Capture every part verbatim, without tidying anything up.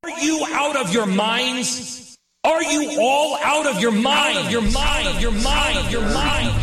Are you out of your minds? Are you all out of your mind? Out of your mind, of your mind, of your mind.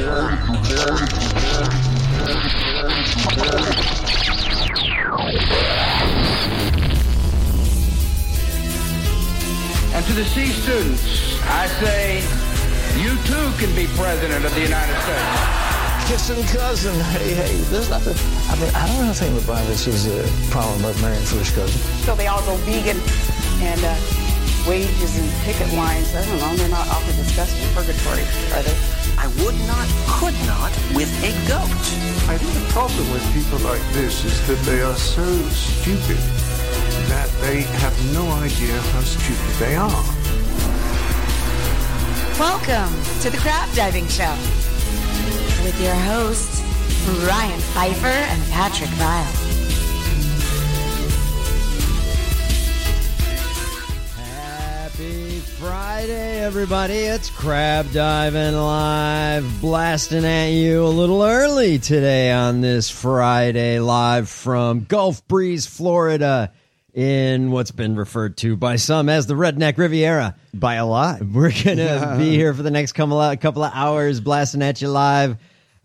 And to the C students, I say, you too can be president of the United States. Kissing cousin, hey, hey, there's nothing. I mean, I don't really think LeBron is a problem about marrying first cousin. So they all go vegan and uh, wages and picket lines. I don't know, they're not awfully discussed in purgatory, are they? I would not, could not with a goat. I think the problem with people like this is that they are so stupid that they have no idea how stupid they are. Welcome to the Crab Diving Show with your hosts, Ryan Pfeiffer and Patrick Vile. Happy Friday, everybody. It's Crab Diving Live, blasting at you a little early today on this Friday, live from Gulf Breeze, Florida, in what's been referred to by some as the Redneck Riviera. By a lot. We're going to be here for the next couple of, couple of hours, blasting at you live.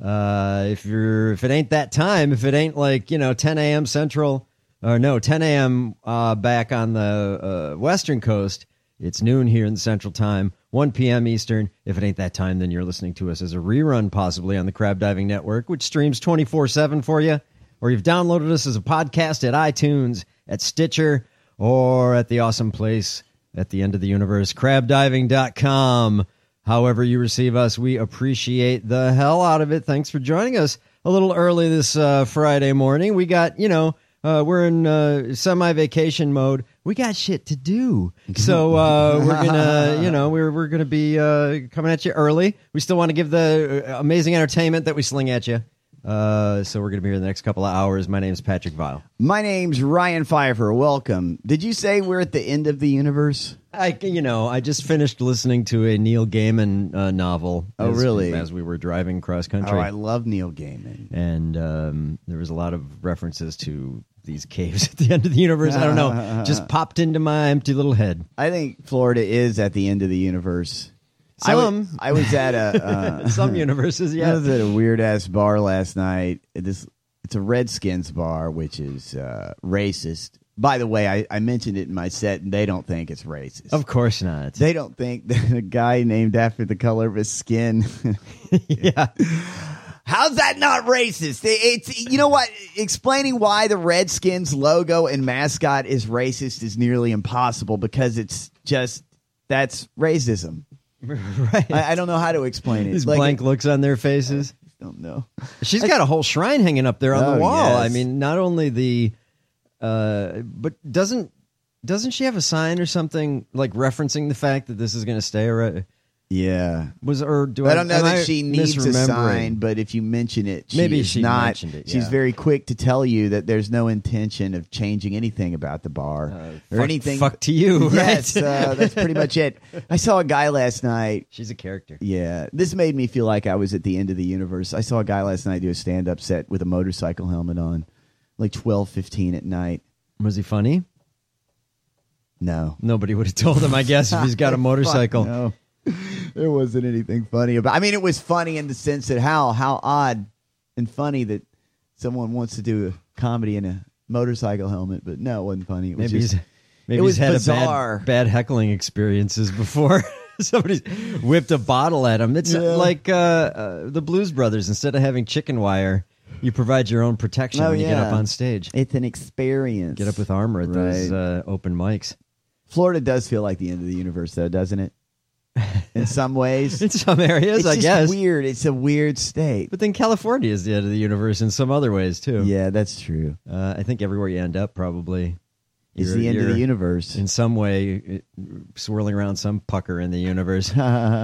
Uh, if you're, if it ain't that time, if it ain't like, you know, ten a.m. Central, or no, ten a.m. Uh, back on the uh, Western Coast, it's noon here in the Central Time, one p.m. Eastern. If it ain't that time, then you're listening to us as a rerun, possibly on the Crab Diving Network, which streams twenty-four seven for you, or you've downloaded us as a podcast at iTunes, at Stitcher, or at the awesome place at the end of the universe, crab diving dot com. However you receive us, we appreciate the hell out of it. Thanks for joining us a little early this uh, Friday morning. We got, you know, uh, we're in uh, semi-vacation mode. We got shit to do. So uh, we're going to, you know, we're, we're going to be uh, coming at you early. We still want to give the amazing entertainment that we sling at you. Uh, so we're going to be here the next couple of hours. My name's Patrick Vile. My name's Ryan Pfeiffer. Welcome. Did you say we're at the end of the universe? I, you know, I just finished listening to a Neil Gaiman uh, novel. Oh, as, really? As we were driving cross country. Oh, I love Neil Gaiman. And um, there was a lot of references to these caves at the end of the universe. I don't know. Just popped into my empty little head. I think Florida is at the end of the universe. Some. I, w- I was at a... Uh, Some universes, yeah. I was at a weird-ass bar last night. This It's a Redskins bar, which is uh, racist. By the way, I, I mentioned it in my set, and they don't think it's racist. Of course not. They don't think that a guy named after the color of his skin. Yeah. How's that not racist? It's, you know what? Explaining why the Redskins logo and mascot is racist is nearly impossible because it's just, that's racism. Right. I, I don't know how to explain it. These like, blank looks on their faces. I don't know. She's got a whole shrine hanging up there on Oh, the wall. yes. I mean, not only the, uh, but doesn't doesn't she have a sign or something like referencing the fact that this is going to stay? Or Yeah. was or do I I don't know am that I she needs a misremembering? sign, but if you mention it, she Maybe is she not. mentioned it, She's yeah. very quick to tell you that there's no intention of changing anything about the bar Uh, or fuck, anything. Fuck to you, right? Yes, uh, that's pretty much it. I saw a guy last night. She's a character. Yeah, this made me feel like I was at the end of the universe. I saw a guy last night do a stand-up set with a motorcycle helmet on, like twelve fifteen at night. Was he funny? No. Nobody would have told him, I guess, if he's got a motorcycle. No. There wasn't anything funny about. I mean, it was funny in the sense that how how odd and funny that someone wants to do a comedy in a motorcycle helmet, but no, it wasn't funny. It was Maybe just, he's maybe it was he's had bizarre. a bad, bad heckling experiences before. Somebody's whipped a bottle at him. It's Yeah. like uh, uh, the Blues Brothers. Instead of having chicken wire, you provide your own protection Oh, when you get yeah. up on stage. It's an experience. Get up with armor at those Right. uh, open mics. Florida does feel like the end of the universe, though, doesn't it? In some ways, In some areas, it's I just guess. weird. It's a weird state. But then California is the end of the universe in some other ways, too. Yeah, that's true. Uh, I think everywhere you end up probably It's you're- the end of you're the universe. in some way it, swirling around some pucker in the universe.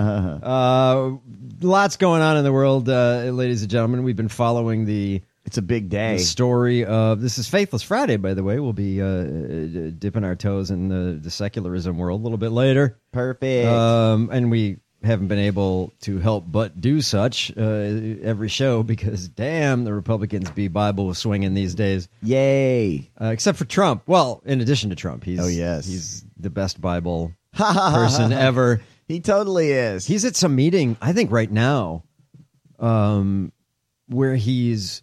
uh, lots going on in the world, uh, ladies and gentlemen. We've been following the, It's a big day. the story of this is Faithless Friday, by the way. We'll be uh, dipping our toes in the, the secularism world a little bit later. Perfect. Um, and we haven't been able to help but do such uh, every show because, damn, the Republicans be Bible swinging these days. Yay. Uh, except for Trump. Well, in addition to Trump, he's Oh, yes. he's the best Bible person ever. He totally is. He's at some meeting, I think, right now, um, where he's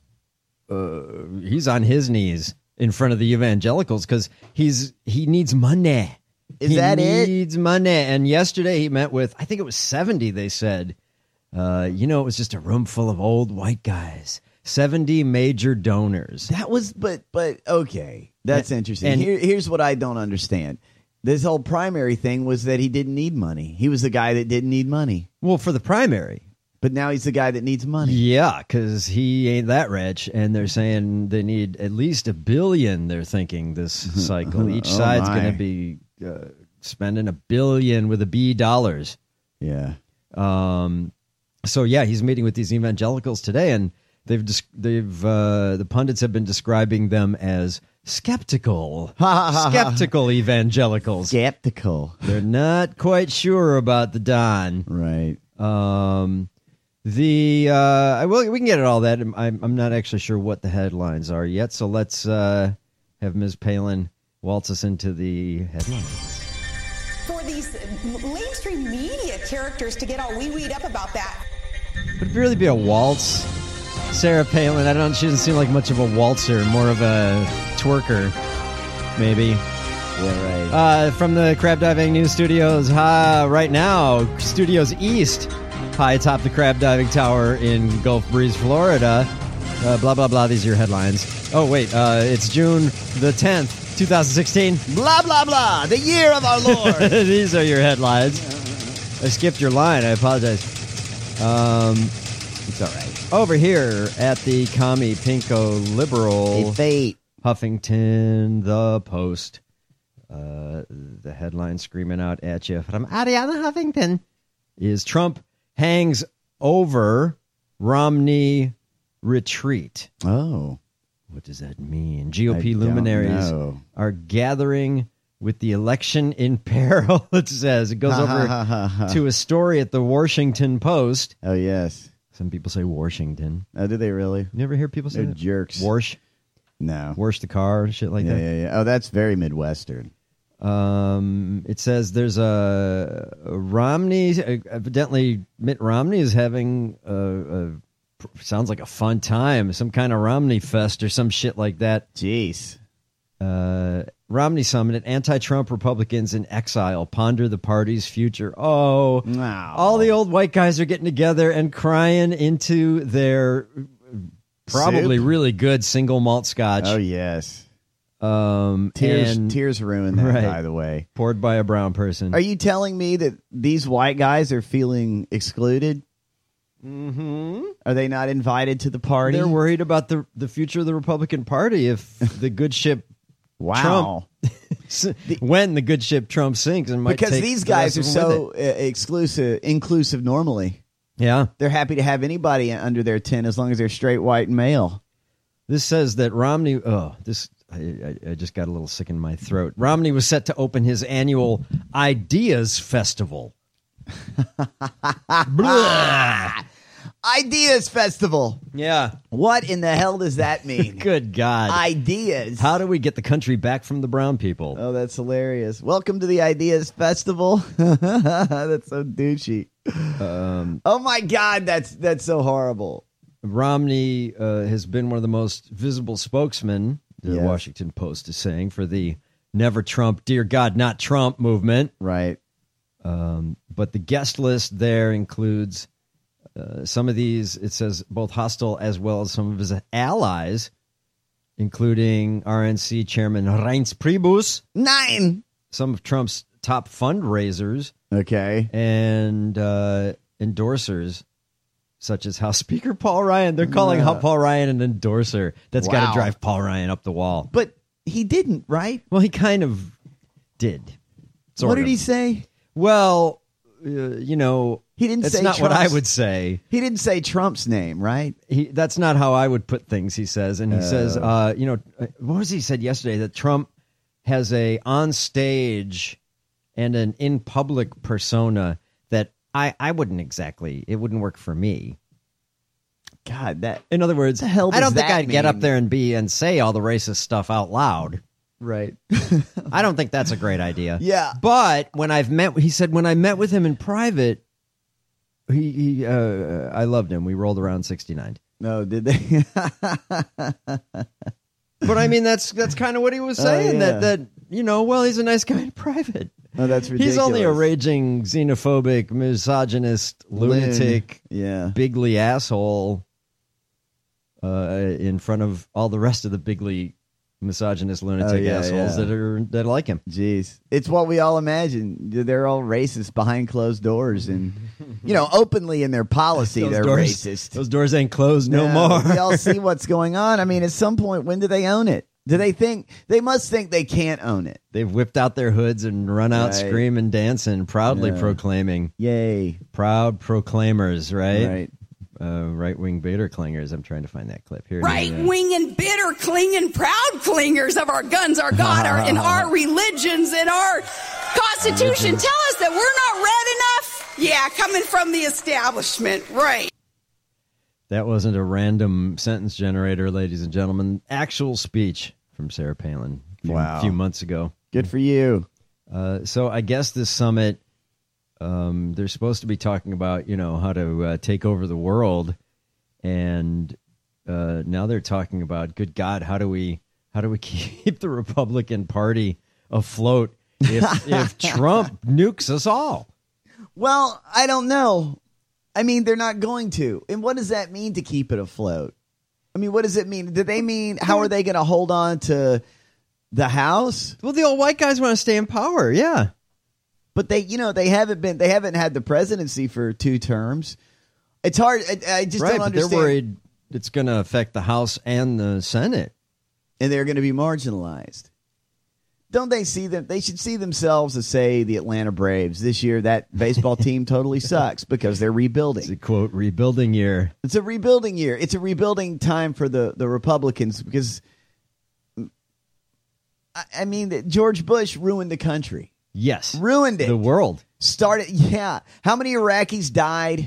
uh, he's on his knees in front of the evangelicals because he's he needs money. Is he that it? He needs money. And yesterday he met with, I think it was seventy. They said, uh, you know, it was just a room full of old white guys. seventy major donors. That was, but but okay, that's And- interesting. and- Here, here's what I don't understand. This whole primary thing was that he didn't need money. He was the guy that didn't need money. Well, for the primary. But now he's the guy that needs money. Yeah, because he ain't that rich, and they're saying they need at least a billion. They're thinking this cycle. Each Oh, side's my. going to be uh, spending a billion with a B dollars. Yeah. Um. So yeah, he's meeting with these evangelicals today, and they've des- they've uh, the pundits have been describing them as skeptical, skeptical evangelicals. Skeptical. They're not quite sure about the Don. Right. Um. The uh, I will we can get at all that. I'm I'm not actually sure what the headlines are yet, so let's uh, have Miz Palin waltz us into the headlines. For these mainstream media characters to get all wee-weed up about that. Would it really be a waltz, Sarah Palin? I don't. She doesn't seem like much of a waltzer, more of a twerker, maybe. Yeah, right. Uh, from the Crab Diving News Studios, uh, right now, Studios East, high atop the Crab Diving Tower in Gulf Breeze, Florida. Uh, blah, blah, blah. These are your headlines. Oh, wait. Uh, it's June the tenth, twenty sixteen. Blah, blah, blah. The year of our Lord. These are your headlines. I skipped your line. I apologize. Um, It's all right. over here at the Commie Pinko Liberal A fate. Huffington, The Post. Uh, the headline screaming out at you from Ariana Huffington is Trump hangs over Romney retreat. Oh. What does that mean? G O P I don't luminaries know. are gathering with the election in peril, it says. It goes over to a story at the Washington Post. Oh, yes. Some people say Washington. Oh, do they really? You ever hear people say They're that? jerks. Warsh? No. Warsh the car, shit like yeah, that. yeah, yeah. Oh, that's very Midwestern. Um, it says there's a, a Romney. Evidently, Mitt Romney is having a, a sounds like a fun time, some kind of Romney fest or some shit like that. Jeez. Uh, Romney summit. Anti-Trump Republicans in exile ponder the party's future. Oh, Wow. all the old white guys are getting together and crying into their probably Soup? really good single malt scotch. Oh, yes. Um, Tears, and tears ruin that, Right. by the way. poured by a brown person. Are you telling me that these white guys are feeling excluded? Mm-hmm. Are they not invited to the party? They're worried about the the future of the Republican Party if the good ship wow. Trump, when the good ship Trump sinks, and might Because take these the guys are rest of them so with uh, exclusive, inclusive normally. it. Yeah. They're happy to have anybody under their tent as long as they're straight, white, and male. This says that Romney. Oh, this I, I, I just got a little sick in my throat. Romney was set to open his annual Ideas Festival. Blah. Ideas Festival. Yeah. What in the hell does that mean? Good God. Ideas. How do we get the country back from the brown people? Oh, that's hilarious. Welcome to the Ideas Festival. That's so douchey. Um, oh, my God. That's that's so horrible. Romney uh, has been one of the most visible spokesmen, the Yes. Washington Post is saying, for the Never Trump, Dear God, Not Trump movement. Right. Um, but the guest list there includes uh, some of these, it says, both hostile as well as some of his allies, including R N C Chairman Reince Priebus, Nine. some of Trump's top fundraisers, Okay. and uh, endorsers, such as House Speaker Paul Ryan. They're calling Yeah. Paul Ryan an endorser. That's got Wow. to drive Paul Ryan up the wall. But he didn't, right? Well, he kind of did. Sort what did of. he say? Well, uh, you know, He didn't that's say not what I Trump's- would say. He didn't say Trump's name, right? He, that's not how I would put things, he says. And he Oh. says, uh, you know, what was he said yesterday? That Trump has a on stage and an in public persona that I, I wouldn't exactly, it wouldn't work for me. God, that In other words, the hell I don't does think that I'd get up mean? there and be and say all the racist stuff out loud. Right. I don't think that's a great idea. Yeah. But when I've met, he said, when I met with him in private, he, he uh, I loved him. We rolled around sixty-nine. No, did they? But I mean, that's that's kind of what he was saying. Oh, yeah. That that you know, well, he's a nice guy in private. Oh, that's ridiculous. He's only a raging xenophobic, misogynist, lunatic, yeah, bigly asshole uh, in front of all the rest of the bigly misogynist, lunatic Oh, yeah, assholes yeah. that are that like him. Jeez, it's what we all imagine. They're all racist behind closed doors, and you know, openly in their policy, Those they're doors- racist. Those doors ain't closed no, Yeah, more. We all see what's going on. I mean, at some point, when do they own it? Do they think they must think they can't own it? They've whipped out their hoods and run out Right. screaming, dancing, proudly Yeah. proclaiming. Yay. Proud proclaimers, right? Right. Uh, right-wing beta clingers. I'm trying to find that clip here. Right wing and bitter clinging, proud clingers of our guns, our God, our, and our religions and our Constitution tell us that we're not red enough. Yeah, coming from the establishment, right. That wasn't a random sentence generator, ladies and gentlemen. Actual speech from Sarah Palin a few, Wow. few months ago. Good for you. Uh, so I guess this summit, um, they're supposed to be talking about, you know, how to uh, take over the world, and uh, now they're talking about, good God, how do we how do we keep the Republican Party afloat if if Trump nukes us all? Well, I don't know. I mean, they're not going to. And what does that mean to keep it afloat? I mean, what does it mean? Do they mean, how are they going to hold on to the House? Well, the old white guys want to stay in power, yeah. But they, you know, they haven't been, they haven't had the presidency for two terms. It's hard. I, I just right, don't but understand. they're worried it's going to affect the House and the Senate. And they're going to be marginalized. Don't they see them? They should see themselves as, say, the Atlanta Braves. This year, that baseball team totally sucks because they're rebuilding. It's a, quote, rebuilding year. It's a rebuilding year. It's a rebuilding time for the, the Republicans because, I, I mean, that George Bush ruined the country. Yes. Ruined it. The world. Started, yeah. How many Iraqis died?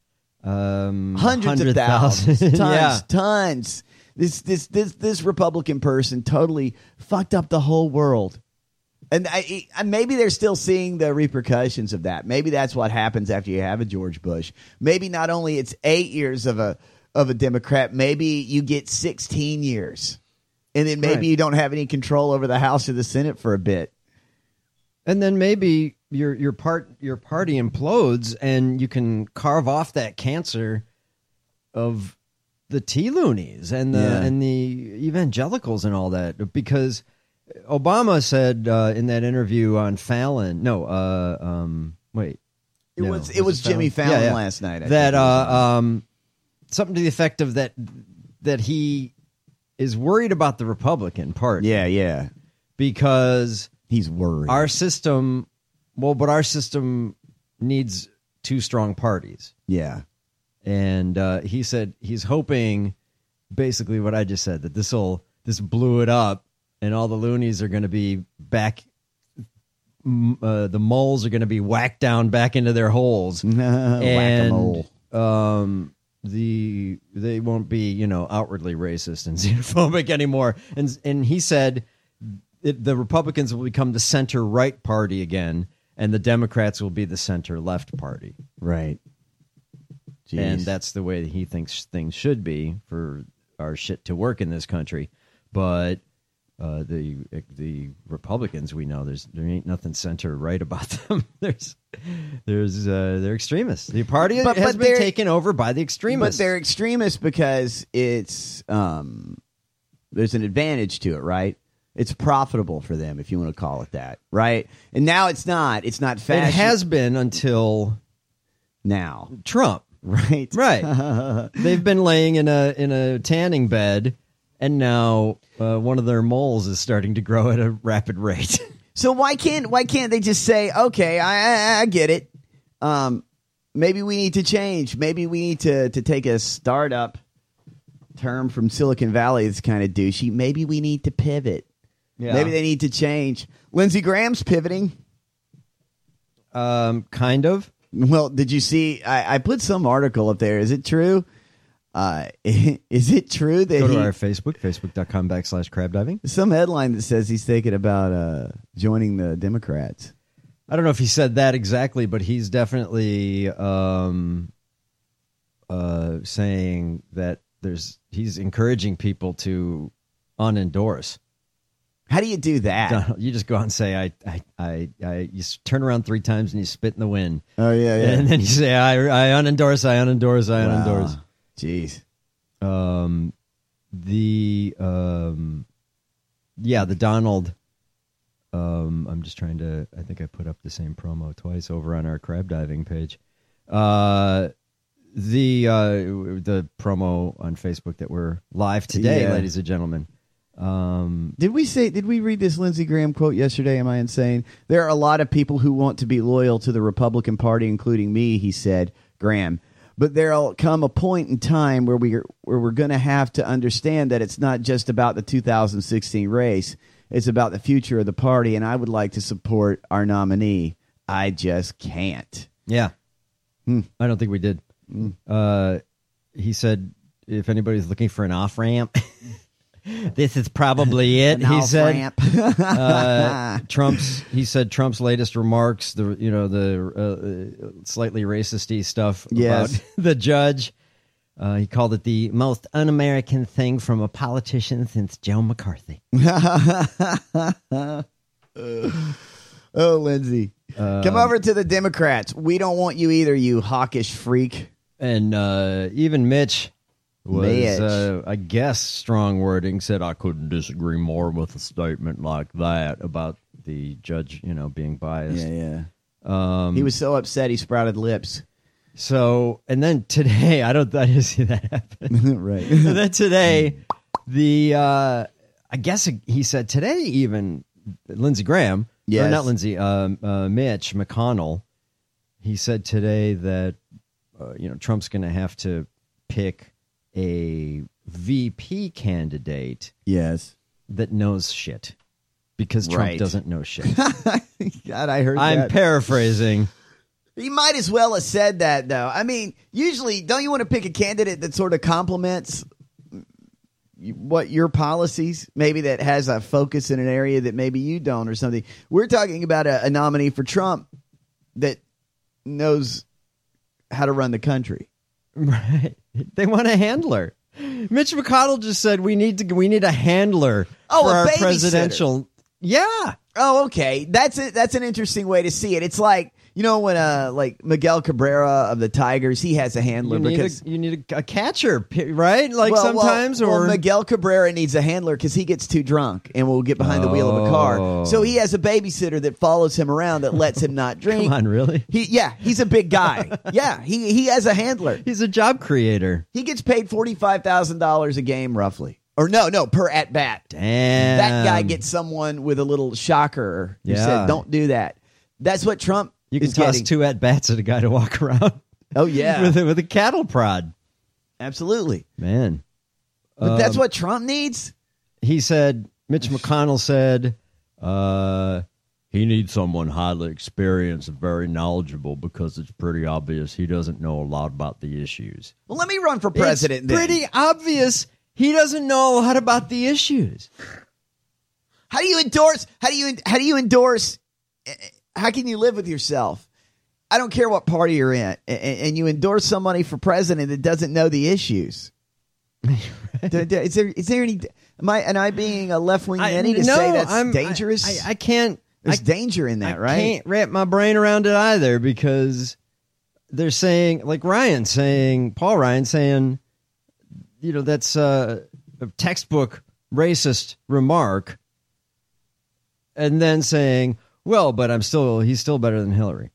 Um, Hundreds of thousands. Tons. Yeah. Tons. This this this this Republican person totally fucked up the whole world, and I, I, maybe they're still seeing the repercussions of that. Maybe that's what happens after you have a George Bush. Maybe not only it's eight years of a of a Democrat, maybe you get sixteen years, and then maybe Right. you don't have any control over the House or the Senate for a bit. And then maybe your your part your party implodes, and you can carve off that cancer of the T-loonies and the Yeah. and the evangelicals and all that, because Obama said uh, in that interview on Fallon, no, uh, um, wait, It no, was it was Jimmy Fallon Yeah, yeah. last night. I that think. uh, um, something to the effect of that that he is worried about the Republican Party. Yeah, yeah, because he's worried. Our system, well, but our system needs two strong parties. Yeah. And uh, he said he's hoping, basically what I just said, that this will this blew it up, and all the loonies are going to be back. m- Uh, the moles are going to be whacked down back into their holes, and Whack-a-mole. um, the they won't be, you know, outwardly racist and xenophobic anymore. And and he said it, the Republicans will become the center right party again, and the Democrats will be the center left party. Right. Jeez. And that's the way that he thinks things should be for our shit to work in this country. But uh, the the Republicans, we know there's there ain't nothing center right about them. there's there's uh, they're extremists. The party But- has but been they're- taken over by the But extremists. they're extremists because it's um, there's an advantage to it, right? It's profitable for them, if you want to call it that, right? And now it's not. It's not fashion. It has been until now. Trump, right? Right. They've been laying in a in a tanning bed, and now uh, one of their moles is starting to grow at a rapid rate. So why can't why can't they just say, okay, I I, I get it. Um, maybe we need to change. Maybe we need to to take a startup term from Silicon Valley that's kind of douchey. Maybe we need to pivot. Yeah. Maybe they need to change. Lindsey Graham's pivoting. Um, kind of. Well, did you see? I, I put some article up there. Is it true? Uh, is it true that Go to he, our Facebook, facebook.com backslash crab diving. some headline that says he's thinking about uh, joining the Democrats? I don't know if he said that exactly, but he's definitely um, uh, saying that there's he's encouraging people to unendorse. How do you do that? You just go out and say, I, I, I, I, you s- turn around three times and you spit in the wind. Oh, yeah, yeah. And then you say, I, I unendorse, I unendorse, I Wow. unendorse. Jeez. Um, the, um, yeah, the Donald, um, I'm just trying to, I think I put up the same promo twice over on our crab diving page. Uh, the, uh, the promo on Facebook that we're live today, Yeah. ladies and gentlemen. Um, Did we say? Did we read this Lindsey Graham quote yesterday? Am I insane? There are a lot of people who want to be loyal to the Republican Party, including me. He said, Graham. But there'll come a point in time where we are, where we're going to have to understand that it's not just about the two thousand sixteen race. It's about the future of the party, and I would like to support our nominee. I just can't. Yeah. Hmm. I don't think we did. Uh, he said, if anybody's looking for an off ramp, this is probably it. An he said, off-ramp. uh, Trump's, he said Trump's latest remarks, the, you know, the uh, slightly racist-y stuff Yes. about the judge. Uh, he called it the most un-American thing from a politician since Joe McCarthy. Oh, Lindsey. Come over to the Democrats. We don't want you either, you hawkish freak. And uh, even Mitch was, Mitch. uh, I guess, strong wording, said I couldn't disagree more with a statement like that about the judge, you know, being biased. Yeah, yeah. Um, He was so upset he sprouted lips. So, and then today, I don't, I didn't see that happen. Right. And then today, the, uh, I guess he said today even, Lindsey Graham, Yes. or not Lindsey, um, uh, Mitch McConnell, he said today that, uh, you know, Trump's going to have to pick a V P candidate Yes. that knows shit. Because Trump Right. doesn't know shit. God, I heard I'm that. paraphrasing. He might as well have said that, though. I mean, usually, don't you want to pick a candidate that sort of complements what your policies, maybe that has a focus in an area that maybe you don't or something? We're talking about a, a nominee for Trump that knows how to run the country. Right. They want a handler. Mitch McConnell just said we need to we need a handler Oh, for a our babysitter. presidential. Yeah. Oh, okay. That's it. That's an interesting way to see it. It's like, you know, when uh like Miguel Cabrera of the Tigers, he has a handler You need, because a, you need a, a catcher, p- right? Like Well, well, sometimes, well, or Miguel Cabrera needs a handler because he gets too drunk and will get behind the wheel of a Oh. car. So he has a babysitter that follows him around that lets him not drink. come on, really? He, yeah, he's a big guy. Yeah, he he has a handler. He's a job creator. He gets paid forty-five thousand dollars a game, roughly. Or no, no, per at bat. Damn. That guy gets someone with a little shocker who Yeah. said, "Don't do that." That's what Trump You can is toss getting. two at bats at a guy to walk around. Oh yeah, with a, with a cattle prod. absolutely. Man, But that's Um, what Trump needs. he said. Mitch McConnell said, uh, he needs someone highly experienced and very knowledgeable because it's pretty obvious he doesn't know a lot about the issues. Well, let me run for president. It's then. pretty obvious he doesn't know a lot about the issues. How do you endorse? How do you how do you endorse? How can you live with yourself? I don't care what party you're in, and, and you endorse somebody for president that doesn't know the issues. Do- do- Is there is there any? Am I am I being a left wing nanny to no, say that's I'm- dangerous? I, I, I can't. There's I, danger in that, I right? can't wrap my brain around it either because they're saying, like Ryan saying, Paul Ryan saying, you know, that's uh, a textbook racist remark, and then saying, well, but I'm still, he's still better than Hillary.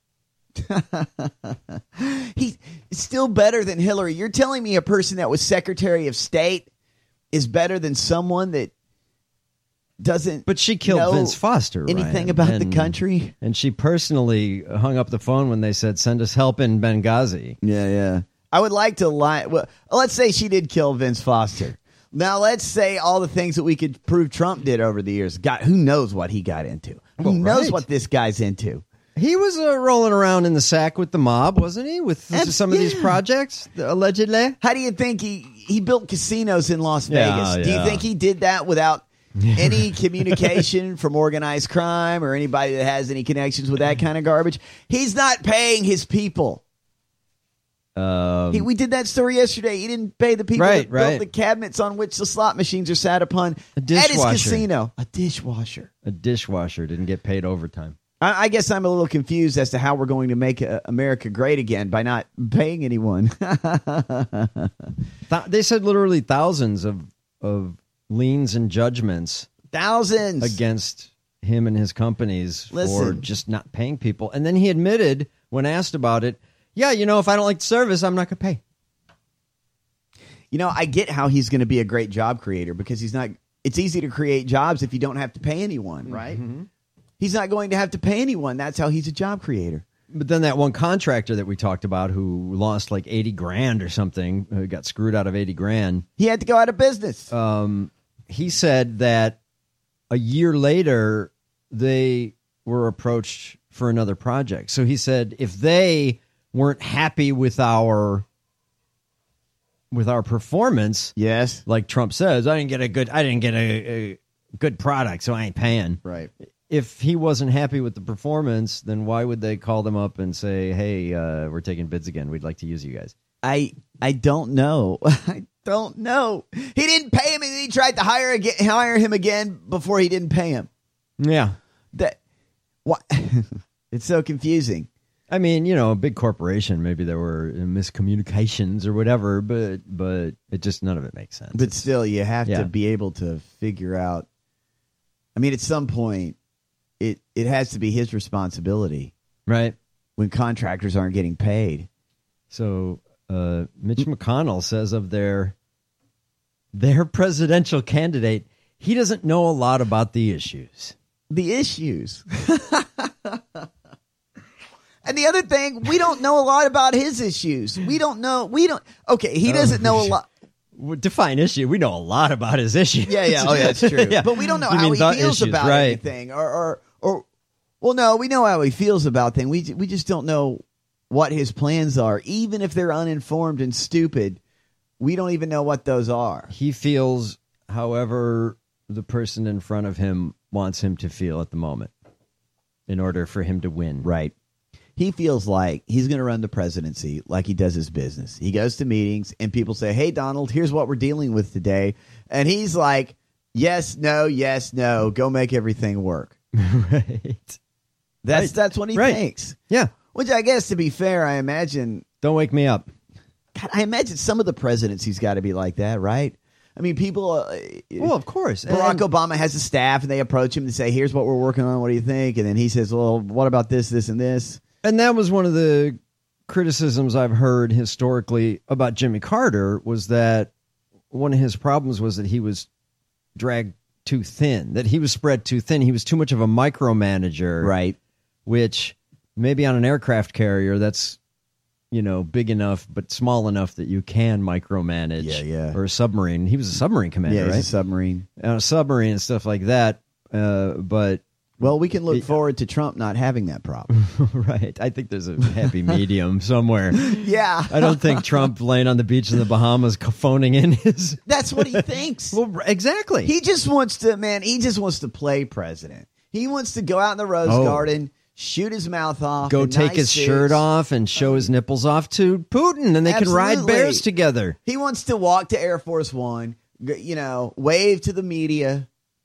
He's still better than Hillary. You're telling me a person that was Secretary of State is better than someone that doesn't But she killed know Vince Foster. anything Ryan, about and- the country? And she personally hung up the phone when they said, send us help in Benghazi. Yeah, yeah. I would like to lie. Well, let's say she did kill Vince Foster. Now, let's say all the things that we could prove Trump did over the years. God, who knows what he got into? Who Well, knows right. what this guy's into? He was uh, rolling around in the sack with the mob, wasn't he? With That's- some of these yeah. projects, allegedly. How do you think he, he built casinos in Las Yeah, Vegas? Do you yeah. think he did that without any communication from organized crime or anybody that has any connections with that kind of garbage? He's not paying his people. Um, He, we did that story yesterday. He didn't pay the people Right, that built right. the cabinets on which the slot machines are sat upon A at his dishwasher. casino. A dishwasher. a dishwasher didn't get paid overtime. I, I guess I'm a little confused as to how we're going to make uh, America great again by not paying anyone. Th- they said literally thousands of of liens and judgments Thousands. against him and his companies for Listen. just not paying people. And then he admitted, when asked about it, yeah, you know, if I don't like the service, I'm not going to pay. You know, I get how he's going to be a great job creator because he's not. It's easy to create jobs if you don't have to pay anyone, right? Mm-hmm. He's not going to have to pay anyone. That's how he's a job creator. But then that one contractor that we talked about who lost like eighty grand or something, who got screwed out of eighty grand, He had to go out of business. um, he said that a year later they were approached for another project. So he said if they weren't happy with our with our performance, yes, like Trump says, I didn't get a good I didn't get a, a good product, so I ain't paying. right. If he wasn't happy with the performance, then why would they call them up and say, "Hey, uh, we're taking bids again. We'd like to use you guys"? I I don't know. I don't know. He didn't pay him, and he tried to hire again, hire him again before he didn't pay him. Yeah, That what? It's so confusing. I mean, you know, a big corporation. Maybe there were miscommunications or whatever, but but it just none of it makes sense. But still, you have Yeah. to be able to figure out. I mean, at some point, it it has to be his responsibility Right. when contractors aren't getting paid. So uh, Mitch McConnell says of their their presidential candidate, he doesn't know a lot about the issues. The issues. And the other thing, we don't know a lot about his issues. We don't know. We don't. Okay, he doesn't know a lot. Define issue. We know a lot about his issues. Yeah, yeah. Oh, yeah, that's true. Yeah. But we don't know You how mean he the feels issues, about right. anything, or, or, or. Well, no, we know how he feels about things. We we just don't know what his plans are, even if they're uninformed and stupid. We don't even know what those are. He feels however the person in front of him wants him to feel at the moment in order for him to win. Right. He feels like he's going to run the presidency like he does his business. He goes to meetings and people say, "Hey, Donald, here's what we're dealing with today." And he's like, "Yes, no, yes, no. Go make everything work." Right. That's Right. that's what he Right. thinks. Yeah. Which I guess, to be fair, I imagine. Don't wake me up. God, I imagine some of the presidency's got to be like that, right? I mean, people. Uh, Well, of course. Barack And- Obama has a staff, and they approach him to say, "Here's what we're working on. What do you think?" And then he says, "Well, what about this, this, and this?" And that was one of the criticisms I've heard historically about Jimmy Carter, was that one of his problems was that he was dragged too thin, that he was spread too thin. He was too much of a micromanager. Right. Which maybe on an aircraft carrier, that's, you know, big enough but small enough that you can micromanage. Yeah, yeah. Or a submarine. He was a submarine commander, Yeah, he's right? a submarine. On a submarine and stuff like that. Uh, but Well, we can look forward to Trump not having that problem. right. I think there's a happy medium somewhere. Yeah. I don't think Trump laying on the beach in the Bahamas phoning in his. That's what he thinks. Well, exactly. He just wants to, man, he just wants to play president. He wants to go out in the Rose Oh. Garden, shoot his mouth off. Go in take nice his suits. shirt off and show his nipples off to Putin, and they can ride Absolutely. bears together. He wants to walk to Air Force One, g- you know, wave to the media,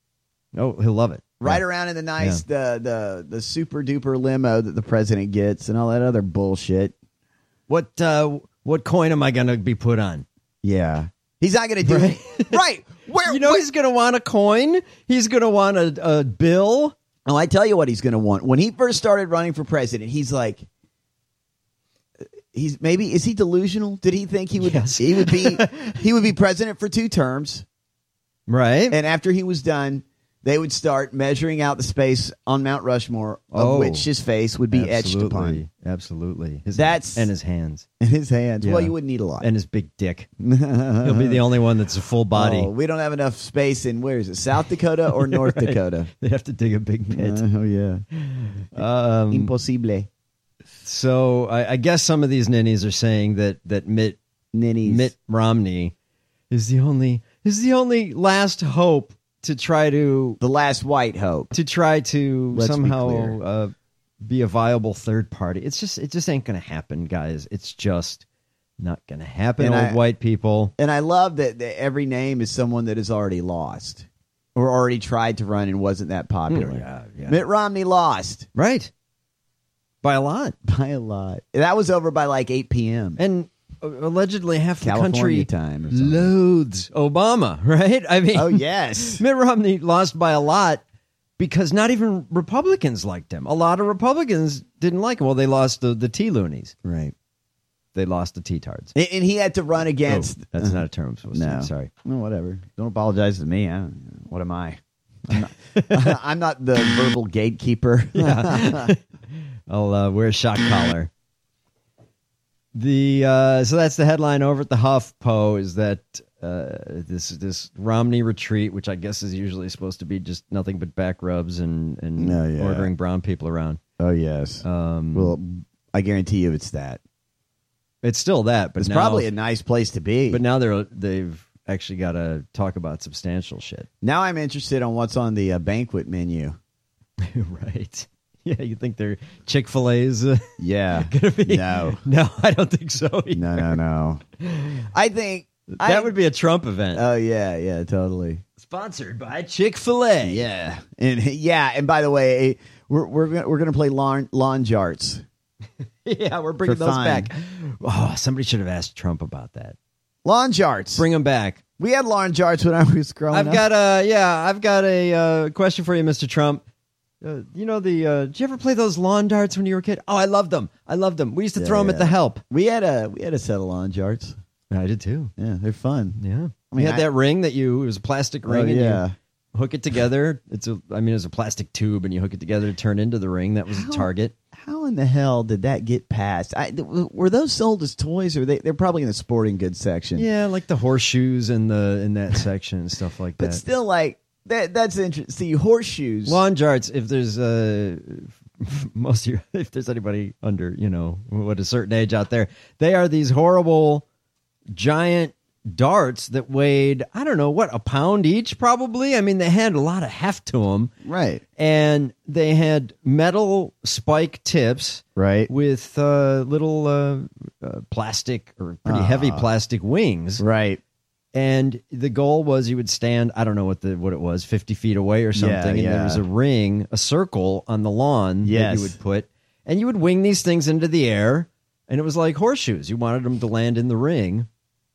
Oh, he'll love it. ride Yeah. around in the nice, the, the, the super duper limo that the president gets and all that other bullshit. What uh, what coin am I going to be put on? Yeah. He's not going to do Right. it. Right. Where, You know where- he's going to want a coin. He's going to want a, a bill. Oh, I tell you what he's going to want. When he first started running for president, he's like, he's maybe is he delusional? Did he think he would Yes. he would be he would be president for two terms, Right. and after he was done, they would start measuring out the space on Mount Rushmore of Oh, which his face would be etched upon. Absolutely. His, That's and his hands. in his hands. Yeah. Well, you wouldn't need a lot. And his big dick. He'll be the only one that's a full body. Oh, we don't have enough space in, where is it, South Dakota or North Right. Dakota? They have to dig a big pit. Uh, oh, yeah. Um, Impossible. So I, I guess some of these ninnies are saying that that Mitt Ninnies. Mitt Romney is the only is the only last hope to try to The last white hope. to try to Let's be somehow clear. uh, be a viable third party. It's just it just ain't gonna happen, guys. It's just not gonna happen, And old I- white people. And I love that, that every name is someone that has already lost or already tried to run and wasn't that popular. Mm, yeah, yeah. Mitt Romney lost Right. By a lot. by a lot. That was over by like eight p.m. And uh, allegedly half the California country time or something. loathes Obama, right? I mean, Oh, yes. Mitt Romney lost by a lot because not even Republicans liked him. A lot of Republicans didn't like him. Well, they lost the, the T-loonies. Right. They lost the T-tards. And, and he had to run against. Oh, that's not a term I'm supposed to No. use. Sorry. No, whatever. Don't apologize to me. I don't, what am I? I'm not, I'm not the verbal gatekeeper. I'll uh, wear a shock collar. The uh, so that's the headline over at the HuffPo is that uh, this this Romney retreat, which I guess is usually supposed to be just nothing but back rubs and and Oh, yeah. ordering brown people around. Oh, yes. Um, Well, I guarantee you it's that. it's still that, but It's now, probably a nice place to be. but now they're they've actually got to talk about substantial shit. Now I'm interested on what's on the uh, banquet menu. Right. Yeah, you think they're Chick-fil-A's uh, Yeah. gonna be? No. No, I don't think so either. No, no, no. I think That I, would be a Trump event. Oh yeah, yeah, totally. Sponsored by Chick-fil-A. Yeah, and yeah, and by the way, we're we're gonna, we're gonna play lawn lawn jarts. Yeah, we're bringing For those fine. back. Oh, somebody should have asked Trump about that. Lawn jarts. Bring them back. We had lawn jarts when I was growing I've up. got a yeah. I've got a uh, question for you, Mister Trump. Uh, you know the? Uh, did you ever play those lawn darts when you were a kid? Oh, I loved them. I loved them. We used to Yeah, throw them yeah. at the Help. we had a we had a set of lawn jarts. I did too. Yeah, they're fun. Yeah. I mean, we had I- that ring that you. It was a plastic ring. Oh, and yeah. You hook it together. It's a. I mean, it was a plastic tube, and you hook it together to turn into the ring. That was How- a target. How in the hell did that get passed? I, th- were those sold as toys, or they they're probably in the sporting goods section? Yeah, like the horseshoes in the in that section and stuff like but that. still, like that that's interesting. See, horseshoes. Lawn jarts, if there's uh, most of your, if there's anybody under, you know, what a certain age out there, they are these horrible giant darts that weighed, I don't know, what, a pound each probably? I mean, they had a lot of heft to them. Right. And they had metal spike tips. Right. With uh, little uh, uh, plastic or pretty heavy plastic wings. Right. And the goal was you would stand, I don't know what the what it was, fifty feet away or something, Yeah, and yeah. there was a ring, a circle on the lawn that Yes. you would put, and you would wing these things into the air, and it was like horseshoes. You wanted them to land in the ring.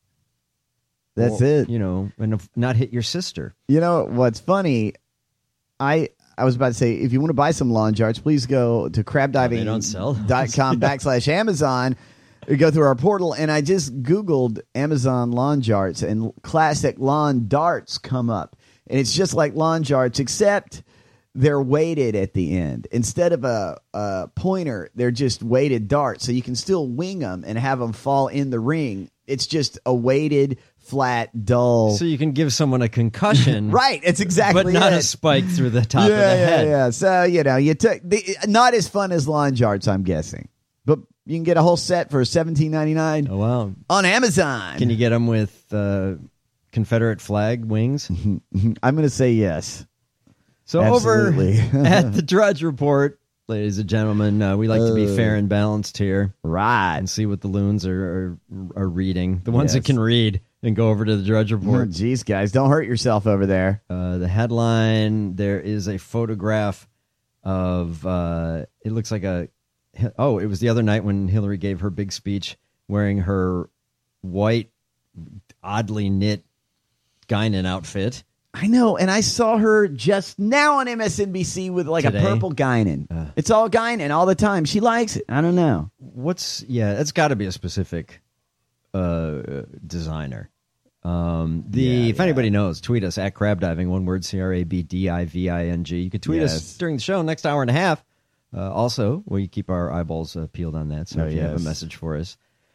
That's or, it. You know, and if- not hit your sister. You know what's funny? I I was about to say, if you want to buy some lawn jarts, please go to crab diving They don't sell those. dot com backslash Amazon. We go through our portal, and I just Googled Amazon lawn jarts, and classic lawn darts come up. And it's just like lawn jarts, except they're weighted at the end. Instead of a, a pointer, they're just weighted darts. So you can still wing them and have them fall in the ring. It's just a weighted, flat, dull. So you can give someone a concussion. Right, it's exactly But not it. a spike through the top yeah, of the head. Yeah, yeah. So, you know, you took the, not as fun as lawn jarts, I'm guessing. But you can get a whole set for seventeen ninety-nine Oh, wow. on Amazon. Can you get them with uh, Confederate flag wings? I'm going to say yes. So Absolutely. over at the Drudge Report, ladies and gentlemen, uh, we like to be Uh, fair and balanced here Right. and see what the loons are are, are reading. The ones Yes. that can read and go over to the Drudge Oh, Report. geez, guys, don't hurt yourself over there. Uh, the headline, there is a photograph of, uh, it looks like a, oh, it was the other night when Hillary gave her big speech wearing her white, oddly knit Guinan outfit. I know, and I saw her just now on M S N B C with like Today? a purple Guinan. Uh. It's all Guinan all the time. She likes it. I don't know. What's, yeah, that's got to be a specific uh, designer. Um, the Yeah, if yeah. anybody knows, tweet us at crab diving, one word, C R A B D I V I N G. You can tweet Yes. us during the show, next hour and a half. Uh, also, we keep our eyeballs uh, peeled on that. So Oh, if you have yes. a message for us,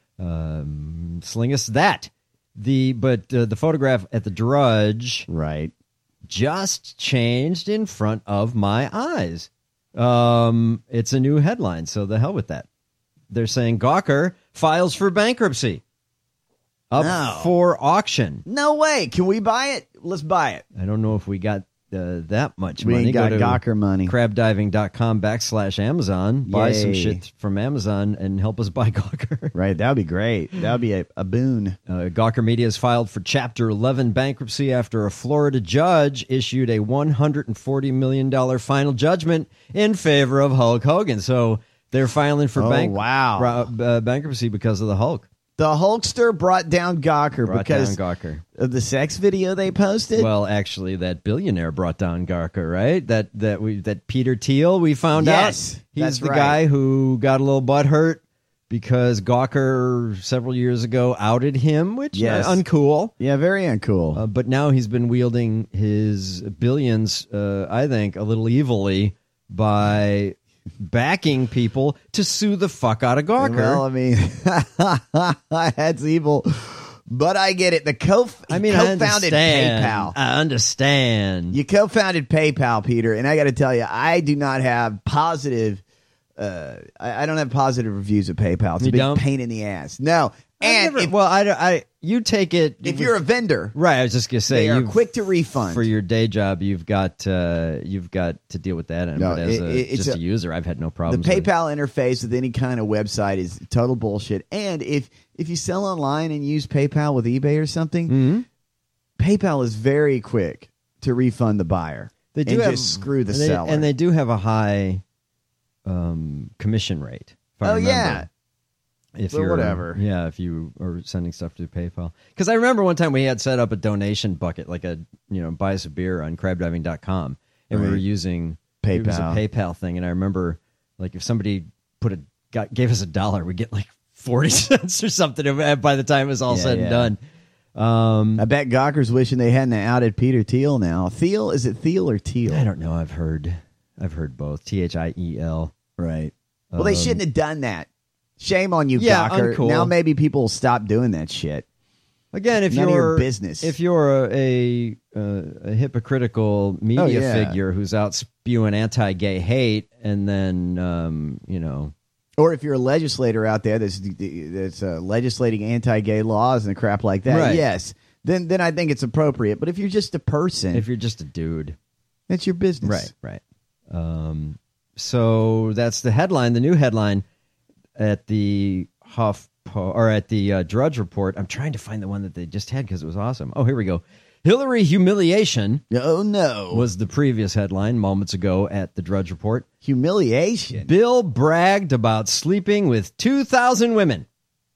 um, sling us that. The but uh, the photograph at the Drudge Right. just changed in front of my eyes. Um, it's a new headline, so the hell with that. They're saying Gawker files for bankruptcy. Up No. for auction. No way. Can we buy it? Let's buy it. I don't know if we got uh, that much We money. ain't got Go to Gawker money. crabdiving.com backslash Amazon. Buy some Yay. shit from Amazon and help us buy Gawker. Right. That would be great. That would be a, a boon. Uh, Gawker Media has filed for Chapter eleven bankruptcy after a Florida judge issued a one hundred forty million dollars final judgment in favor of Hulk Hogan. So they're filing for Oh, bank- wow. uh, bankruptcy because of the Hulk. The Hulkster brought down Gawker Brought because down Gawker. of the sex video they posted. Well, actually, that billionaire brought down Gawker, right? That that we that Peter Thiel, we found Yes, out he's that's the right. guy who got a little butthurt because Gawker several years ago outed him, which Yes. uh, uncool. Yeah, very uncool. Uh, but now he's been wielding his billions, uh, I think, a little evilly by backing people to sue the fuck out of Gawker. Well, I mean, that's evil, but I get it. The co I mean, I co-founded understand. PayPal. I understand. You co-founded PayPal, Peter, and I got to tell you, I do not have positive. Uh, I, I don't have positive reviews of PayPal. It's You a big don't? pain in the ass. No, I've and never- if, well, I, I, you take it if you're a vendor, right. I was just gonna say they are you've- quick to refund. for your day job. You've got uh, you've got to deal with that. And No, but as it- a, it- it's just a, a- user, I've had no The problems. with it. PayPal interface with any kind of website is total bullshit. And if if you sell online and use PayPal with eBay or something, Mm-hmm. PayPal is very quick to refund the buyer. They do and have, just screw the and they, seller. and they do have a high um, commission rate. If I Oh, remember. yeah. If So you're whatever. yeah, if you are sending stuff through PayPal, because I remember one time we had set up a donation bucket, like a you know buy us a beer on crab diving dot com, and we Right. were using It was a PayPal. PayPal thing, and I remember like if somebody put a got, gave us a dollar, we'd get like forty cents or something by the time it was all Yeah, said yeah. and done. Um, I bet Gawker's wishing they hadn't outed Peter Thiel now. Thiel? Is it Thiel or Teal? I don't know. I've heard, I've heard both. T H I E L. Right. Well, they Um, shouldn't have done that. Shame on you, Yeah, Gawker. uncool. Now maybe people will stop doing that shit. Again, if None of you're your business. if you're a a, uh, a hypocritical media Oh, yeah. figure who's out spewing anti-gay hate, and then um, you know, Or if you're a legislator out there that's that's uh, legislating anti-gay laws and crap like that, Right. yes, then then I think it's appropriate. But if you're just a person, if you're just a dude, that's your business, right, right. Um, so that's the headline. The new headline at the Huff or at the uh, Drudge Report. I'm trying to find the one that they just had because it was awesome. Oh, here we go. Hillary humiliation. Oh no, was the previous headline moments ago at the Drudge Report. Humiliation. Bill bragged about sleeping with two thousand women.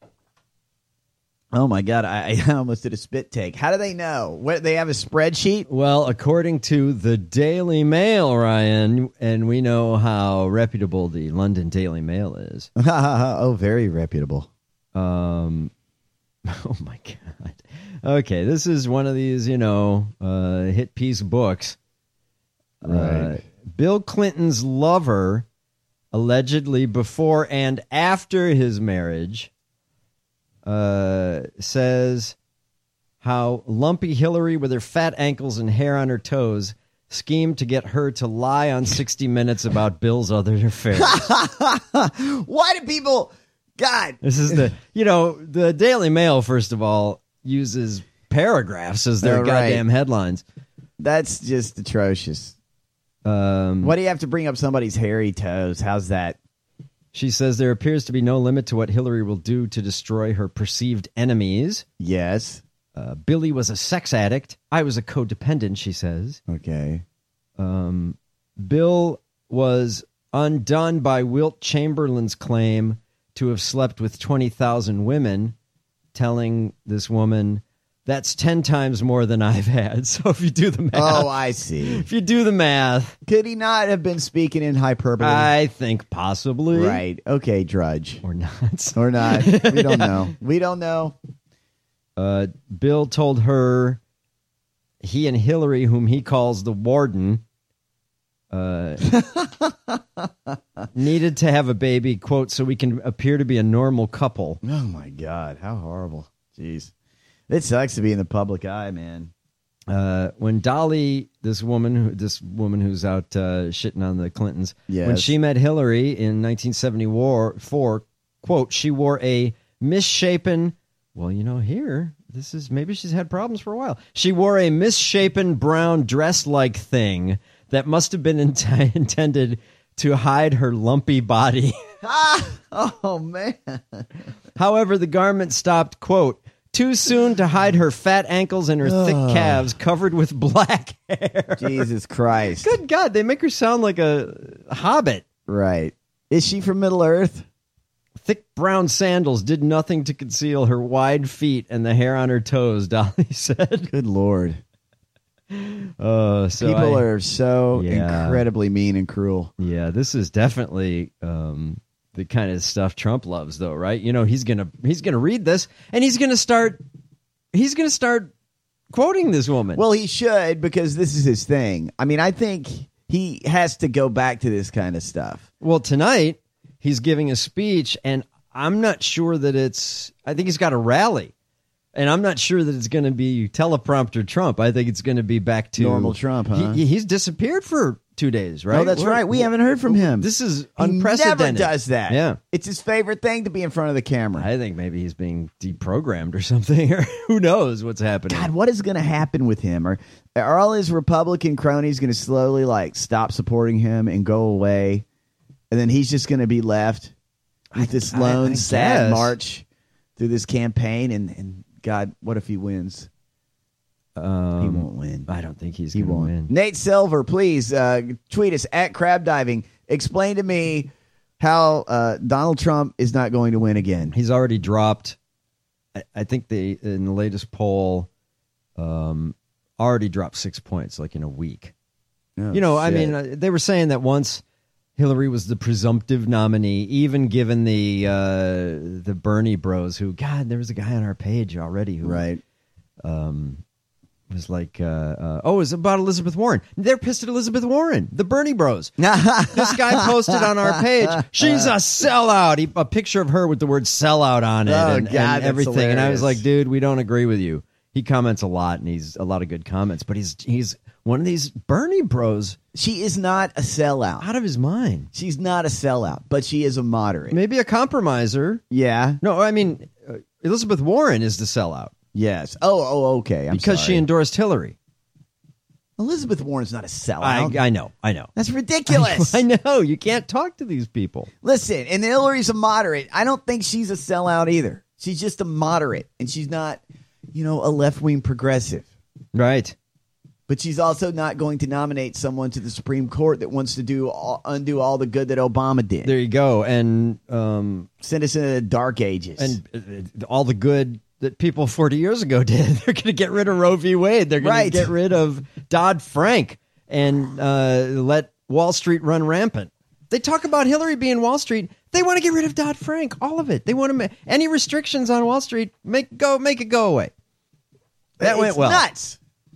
Oh my god, I, I almost did a spit take. How do they know? What, they have a spreadsheet? Well, according to the Daily Mail, Ryan, and we know how reputable the London Daily Mail is. Oh, very reputable. Um, oh my god. Okay, this is one of these, you know, uh, hit piece books. Uh, Right. Bill Clinton's lover, allegedly before and after his marriage, uh, says how lumpy Hillary with her fat ankles and hair on her toes schemed to get her to lie on sixty minutes about Bill's other affairs. Why do people... God. This is the, you know, the Daily Mail, first of all, uses paragraphs as their Oh, right. goddamn headlines. That's just atrocious. Um, Why do you have to bring up somebody's hairy toes? How's that? She says there appears to be no limit to what Hillary will do to destroy her perceived enemies. Yes. Uh, Billy was a sex addict. I was a codependent, she says. Okay. Um, Bill was undone by Wilt Chamberlain's claim to have slept with twenty thousand women, telling this woman, that's ten times more than I've had. So if you do the math. Oh, I see. If you do the math. Could he not have been speaking in hyperbole? I think possibly. Right. Okay, Drudge. Or not. Or not. We don't know. We don't know. Uh, Bill told her he and Hillary, whom he calls the warden, uh, needed to have a baby, quote, so we can appear to be a normal couple. Oh, my God. How horrible. Jeez. It sucks to be in the public eye, man. Uh, when Dolly, this woman, who, this woman who's out uh, shitting on the Clintons, yes. when she met Hillary in nineteen seventy-four, quote, she wore a misshapen, well, you know, here, this is, maybe she's had problems for a while. She wore a misshapen brown dress-like thing that must have been int- intended to hide her lumpy body. ah, oh, man. However, the garment stopped, quote, too soon to hide her fat ankles and her thick calves covered with black hair. Jesus Christ. Good God, they make her sound like a hobbit. Right. Is she from Middle Earth? Thick brown sandals did nothing to conceal her wide feet and the hair on her toes, Dolly said. Good Lord. Uh, so People I, are so yeah. incredibly mean and cruel. Yeah, this is definitely um, the kind of stuff Trump loves, though, right? You know, he's gonna he's gonna read this and he's gonna start he's gonna start quoting this woman. Well, he should, because this is his thing. I mean, I think he has to go back to this kind of stuff. Well, tonight he's giving a speech, and I'm not sure that it's. I think he's got a rally. And I'm not sure that it's going to be teleprompter Trump. I think it's going to be back to normal Trump, huh? He, he's disappeared for two days, right? Oh, that's We're, right. We haven't heard from him. This is he unprecedented. Never does that. Yeah. It's his favorite thing to be in front of the camera. I think maybe he's being deprogrammed or something, or who knows what's happening. God, what is going to happen with him? Are, are all his Republican cronies going to slowly like stop supporting him and go away? And then he's just going to be left with I, this lone, I, I sad guess. march through this campaign and, and God, what if he wins? Um, he won't win. I don't think he's he going to won't win. Nate Silver, please uh, tweet us at Crab Diving. Explain to me how uh, Donald Trump is not going to win again. He's already dropped. I, I think they in the latest poll, um, already dropped six points, like in a week. Oh, you know, shit. I mean, uh, they were saying that once Hillary was the presumptive nominee, even given the uh, the Bernie bros who, God, there was a guy on our page already who right. um, was like, uh, uh, oh, it's about Elizabeth Warren. They're pissed at Elizabeth Warren, the Bernie bros. This guy posted on our page, she's a sellout. He, a picture of her with the word sellout on it oh, and, God, and everything. hilarious. And I was like, dude, we don't agree with you. He comments a lot, and he's a lot of good comments, but he's he's one of these Bernie bros. She is not a sellout. Out of his mind. She's not a sellout, but she is a moderate. Maybe a compromiser. Yeah. No, I mean, uh, Elizabeth Warren is the sellout. Yes. Oh, oh, okay. I'm because sorry. she endorsed Hillary. Elizabeth Warren's not a sellout. I, I know. I know. That's ridiculous. I, I know. You can't talk to these people. Listen, and Hillary's a moderate. I don't think she's a sellout either. She's just a moderate, and she's not, you know, a left-wing progressive. Right. But she's also not going to nominate someone to the Supreme Court that wants to do all, undo all the good that Obama did. There you go. And um, send us into the dark ages. And uh, all the good that people forty years ago did. They're going to get rid of Roe v. Wade. They're going right. to get rid of Dodd-Frank and uh, let Wall Street run rampant. They talk about Hillary being Wall Street. They want to get rid of Dodd-Frank, all of it. They want to make any restrictions on Wall Street, make go make it go away. That it's went well. Nuts.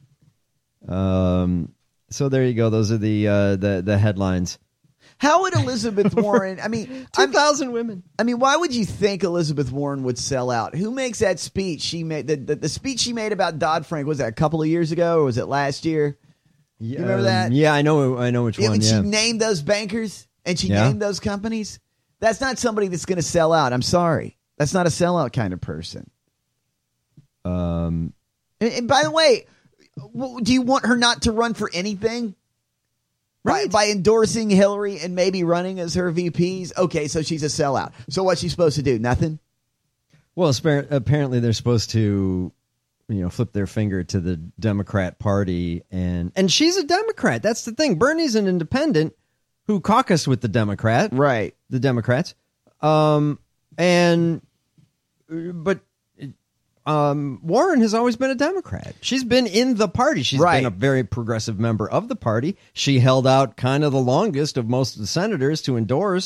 Um. So there you go. Those are the uh, the the headlines. How would Elizabeth Warren? I mean, two thousand women. I mean, why would you think Elizabeth Warren would sell out? Who makes that speech? She made the the, the speech she made about Dodd-Frank. Was that a couple of years ago, or was it last year? You remember um, that? Yeah, I know. I know which yeah, one. She Yeah. named those bankers and she Yeah. named those companies. That's not somebody that's going to sell out. I'm sorry. That's not a sellout kind of person. Um. And, and by the way, do you want her not to run for anything? Right. By, by endorsing Hillary and maybe running as her V Ps? Okay, so she's a sellout. So what's she supposed to do? Nothing? Well, apparently they're supposed to, you know, flip their finger to the Democrat Party. And, and she's a Democrat. That's the thing. Bernie's an independent who caucused with the Democrat. Right. The Democrats. Um, and, but... Um, Warren has always been a Democrat. She's been in the party. She's right. been a very progressive member of the party. She held out kind of the longest of most of the senators to endorse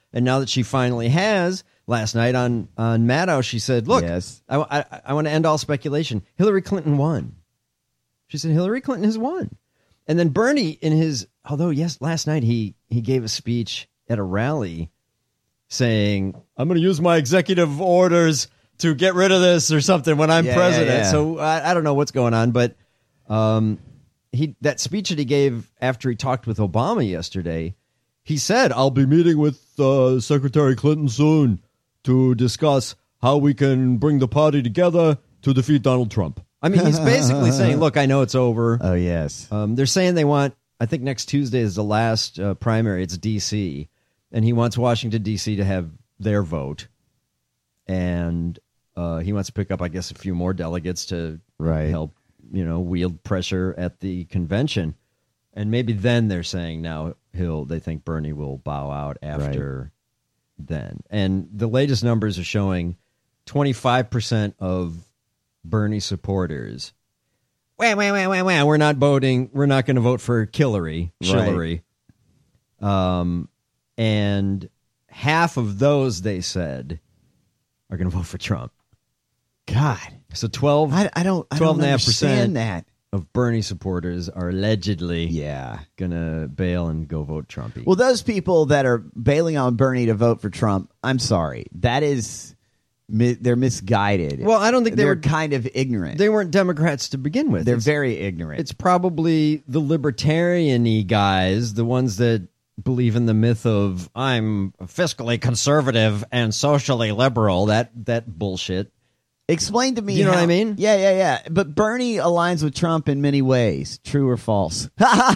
And now that she finally has, last night on, on Maddow, she said, look, yes. I, I, I want to end all speculation. Hillary Clinton won. She said, Hillary Clinton has won. And then Bernie in his, although, yes, last night he, he gave a speech at a rally saying, I'm going to use my executive orders to get rid of this or something when I'm yeah, president. Yeah, yeah. So I, I don't know what's going on, but um, he that speech that he gave after he talked with Obama yesterday, he said, I'll be meeting with uh, Secretary Clinton soon to discuss how we can bring the party together to defeat Donald Trump. I mean, he's basically saying, look, I know it's over. Oh, yes. Um, they're saying they want, I think next Tuesday is the last uh, primary. It's D C, and he wants Washington, D C to have their vote. And uh, he wants to pick up, I guess, a few more delegates to right. help, you know, wield pressure at the convention. And maybe then they're saying now he'll, they think Bernie will bow out after right. then. And the latest numbers are showing twenty-five percent of Bernie supporters. Wah, wah, wah, wah, wah. We're not voting. We're not going to vote for Hillary. Hillary. Right. Um, and half of those, they said, are going to vote for Trump. God. So twelve, I, I don't, I twelve don't and a half percent that. of Bernie supporters are allegedly yeah. going to bail and go vote Trumpy. Well, those people that are bailing on Bernie to vote for Trump, I'm sorry. That is, they're misguided. Well, I don't think they they're were kind of ignorant. They weren't Democrats to begin with. They're it's, very ignorant. It's probably the libertarian-y guys, the ones that believe in the myth of I'm fiscally conservative and socially liberal. That that bullshit. Explain to me. You know how, what I mean? Yeah, yeah, yeah. But Bernie aligns with Trump in many ways. True or false?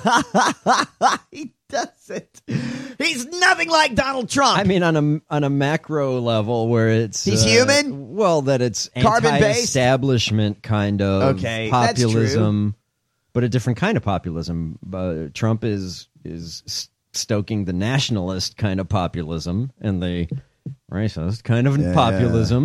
He doesn't. He's nothing like Donald Trump. I mean, on a on a macro level, where it's he's uh, human. Well, that it's anti-establishment kind of okay, populism, but a different kind of populism. Uh, Trump is is stoking the nationalist kind of populism and the racist kind of yeah, populism. Yeah.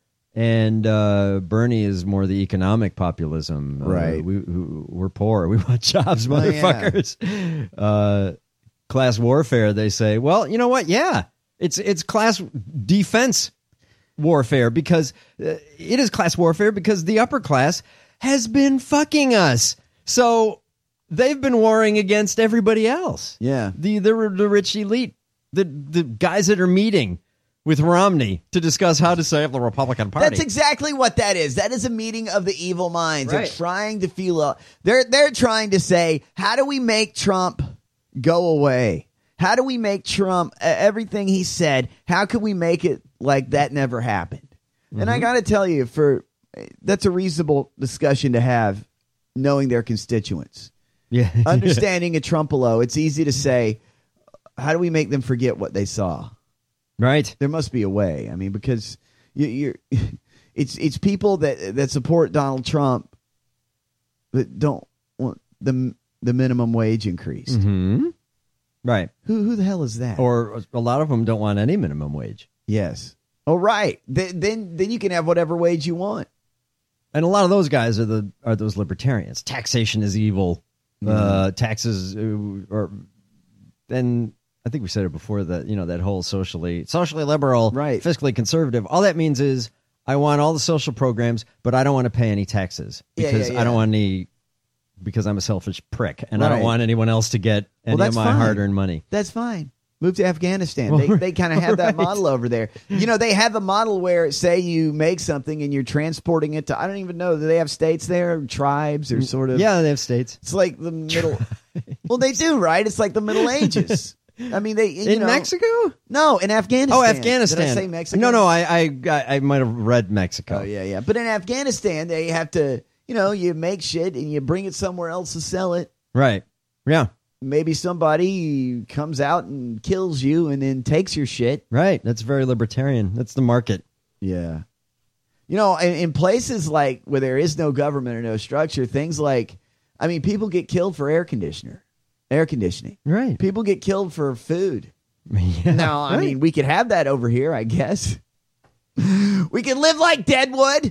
And uh, Bernie is more the economic populism. Uh, right. We, we're poor. We want jobs, motherfuckers. Oh, yeah. uh, class warfare, they say. Well, you know what? Yeah. It's it's class defense warfare because uh, it is class warfare because the upper class has been fucking us. So they've been warring against everybody else. Yeah. The, the, the rich elite, the, the guys that are meeting with Romney to discuss how to save the Republican Party. That's exactly what that is. That is a meeting of the evil minds. Right. They're trying to feel up. They're they're trying to say, how do we make Trump go away? How do we make Trump uh, everything he said? How can we make it like that never happened? Mm-hmm. And I got to tell you, for that's a reasonable discussion to have, knowing their constituents. Yeah, understanding a Trumpolo, it's easy to say, how do we make them forget what they saw? Right. There must be a way. I mean, because you, you're, it's it's people that that support Donald Trump that don't want the the minimum wage increased. Mm-hmm. Right. Who who the hell is that? Or a lot of them don't want any minimum wage. Yes. Oh, right. Then then then you can have whatever wage you want. And a lot of those guys are the are those libertarians. Taxation is evil. Mm-hmm. Uh, taxes are then. I think we said it before that, you know, that whole socially socially liberal, right. fiscally conservative. All that means is I want all the social programs, but I don't want to pay any taxes because yeah, yeah, yeah. I don't want any because I'm a selfish prick and right. I don't want anyone else to get any well, of my fine. hard-earned money. That's fine. Move to Afghanistan. They they kind of have that right. model over there. You know, they have a model where, say, you make something and you're transporting it to, I don't even know, do they have states there, tribes, or sort of? Yeah, they have states. It's like the middle. Well, they do, right? It's like the Middle Ages. I mean, they you in know, Mexico? No, in Afghanistan. Oh, Afghanistan. Did I say Mexico? No, no, I I I might have read Mexico. Oh, yeah, yeah. But in Afghanistan, they have to, you know, you make shit and you bring it somewhere else to sell it. Right. Yeah. Maybe somebody comes out and kills you and then takes your shit. Right. That's very libertarian. That's the market. Yeah. You know, in, in places like where there is no government or no structure, things like, I mean, people get killed for air conditioner. Air conditioning. Right. People get killed for food. Yeah, now, I right. mean, we could have that over here, I guess. We could live like Deadwood.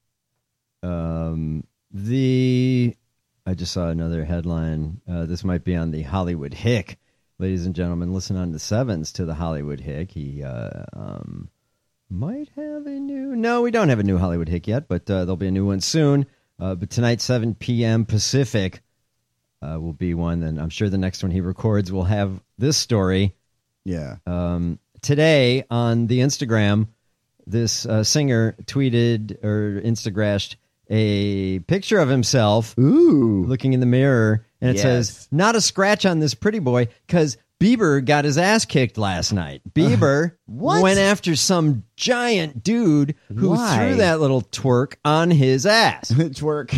Um, the I just saw another headline. Uh, this might be on the Hollywood Hick. ladies and gentlemen, listen on the sevens to the Hollywood Hick. He uh, um, might have a new... No, we don't have a new Hollywood Hick yet, but uh, there'll be a new one soon. Uh, but tonight, seven p.m. Pacific, uh, will be one. And I'm sure the next one he records will have this story. Yeah. Um, today on the Instagram, this uh, singer tweeted or Instagrashed a picture of himself Ooh. looking in the mirror, and it Yes. says, not a scratch on this pretty boy, because Bieber got his ass kicked last night. Bieber what? went after some giant dude who Why? threw that little twerk on his ass. Twerk.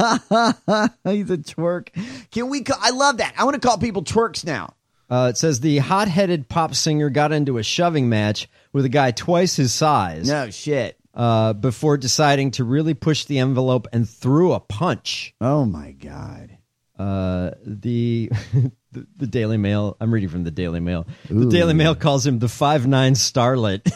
He's a twerk. Can we? Call, I love that. I want to call people twerks now. Uh, it says the hot-headed pop singer got into a shoving match with a guy twice his size. No shit. Uh, before deciding to really push the envelope and threw a punch. Oh my god. Uh, the, the the Daily Mail. I'm reading from the Daily Mail. Ooh. The Daily Mail calls him the five nine starlet.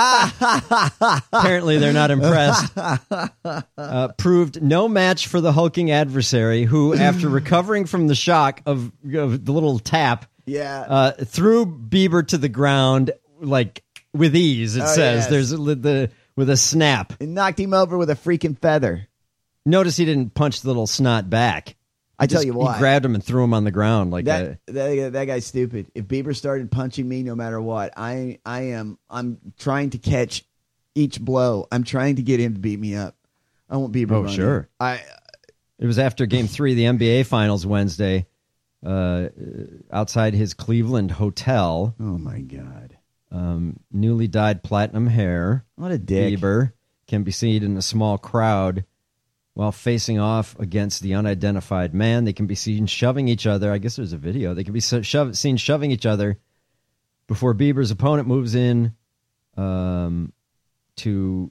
Apparently, they're not impressed. Uh, proved no match for the hulking adversary, who, after recovering from the shock of, of the little tap, yeah, uh, threw Bieber to the ground like with ease. It oh, says yes. there's a, the with a snap. It knocked him over with a freaking feather. Notice he didn't punch the little snot back. I He tell just- you what, he grabbed him and threw him on the ground like that, a, that that guy's stupid. If Bieber started punching me, no matter what, I I am I'm trying to catch each blow. I'm trying to get him to beat me up. I want Bieber. Oh, running. sure. I. It was after Game Three of the N B A Finals Wednesday, uh, outside his Cleveland hotel. Oh my God! Um, newly dyed platinum hair. What a dick! Bieber can be seen in a small crowd while facing off against the unidentified man. They can be seen shoving each other. I guess there's a video. They can be so- shove- seen shoving each other before Bieber's opponent moves in um, to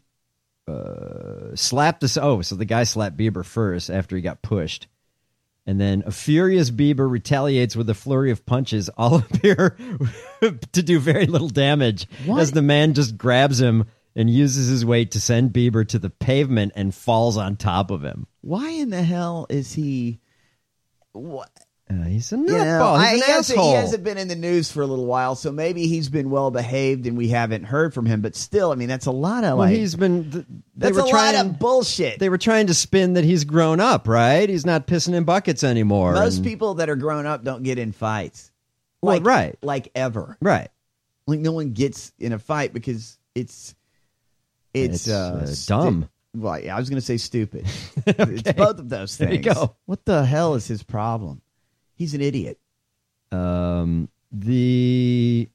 uh, slap this. Oh, so the guy slapped Bieber first after he got pushed. And then a furious Bieber retaliates with a flurry of punches, all appear to do very little damage, What? as the man just grabs him and uses his weight to send Bieber to the pavement and falls on top of him. Why in the hell is he? What? Uh, he's a You know, nutball. I- He's he, an hasn't, asshole. he hasn't been in the news for a little while, so maybe he's been well behaved and we haven't heard from him. But still, I mean, that's a lot of well, like. he's been. th- They that's were a trying, lot of bullshit. They were trying to spin that he's grown up, right? He's not pissing in buckets anymore. Most and- people that are grown up don't get in fights. Well, Like, right. Like ever. Right. Like no one gets in a fight because it's it's, It's, uh, uh, stu- dumb. Well, yeah, I was going to say stupid. Okay. It's both of those There you things. go. What the hell is his problem? He's an idiot. Um, the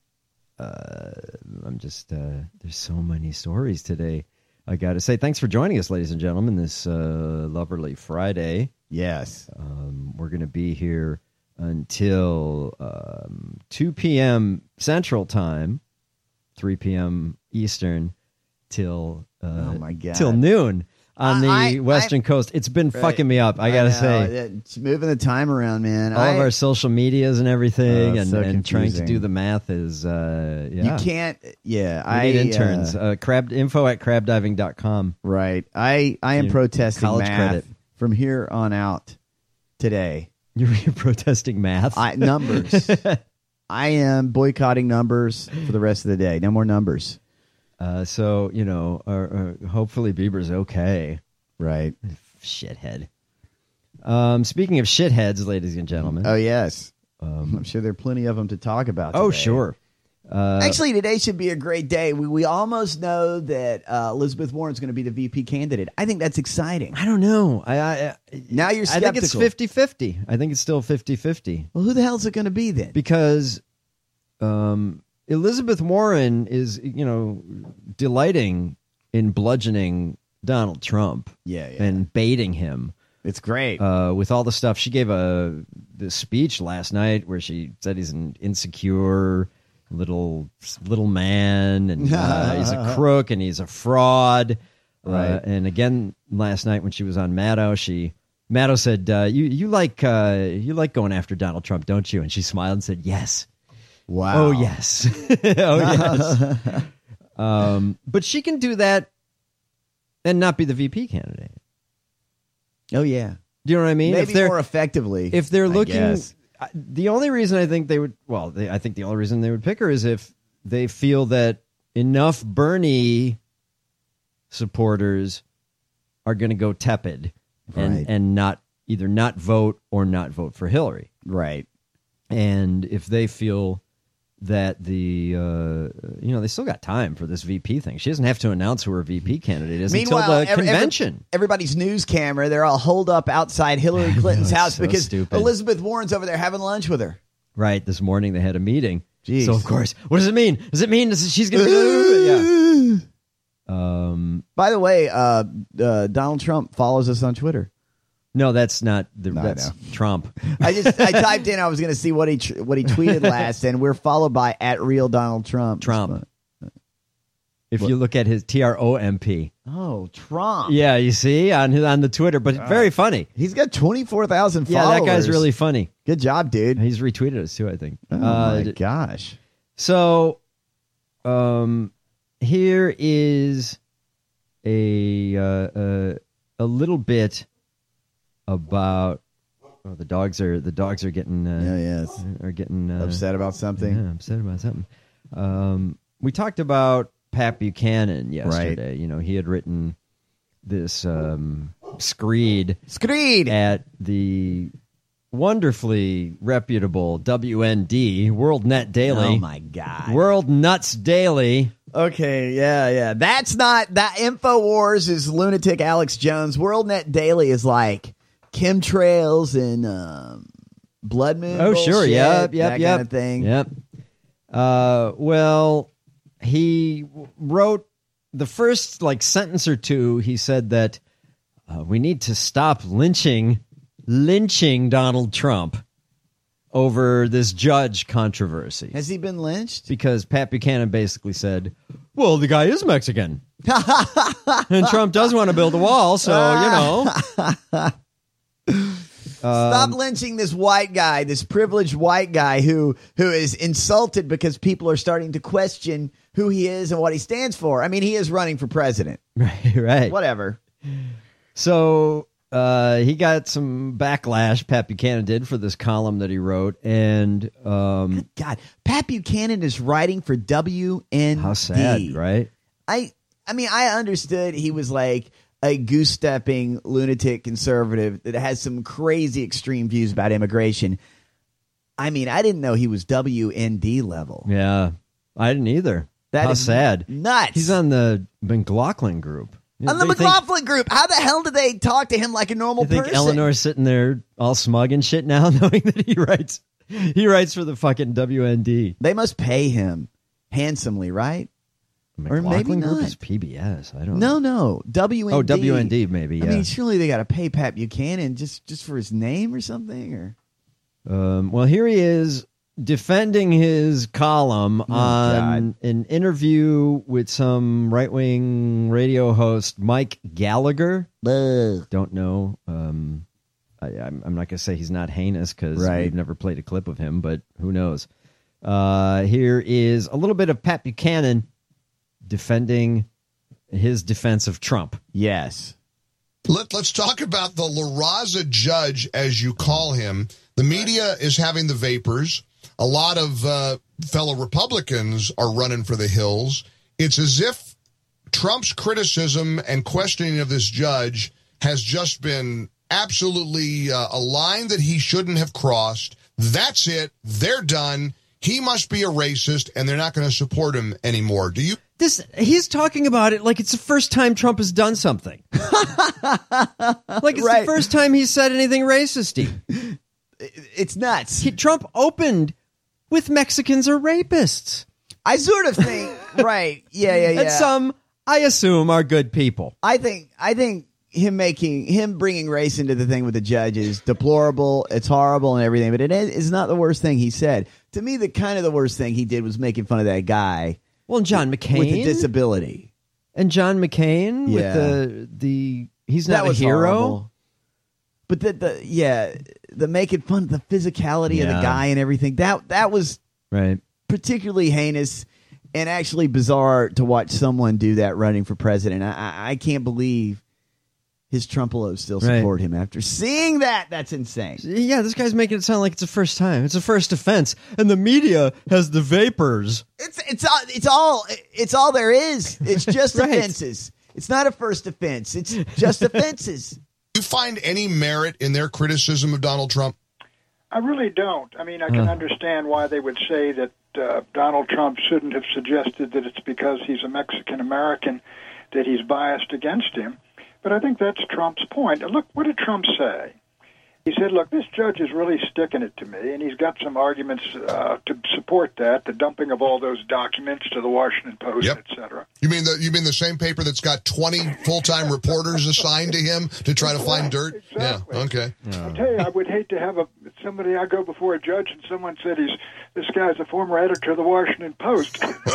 uh, I'm just uh, there's so many stories today. I got to say, thanks for joining us, ladies and gentlemen, this uh, lovely Friday. Yes, um, we're going to be here until um, two p.m. Central Time, three p.m. Eastern, till uh, Oh, my God. till noon on the I- I- Western Coast. It's been Right. fucking me up. I gotta know, say. it's moving the time around, man. All I, of our social medias and everything, Oh, and, so and trying to confusing. do the math is, uh, yeah. You can't. Yeah, We I need interns. uh, Uh, crab info at crab diving dot com. right. I I am You- protesting college math credit. from here on out today. You're, you're protesting math. I, numbers. I am boycotting numbers for the rest of the day. No more numbers. Uh, so you know, uh, uh, hopefully Bieber's okay. Right. Shithead. Um, speaking of shitheads, ladies and gentlemen. Oh yes. Um, I'm sure there are plenty of them to talk about. oh today. sure. Uh, Actually, today should be a great day. We we almost know that uh, Elizabeth Warren's going to be the V P candidate. I think that's exciting. I don't know. I, I, I Now you're I think it's skeptical. fifty-fifty. I think it's still fifty-fifty. Well, who the hell's it going to be then? Because um, Elizabeth Warren is, you know, delighting in bludgeoning Donald Trump. Yeah, yeah. And baiting him. It's great. Uh, with all the stuff. She gave a this speech last night where she said he's an insecure little little man, and uh, he's a crook, and he's a fraud. Right. Uh, and again, last night when she was on Maddow, she Maddow said, uh, "You you like uh, you like going after Donald Trump, don't you?" And she smiled and said, "Yes." Wow. Oh yes. Oh yes. um, but she can do that and not be the V P candidate. Oh yeah. Do you know what I mean? Maybe if they're more effectively. if they're I looking, guess. the only reason I think they would, well, they, I think the only reason they would pick her is if they feel that enough Bernie supporters are going to go tepid and, Right. and not either not vote or not vote for Hillary. Right. And if they feel that the, uh, you know, they still got time for this V P thing. She doesn't have to announce who her V P candidate is until Meanwhile, the every- convention. every- everybody's news camera, they're all holed up outside Hillary Clinton's know, house so because stupid. Elizabeth Warren's over there having lunch with her. Right. This morning they had a meeting. Jeez. So, of course, what does it mean? Does it mean this is- she's going to yeah. Um. By the way, uh, uh, Donald Trump follows us on Twitter. No, that's not the No, I that's know. Trump. I just I typed in I was going to see what he tr- what he tweeted last, and we're followed by at real Donald Trump. Trump. If you look at his T R O M P. Oh, Trump. Yeah, you see on his- on the Twitter, but very funny. He's got twenty-four thousand Yeah, followers. that guy's really funny. Good job, dude. He's retweeted us too, I think. Oh, Uh, my gosh. So, um, here is a uh, uh, a little bit about. Oh, the dogs are the dogs are getting uh, Yeah, yes. are getting uh, Upset about something. Yeah, upset about something. Um, we talked about Pat Buchanan yesterday. You know, he had written this um, screed Screed at the wonderfully reputable W N D, World Net Daily. Oh, my God. World Nuts Daily. Okay, yeah, yeah. That's not, that InfoWars is lunatic Alex Jones. WorldNet Daily is like chemtrails and um, blood moon. Oh, sure. bullshit, Yep, yep, that yep. kind of thing. Yep. Uh, well, he wrote the first like sentence or two. He said that uh, we need to stop lynching, lynching Donald Trump over this judge controversy. Has he been lynched? Because Pat Buchanan basically said, well, the guy is Mexican. And Trump does want to build a wall, so, you know. Stop lynching this white guy, this privileged white guy who who is insulted because people are starting to question who he is and what he stands for. I mean, he is running for president. Right, right. Whatever. So uh, he got some backlash, Pat Buchanan did, for this column that he wrote. And um, God, Pat Buchanan is writing for W N D. how sad, right? I I mean, I understood he was like a goose-stepping lunatic conservative that has some crazy extreme views about immigration. I mean, I didn't know he was W N D level. Yeah, I didn't either. That how is sad. nuts. He's on the McLaughlin group. On the Do you think- McLaughlin group. How the hell did they talk to him like a normal You think person? Eleanor's sitting there all smug and shit now, knowing that he writes he writes for the fucking W N D. They must pay him handsomely, right? Or maybe McLaughlin group not. is P B S. I don't No, know. no. W N D. Oh, W N D maybe, I yeah. mean, surely they got to pay Pat Buchanan just, just for his name or something? Or Um, well, here he is defending his column Oh, on an interview with some right-wing radio host, Mike Gallagher. Don't know. Um, I, I'm, I'm not going to say he's not heinous because Right. we've never played a clip of him, but who knows? Uh, here is a little bit of Pat Buchanan defending his defense of Trump. Yes. Let, let's talk about the La Raza judge, as you call him. The media is having the vapors. A lot of uh, fellow Republicans are running for the hills. It's as if Trump's criticism and questioning of this judge has just been absolutely uh, a line that he shouldn't have crossed. That's it. They're done. He must be a racist, and they're not going to support him anymore. Do you? This he's talking about it like it's the first time Trump has done something. Like it's Right. the first time he's said anything racisty. It's nuts. He, Trump opened with Mexicans are rapists. I sort of think, right. Yeah, yeah, yeah. And some, I assume, are good people. I think I think him making him bringing race into the thing with the judge is deplorable. It's horrible and everything, but it is not the worst thing he said. To me, the kind of the worst thing he did was making fun of that guy. Well, and John McCain with the disability, and John McCain Yeah. with the the he's that not a was hero. horrible. But the the yeah, the making fun of the physicality of the Yeah. guy and everything that that was Right. particularly heinous and actually bizarre to watch someone do that running for president. I, I, I can't believe his Trumpelos still Right. support him after seeing that. That's insane. Yeah, this guy's making it sound like it's the first time. It's a first offense, and the media has the vapors. It's it's all it's all it's all there is. It's just Right. offenses. It's not a first offense. It's just offenses. Do you find any merit in their criticism of Donald Trump? I really don't. I mean, I can Huh. understand why they would say that uh, Donald Trump shouldn't have suggested that it's because he's a Mexican American that he's biased against him. But I think that's Trump's point. And look, what did Trump say? He said, look, this judge is really sticking it to me, and he's got some arguments uh, to support that, the dumping of all those documents to the Washington Post, Yep. et cetera. You mean the you mean the same paper that's got twenty full-time reporters assigned to him to try to find dirt? Exactly. Yeah, okay. I'll tell you, I would hate to have a somebody, I go before a judge and someone said he's this guy's a former editor of the Washington Post.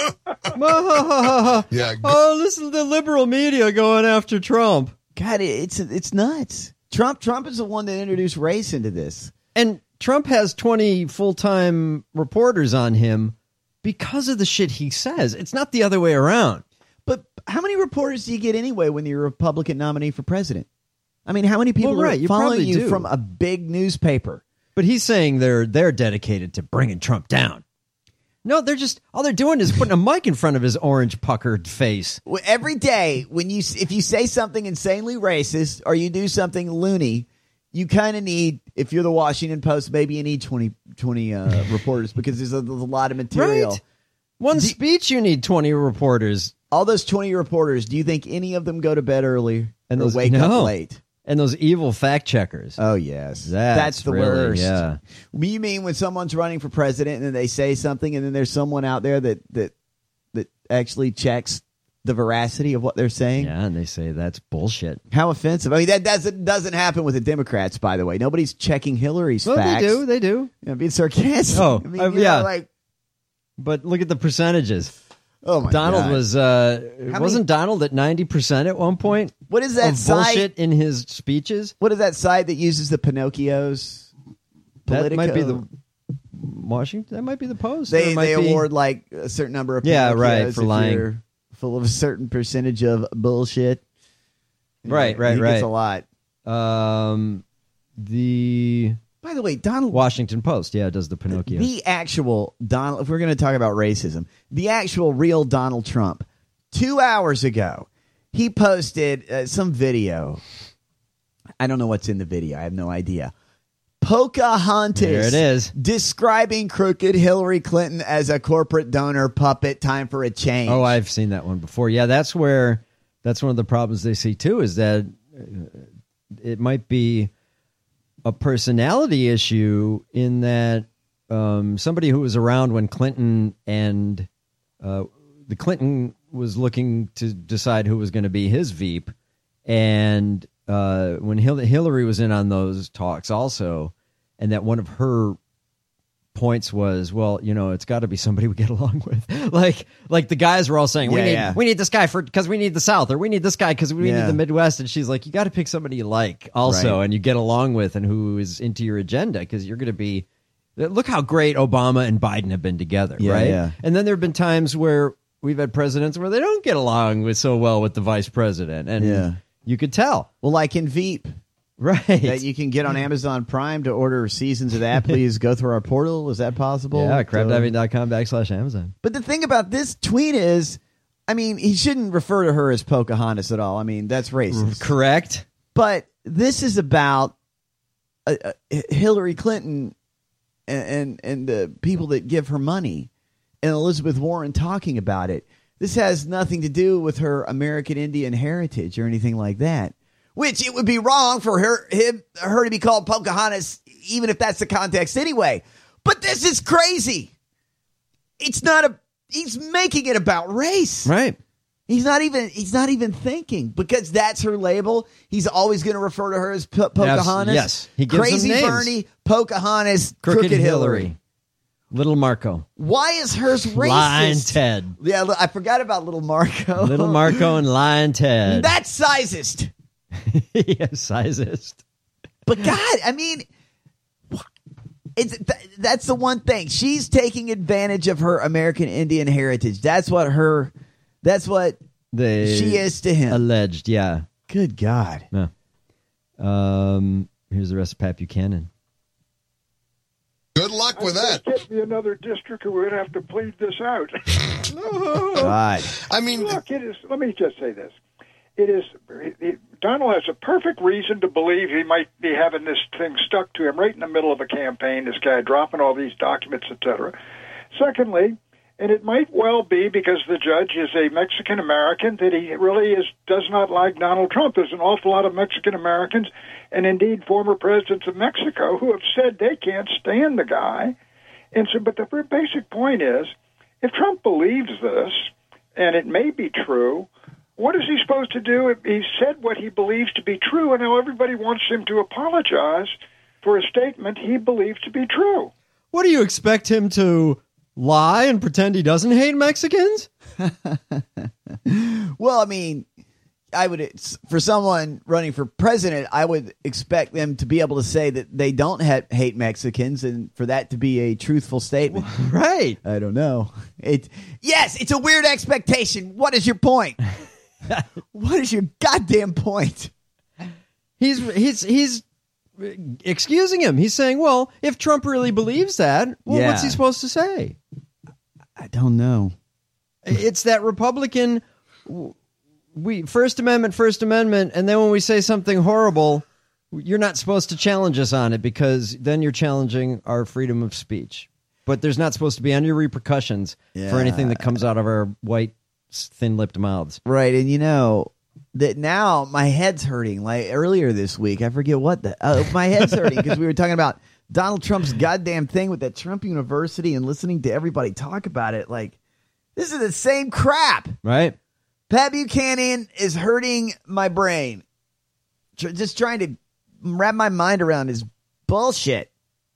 Yeah. Oh, listen to the liberal media going after Trump. God, it's it's nuts. Trump Trump is the one that introduced race into this. And Trump has twenty full-time reporters on him because of the shit he says. It's not the other way around. But how many reporters do you get anyway when you're a Republican nominee for president? I mean, how many people Well, right, are you following probably you do. from a big newspaper? But he's saying they're they're dedicated to bringing Trump down. No, they're just all they're doing is putting a mic in front of his orange puckered face. Well, every day when you if you say something insanely racist or you do something loony, you kind of need, if you're the Washington Post, maybe you need twenty, twenty uh, reporters because there's a, there's a lot of material. Right. One Do- speech, you need twenty reporters. All those twenty reporters, do you think any of them go to bed early And or those- wake no. up late? And those evil fact checkers. Oh, yes. That's, That's the really, worst. Yeah. You mean when someone's running for president and then they say something and then there's someone out there that that that actually checks the veracity of what they're saying? Yeah, and they say that's bullshit. How offensive. I mean, that doesn't doesn't happen with the Democrats, by the way. Nobody's checking Hillary's Well, facts. they do. They do. You know, being sarcastic. Oh, I mean, uh, you know, yeah. like, But look at the percentages. oh, my Donald God. was, uh, How wasn't many- Donald at ninety percent at one point? What is that of site? bullshit in his speeches? What is that site that uses the Pinocchios? That might be Politico? the Washington. That might be the Post. or They it might they be- award like a certain number of Yeah, Pinocchios right, for if lying. you're full of a certain percentage of bullshit. Right, Yeah, right, he right. Gets a lot. Um, the By the way, Donald Washington Post, yeah, does the Pinocchio. The actual Donald, if we're going to talk about racism, the actual real Donald Trump, two hours ago, he posted uh, some video. I don't know what's in the video. I have no idea. Pocahontas. There it is. Describing crooked Hillary Clinton as a corporate donor puppet. Time for a change. Oh, I've seen that one before. Yeah, that's where that's one of the problems they see too, is that uh, it might be a personality issue in that um, somebody who was around when Clinton and uh, the Clinton was looking to decide who was going to be his Veep, and uh, when Hil- Hillary was in on those talks also, and that one of her points was, well, you know, it's got to be somebody we get along with. like, like the guys were all saying, we Yeah, need, yeah. we need this guy for because we need the South, or we need this guy because we Yeah. need the Midwest. And she's like, you got to pick somebody you like also, Right. and you get along with, and who is into your agenda, because you're going to be. Look how great Obama and Biden have been together, Yeah, right? yeah. And then there have been times where we've had presidents where they don't get along with so well with the vice president, and Yeah. you could tell, Well, like in Veep. right? That you can get on Amazon Prime to order seasons of that. Please go through our portal. Is that possible? Yeah, So- crabdiving.com backslash Amazon. But the thing about this tweet is, I mean, he shouldn't refer to her as Pocahontas at all. I mean, that's racist. Correct. But this is about uh, uh, Hillary Clinton and, and and the people that give her money, and Elizabeth Warren talking about it. This has nothing to do with her American Indian heritage or anything like that. Which it would be wrong for her him her to be called Pocahontas, even if that's the context anyway. But this is crazy. It's not a. He's making it about race. Right. He's not even. He's not even thinking, because that's her label. He's always going to refer to her as P- Pocahontas. yes. He gives Crazy them names. Bernie, Pocahontas, Crooked, Crooked, Hillary. Hillary. Little Marco. Why is hers racist? Lion Ted. Yeah, look, I forgot about Little Marco. Little Marco and Lion Ted. That's sizist. yeah, sizist. But God, I mean, it's th- that's the one thing. She's taking advantage of her American Indian heritage. That's what her. That's what They she is to him. Alleged, yeah. Good God. Yeah. Um, here's the rest of Pat Buchanan. Good luck with that. Get me another district who would have to plead this out. Right. I mean, look, it is. Let me just say this: it is. It, Donald has a perfect reason to believe he might be having this thing stuck to him right in the middle of a campaign. This guy dropping all these documents, et cetera. Secondly, and it might well be because the judge is a Mexican American that he really is does not like Donald Trump. There's an awful lot of Mexican Americans, and indeed former presidents of Mexico, who have said they can't stand the guy. And so, but the basic point is, if Trump believes this, and it may be true, what is he supposed to do if he said what he believes to be true, and now everybody wants him to apologize for a statement he believes to be true? What do you expect him to lie and pretend he doesn't hate Mexicans? Well, I mean, I would, for someone running for president, I would expect them to be able to say that they don't ha- hate Mexicans, and for that to be a truthful statement. Right. I don't know. It. Yes, it's a weird expectation. What is your point? What is your goddamn point? He's he's he's excusing him. He's saying, well, if Trump really believes that, well, Yeah. what's he supposed to say? I don't know. It's that Republican, we First Amendment, First Amendment, and then when we say something horrible, you're not supposed to challenge us on it because then you're challenging our freedom of speech. But there's not supposed to be any repercussions Yeah. for anything that comes out of our white, thin-lipped mouths. Right, and you know that now my head's hurting. Like earlier this week, I forget what the uh, my head's hurting because we were talking about Donald Trump's goddamn thing with that Trump University and listening to everybody talk about it. Like, this is the same crap. Right. Pat Buchanan is hurting my brain. Tr- just trying to wrap my mind around his bullshit.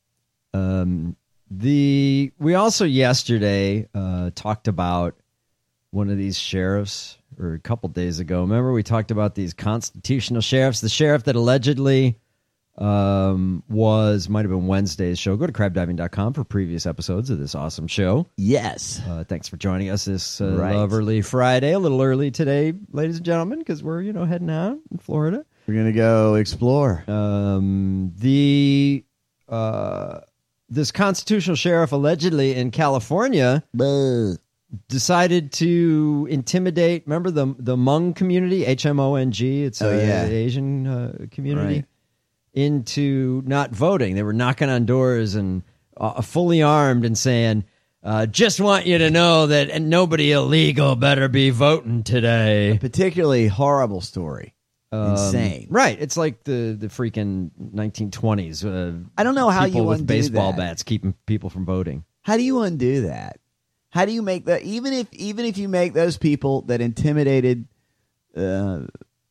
Um, the we also yesterday uh, talked about one of these sheriffs, or a couple days ago. Remember, we talked about these constitutional sheriffs. The sheriff that allegedly um, was, might have been Wednesday's show. Go to crab diving dot com for previous episodes of this awesome show. Yes. Uh, thanks for joining us this uh, Right. lovely Friday. A little early today, ladies and gentlemen, because we're, you know, heading out in Florida. We're going to go explore. Um, the uh, this constitutional sheriff allegedly in California Buh. decided to intimidate. Remember the the Hmong community, H M O N G. It's Oh, a, yeah. the Asian uh, community Right. into not voting. They were knocking on doors and uh, fully armed and saying, uh, "Just want you to know that nobody illegal better be voting today." Particularly horrible story. Um, Insane. Right. It's like the, the freaking nineteen twenties. Uh, I don't know how people you with undo baseball that. bats keeping people from voting. How do you undo that? How do you make that? Even if even if you make those people that intimidated uh,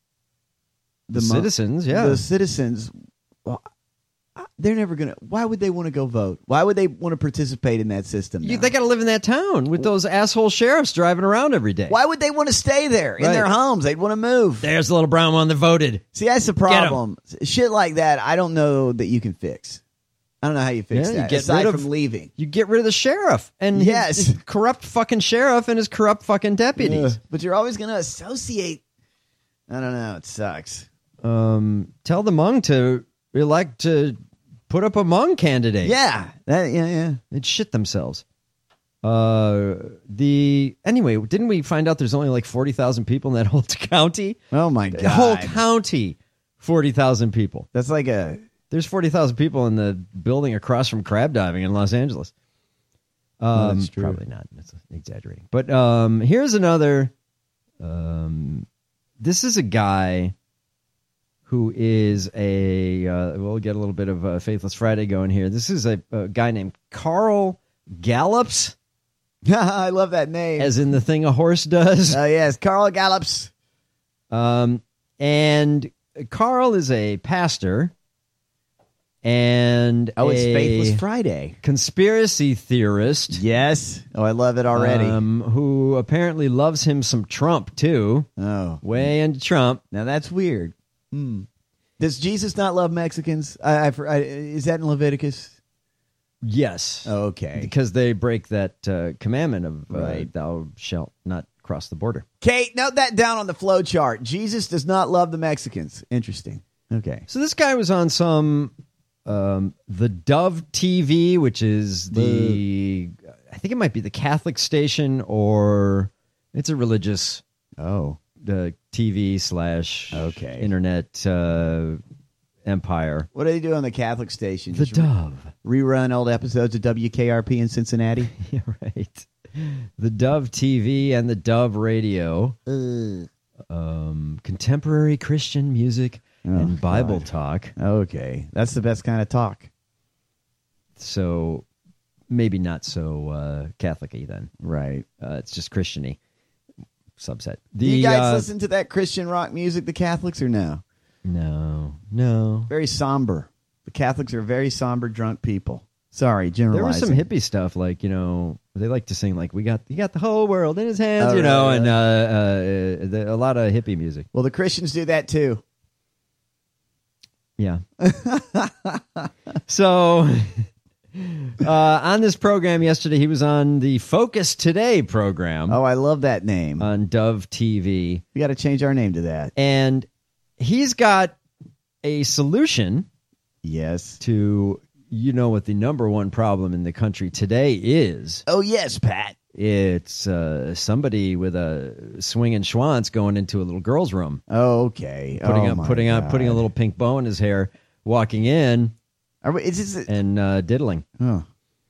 The mo- citizens, yeah. the citizens, well, they're never gonna. Why would they want to go vote? Why would they want to participate in that system? You, now? they got to live in that town with those asshole sheriffs driving around every day. Why would they want to stay there in Right. their homes? They'd want to move. There's the little brown one that voted. See, that's the problem. Shit like that, I don't know that you can fix. I don't know how you fix Yeah, you that. get aside rid of- from leaving. You get rid of the sheriff and his- Yes. his corrupt fucking sheriff and his corrupt fucking deputies. Ugh. But you're always going to associate. I don't know. It sucks. Um, tell the Hmong to elect to put up a Hmong candidate. Yeah. That, yeah, yeah. They'd shit themselves. Uh, the anyway, didn't we find out there's only like forty thousand people in that whole county? Oh my The whole God. county, forty thousand people. That's like a. There's forty thousand people in the building across from crab diving in Los Angeles. Um, that's true. Probably not. That's exaggerating. But um, here's another. Um, this is a guy who is a. Uh, we'll get a little bit of uh, Faithless Friday going here. This is a, a guy named Carl Gallops, I love that name. as in the thing a horse does. Oh, yes. Carl Gallops. Um, and Carl is a pastor and Oh, it's a Faithless Friday. conspiracy theorist. Yes. Oh, I love it already. Um, who apparently loves him some Trump too. oh. Way into Trump. Now that's weird. Hmm. Does Jesus not love Mexicans? I, I, I, is that in Leviticus? Yes. Oh, okay. Because they break that uh, commandment of uh, Right. thou shalt not cross the border. Kate, note that down on the flow chart. Jesus does not love the Mexicans. Interesting. Okay. So this guy was on some um, the Dove T V, which is the, I think it might be the Catholic station, or it's a religious oh the T V slash okay internet uh, empire. What do they do on the Catholic station? The Just Dove. Re- rerun old episodes of W K R P in Cincinnati? Yeah, right. The Dove T V and the Dove Radio. Uh. Um, contemporary Christian music Oh, and Bible God. talk. Okay. That's the best kind of talk. So maybe not so uh, Catholic-y then. Right. Uh, it's just Christian-y subset. Do you guys uh, listen to that Christian rock music, the Catholics, or no? No. No. Very somber. The Catholics are very somber, drunk people. Sorry, generalizing. There was some hippie stuff, like, you know, they like to sing, like, we got you got the whole world in his hands, Oh, you know, right, and right. uh, uh, the, a lot of hippie music. Well, the Christians do that too. Yeah. So, uh, on this program yesterday, he was on the Focus Today program. Oh, I love that name. On Dove T V. We got to change our name to that. And he's got a solution. Yes. To, you know, what the number one problem in the country today is. Oh, yes, Pat. It's uh, somebody with a swinging schwanz going into a little girl's room. Oh, okay. Putting oh, up, my putting God. up, putting a little pink bow in his hair, walking in, Are we, is this a, and uh, diddling. oh.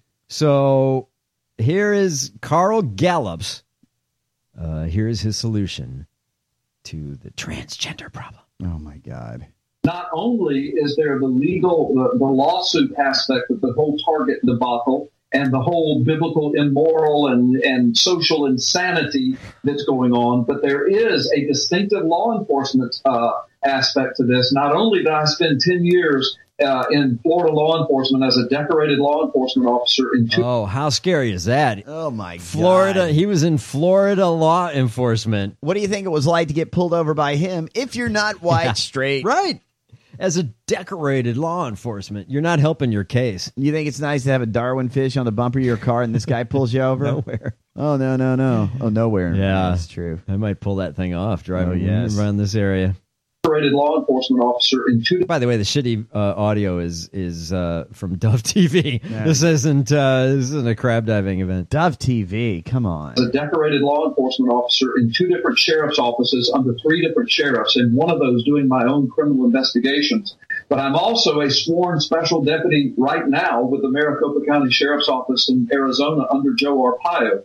So here is Carl Gallups. Uh, here is his solution to the transgender problem. Oh, my God. Not only is there the legal, the, the lawsuit aspect of the whole Target debacle and the whole biblical immoral and, and social insanity that's going on, but there is a distinctive law enforcement uh, aspect to this. Not only did I spend ten years uh, in Florida law enforcement as a decorated law enforcement officer in two. Oh, how scary is that? Oh, my God. Florida. He was in Florida law enforcement. What do you think it was like to get pulled over by him if you're not white, Yeah. straight? Right. As a decorated law enforcement, you're not helping your case. You think it's nice to have a Darwin fish on the bumper of your car and this guy pulls you over? Nowhere. Oh, no, no, no. Oh, nowhere. Yeah. That's true. I might pull that thing off driving Oh, yes. around this area. Decorated law enforcement officer in two. By the way, the shitty uh, audio is is uh, from Dove T V. Yeah. This isn't uh, this isn't a crab diving event. Dove T V, come on. As a decorated law enforcement officer in two different sheriff's offices under three different sheriffs, and one of those doing my own criminal investigations. But I'm also a sworn special deputy right now with the Maricopa County Sheriff's Office in Arizona under Joe Arpaio.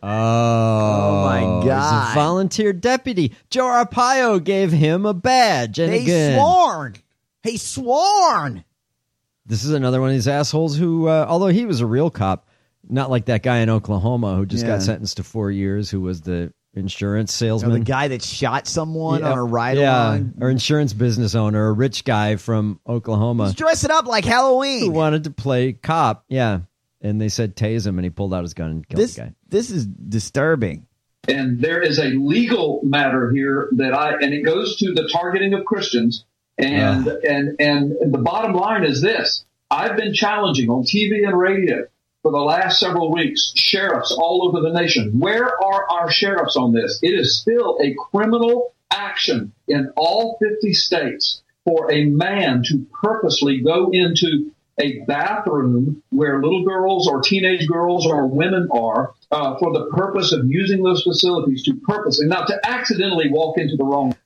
Oh, my He's God. a volunteer deputy. Joe Arpaio gave him a badge. And He again, sworn. He sworn. this is another one of these assholes who, uh, although he was a real cop, not like that guy in Oklahoma who just Yeah. got sentenced to four years, who was the insurance You know, salesman. the guy that shot someone Yeah, on a ride yeah, along. or insurance business owner, a rich guy from Oklahoma He's dressing up like who Halloween. wanted to play cop. Yeah. And they said tase him, and he pulled out his gun and killed This, the guy. this is disturbing. And there is a legal matter here that I, and it goes to the targeting of Christians. And, and, and the bottom line is this. I've been challenging on T V and radio for the last several weeks, sheriffs all over the nation. Where are our sheriffs on this? It is still a criminal action in all fifty states for a man to purposely go into a bathroom where little girls or teenage girls or women are uh, for the purpose of using those facilities to purposely, not to accidentally walk into the wrong.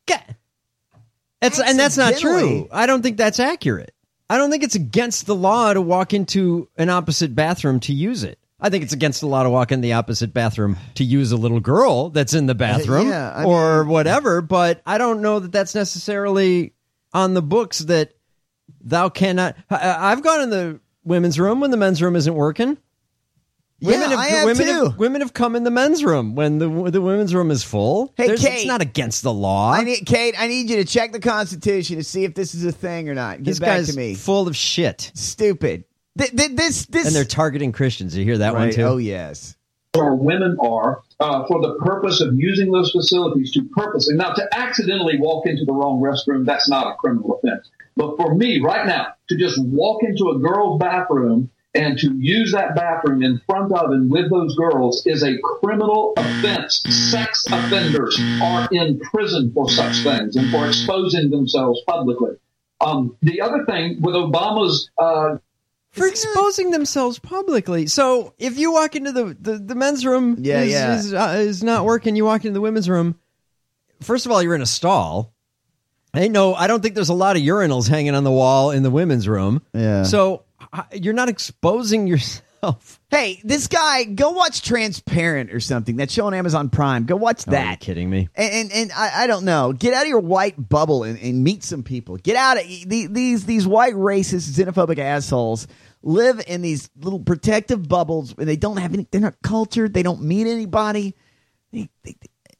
That's, and that's not Accidentally. true. I don't think that's accurate. I don't think it's against the law to walk into an opposite bathroom to use it. I think it's against the law to walk in the opposite bathroom to use a little girl that's in the bathroom yeah, I or mean- whatever. But I don't know that that's necessarily on the books that thou cannot. I, I've gone in the women's room when the men's room isn't working. Yeah, I have women too. Have, women have come in the men's room when the the women's room is full. Hey, There's- Kate. it's not against the law. I need Kate. I need you to check the Constitution to see if this is a thing or not. Get this back guy's to me. full of shit. Stupid. Th- th- this this And they're targeting Christians. You hear that one right. too? Oh yes. Or women are uh, for the purpose of using those facilities to purposely, not to accidentally walk into the wrong restroom. That's not a criminal offense. But for me right now, to just walk into a girl's bathroom and to use that bathroom in front of and with those girls is a criminal offense. Sex offenders are in prison for such things and for exposing themselves publicly. Um, the other thing with Obama's uh, for exposing themselves publicly. So if you walk into the the, the men's room, yeah, is, yeah. Is, uh, is not working. You walk into the women's room. First of all, you're in a stall. Ain't no. I don't think there's a lot of urinals hanging on the wall in the women's room. Yeah. So uh, you're not exposing yourself. Hey, this guy, go watch Transparent or something. That show on Amazon Prime. Go watch Oh, that. are you kidding me? And and, and I, I don't know. Get out of your white bubble and, and meet some people. Get out of the, these these white racist xenophobic assholes live in these little protective bubbles and they don't have any. They're not cultured. They don't meet anybody. They, they,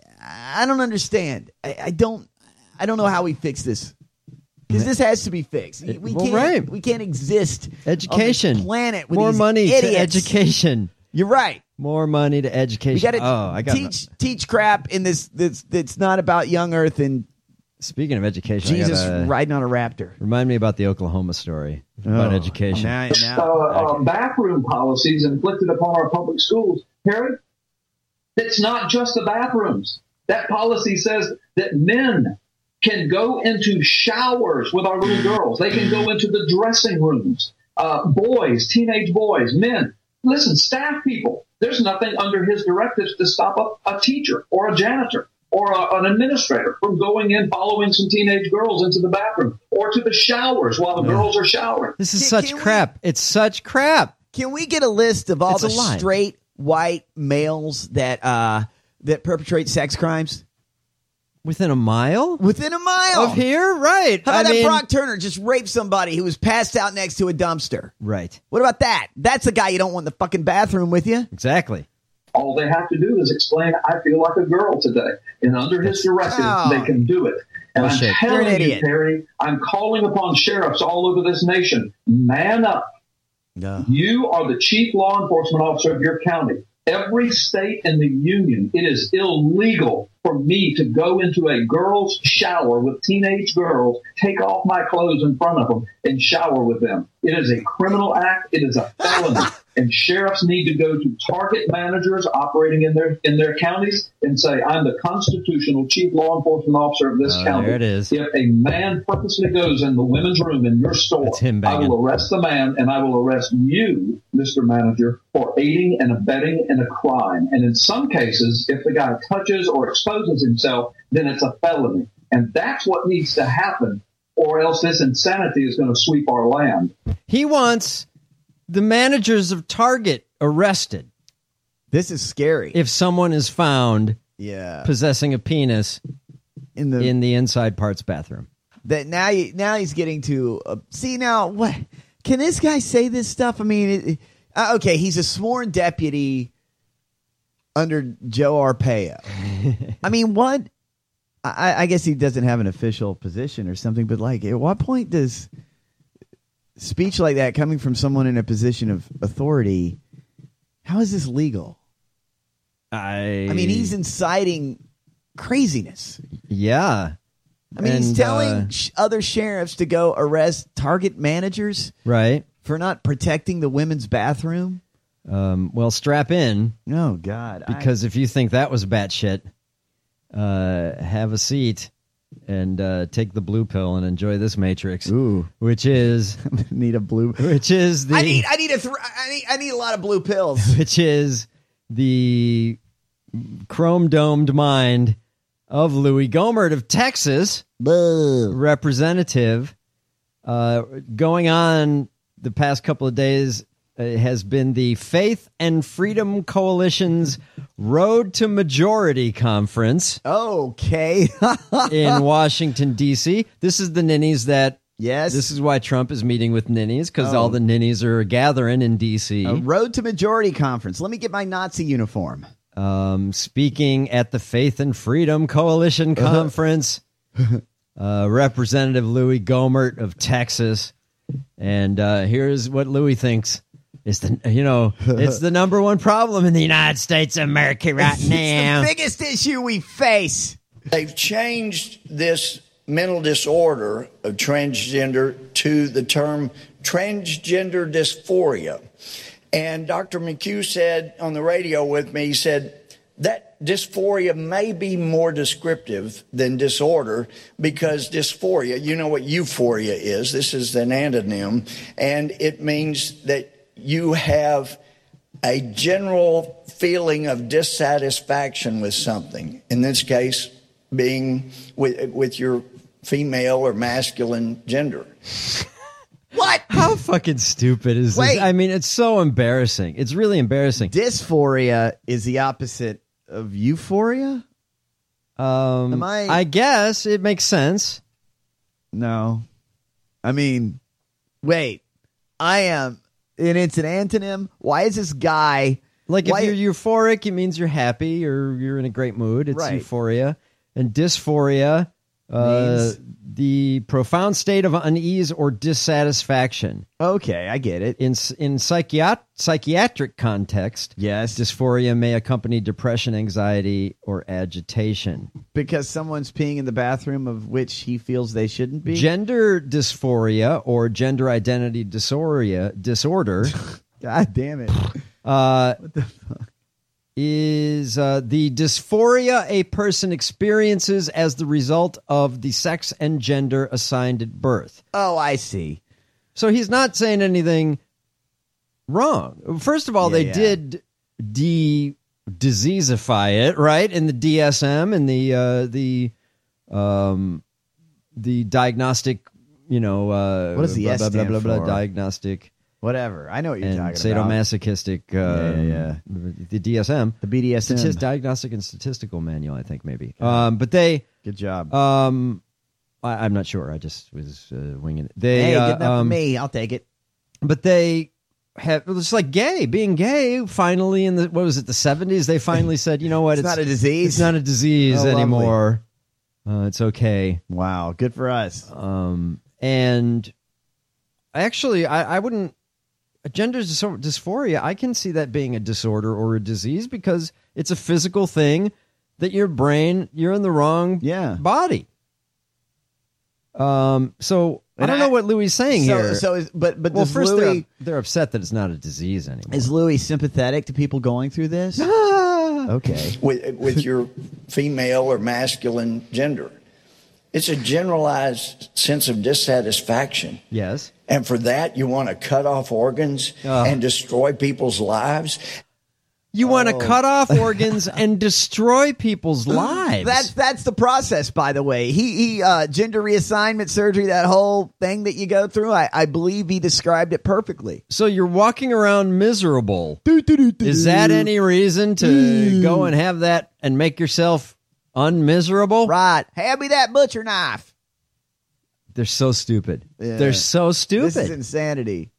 I don't understand. I, I don't. I don't know how we fix this. Because this has to be fixed. We Well, can't. right. We can't exist. Education. On this planet with More these money idiots. to education. You're right. More money to education. We got to oh, I got teach teach crap in this. That's that's not about young Earth and Speaking of education, Jesus I gotta, riding on a raptor. Remind me about the Oklahoma story about Oh, education. now- now- uh, uh, bathroom policies inflicted upon our public schools. Harry, it's not just the bathrooms. That policy says that men can go into showers with our little girls. They can go into the dressing rooms. Uh, boys, teenage boys, men. Listen, staff people. There's nothing under his directives to stop a, a teacher or a janitor or a, an administrator from going in, following some teenage girls into the bathroom or to the showers while the No. girls are showering. This is such crap. It's such crap. Can we get a list of all It's the a lie. straight white males that uh, that perpetrate sex crimes Within a mile? within a mile Of here? Right. How about I that mean- Brock Turner just raped somebody who was passed out next to a dumpster? Right. What about that? That's a guy you don't want in the fucking bathroom with you. Exactly. All they have to do is explain, I feel like a girl today. And under his directive, Oh. they can do it. And Bullshit. I'm You're an telling you, idiot. Terry, I'm calling upon sheriffs all over this nation. Man up. No. You are the chief law enforcement officer of your county. Every state in the union, it is illegal for me to go into a girl's shower with teenage girls, take off my clothes in front of them, and shower with them. It is a criminal act. It is a felony. And sheriffs need to go to target managers operating in their in their counties and say, I'm the constitutional chief law enforcement officer of this Oh, county. there it is. If a man purposely goes in the women's room in your store, That's him I banging. will arrest the man and I will arrest you, Mister Manager, for aiding and abetting in a crime. And in some cases, if the guy touches or exposes himself, then it's a felony. And that's what needs to happen, or else this insanity is going to sweep our land. He wants the managers of Target arrested This is scary. if someone is found yeah. possessing a penis In the in the inside parts bathroom. that now you, now he's getting to uh, see now what can this guy say this stuff? I mean, it, uh, okay, he's a sworn deputy under Joe Arpaio. I mean, what? I, I guess he doesn't have an official position or something, but like, at what point does speech like that coming from someone in a position of authority? How is this legal? I I mean, he's inciting craziness. yeah. I mean, he's And, telling uh, sh- other sheriffs to go arrest Target managers right. for not protecting the women's bathroom. Um, well, strap in Oh God! I- because if you think that was batshit, uh, have a seat and uh, take the blue pill and enjoy this Matrix, Ooh. which is need a blue. which is the I need. I need a. Th- I need. I need a lot of blue pills. which is the chrome domed mind of Louis Gohmert of Texas, representative. Uh, going on the past couple of days uh, has been the Faith and Freedom Coalition's Road to Majority Conference Okay. in Washington, D C. This is the ninnies that. Yes. This is why Trump is meeting with ninnies, because Oh. all the ninnies are gathering in D C. A Road to Majority conference. Let me get my Nazi uniform. Um, speaking at the Faith and Freedom Coalition Conference, uh, Representative Louis Gohmert of Texas. And uh, here's what Louis thinks is the, you know, it's the number one problem in the United States of America right now. It's the biggest issue we face. They've changed this mental disorder of transgender to the term transgender dysphoria. And Doctor McHugh said on the radio with me, he said, that dysphoria may be more descriptive than disorder, because dysphoria, you know what euphoria is. This is an antonym, and it means that you have a general feeling of dissatisfaction with something. In this case, being with, with your female or masculine gender. What? How fucking stupid is Wait. this? I mean, it's so embarrassing. It's really embarrassing. Dysphoria is the opposite of euphoria? Um, Am I- I guess it makes sense. No. I mean, wait. I am, and it's an antonym. Why is this guy... Like why, if you're euphoric, it means you're happy or you're in a great mood. It's Right. euphoria. And dysphoria, uh, Means? the profound state of unease or dissatisfaction. Okay, I get it. In in psychiat- psychiatric context, yes, dysphoria may accompany depression, anxiety, or agitation. Because someone's peeing in the bathroom of which he feels they shouldn't be? Gender dysphoria or gender identity disorder, disorder God damn it. uh, What the fuck? is uh, the dysphoria a person experiences as the result of the sex and gender assigned at birth. Oh, I see. So he's not saying anything wrong. First of all, Yeah, they yeah. did de-diseasify it, right? In the D S M and the uh, the um, the diagnostic, you know, uh, What does the blah, S blah, blah, stand blah, blah, for? diagnostic Whatever. I know what you're and talking about. sadomasochistic. Uh, Yeah, yeah, The D S M, The B D S M. Statist- Diagnostic and Statistical Manual, I think maybe. Um, but they, Good job. um, I, I'm not sure. I just was uh, winging it. They, hey, uh, good enough um, for me. I'll take it. But they have, it's like gay, being gay. Finally, in the what was it, the seventies? They finally said, you know what? It's not a disease? It's not a disease Oh, lovely. anymore. Uh, it's okay. Wow, good for us. Um, and actually, I, I wouldn't. Gender dys- dysphoria, I can see that being a disorder or a disease because it's a physical thing that your brain, you're in the wrong Yeah. body. Um, so I And don't I- know what Louis is saying so, here. So, is, but but well, does first Louis, they're, they're upset that it's not a disease anymore. is Louis sympathetic to people going through this? Okay. with, with your female or masculine gender. It's a generalized sense of dissatisfaction. Yes. And for that, you want to cut off organs Uh. and destroy people's lives. You want to Oh. cut off organs and destroy people's lives. That's that's the process, by the way. He he uh, gender reassignment surgery, that whole thing that you go through. I, I believe he described it perfectly. So you're walking around miserable. Is that any reason to go and have that and make yourself unmiserable? Right? Hand me that butcher knife. They're so stupid. Yeah. They're so stupid. This is insanity.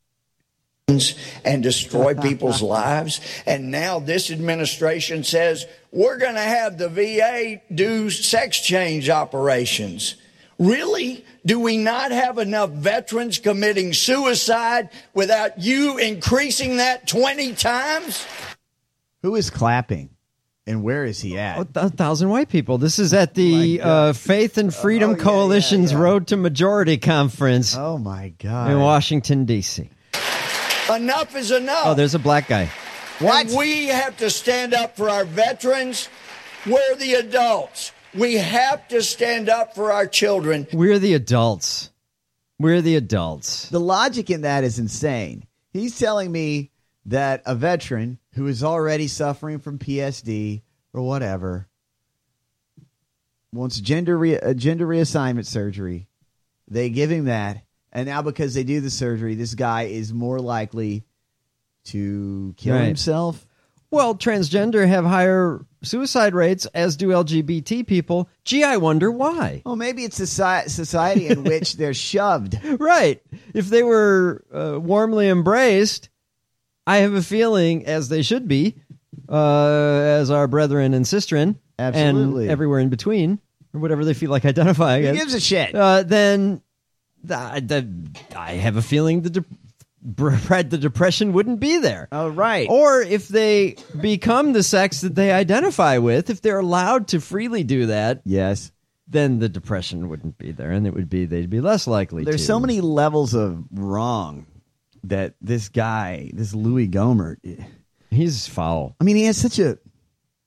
And destroy people's lives. And now this administration says we're going to have the V A do sex change operations. Really? Do we not have enough veterans committing suicide without you increasing that twenty times? Who is clapping? And where is he at? A thousand white people. This is at the uh, Faith and Freedom Oh, yeah, Coalition's yeah, yeah. Road to Majority Conference Oh my God! in Washington, D C Enough is enough. Oh, there's a black guy. What? And we have to stand up for our veterans. We're the adults. We have to stand up for our children. We're the adults. We're the adults. The logic in that is insane. He's telling me that a veteran who is already suffering from P S D or whatever wants gender re- a gender reassignment surgery. They give him that, and now because they do the surgery, this guy is more likely to kill Right. himself. Well, transgender have higher suicide rates, as do L G B T people. Gee, I wonder why. Well, maybe it's a soci- society in which they're shoved. Right. If they were uh, warmly embraced, I have a feeling, as they should be, uh, as our brethren and sistren, Absolutely. and everywhere in between, or whatever they feel like identifying Who as, gives a shit? Uh, then the, the, I have a feeling the, de- the depression wouldn't be there. Oh, right. Or if they become the sex that they identify with, if they're allowed to freely do that, Yes. then the depression wouldn't be there, and it would be they'd be less likely There's to. so many levels of wrong that this guy, this Louis Gohmert, He's foul. I mean, he has such a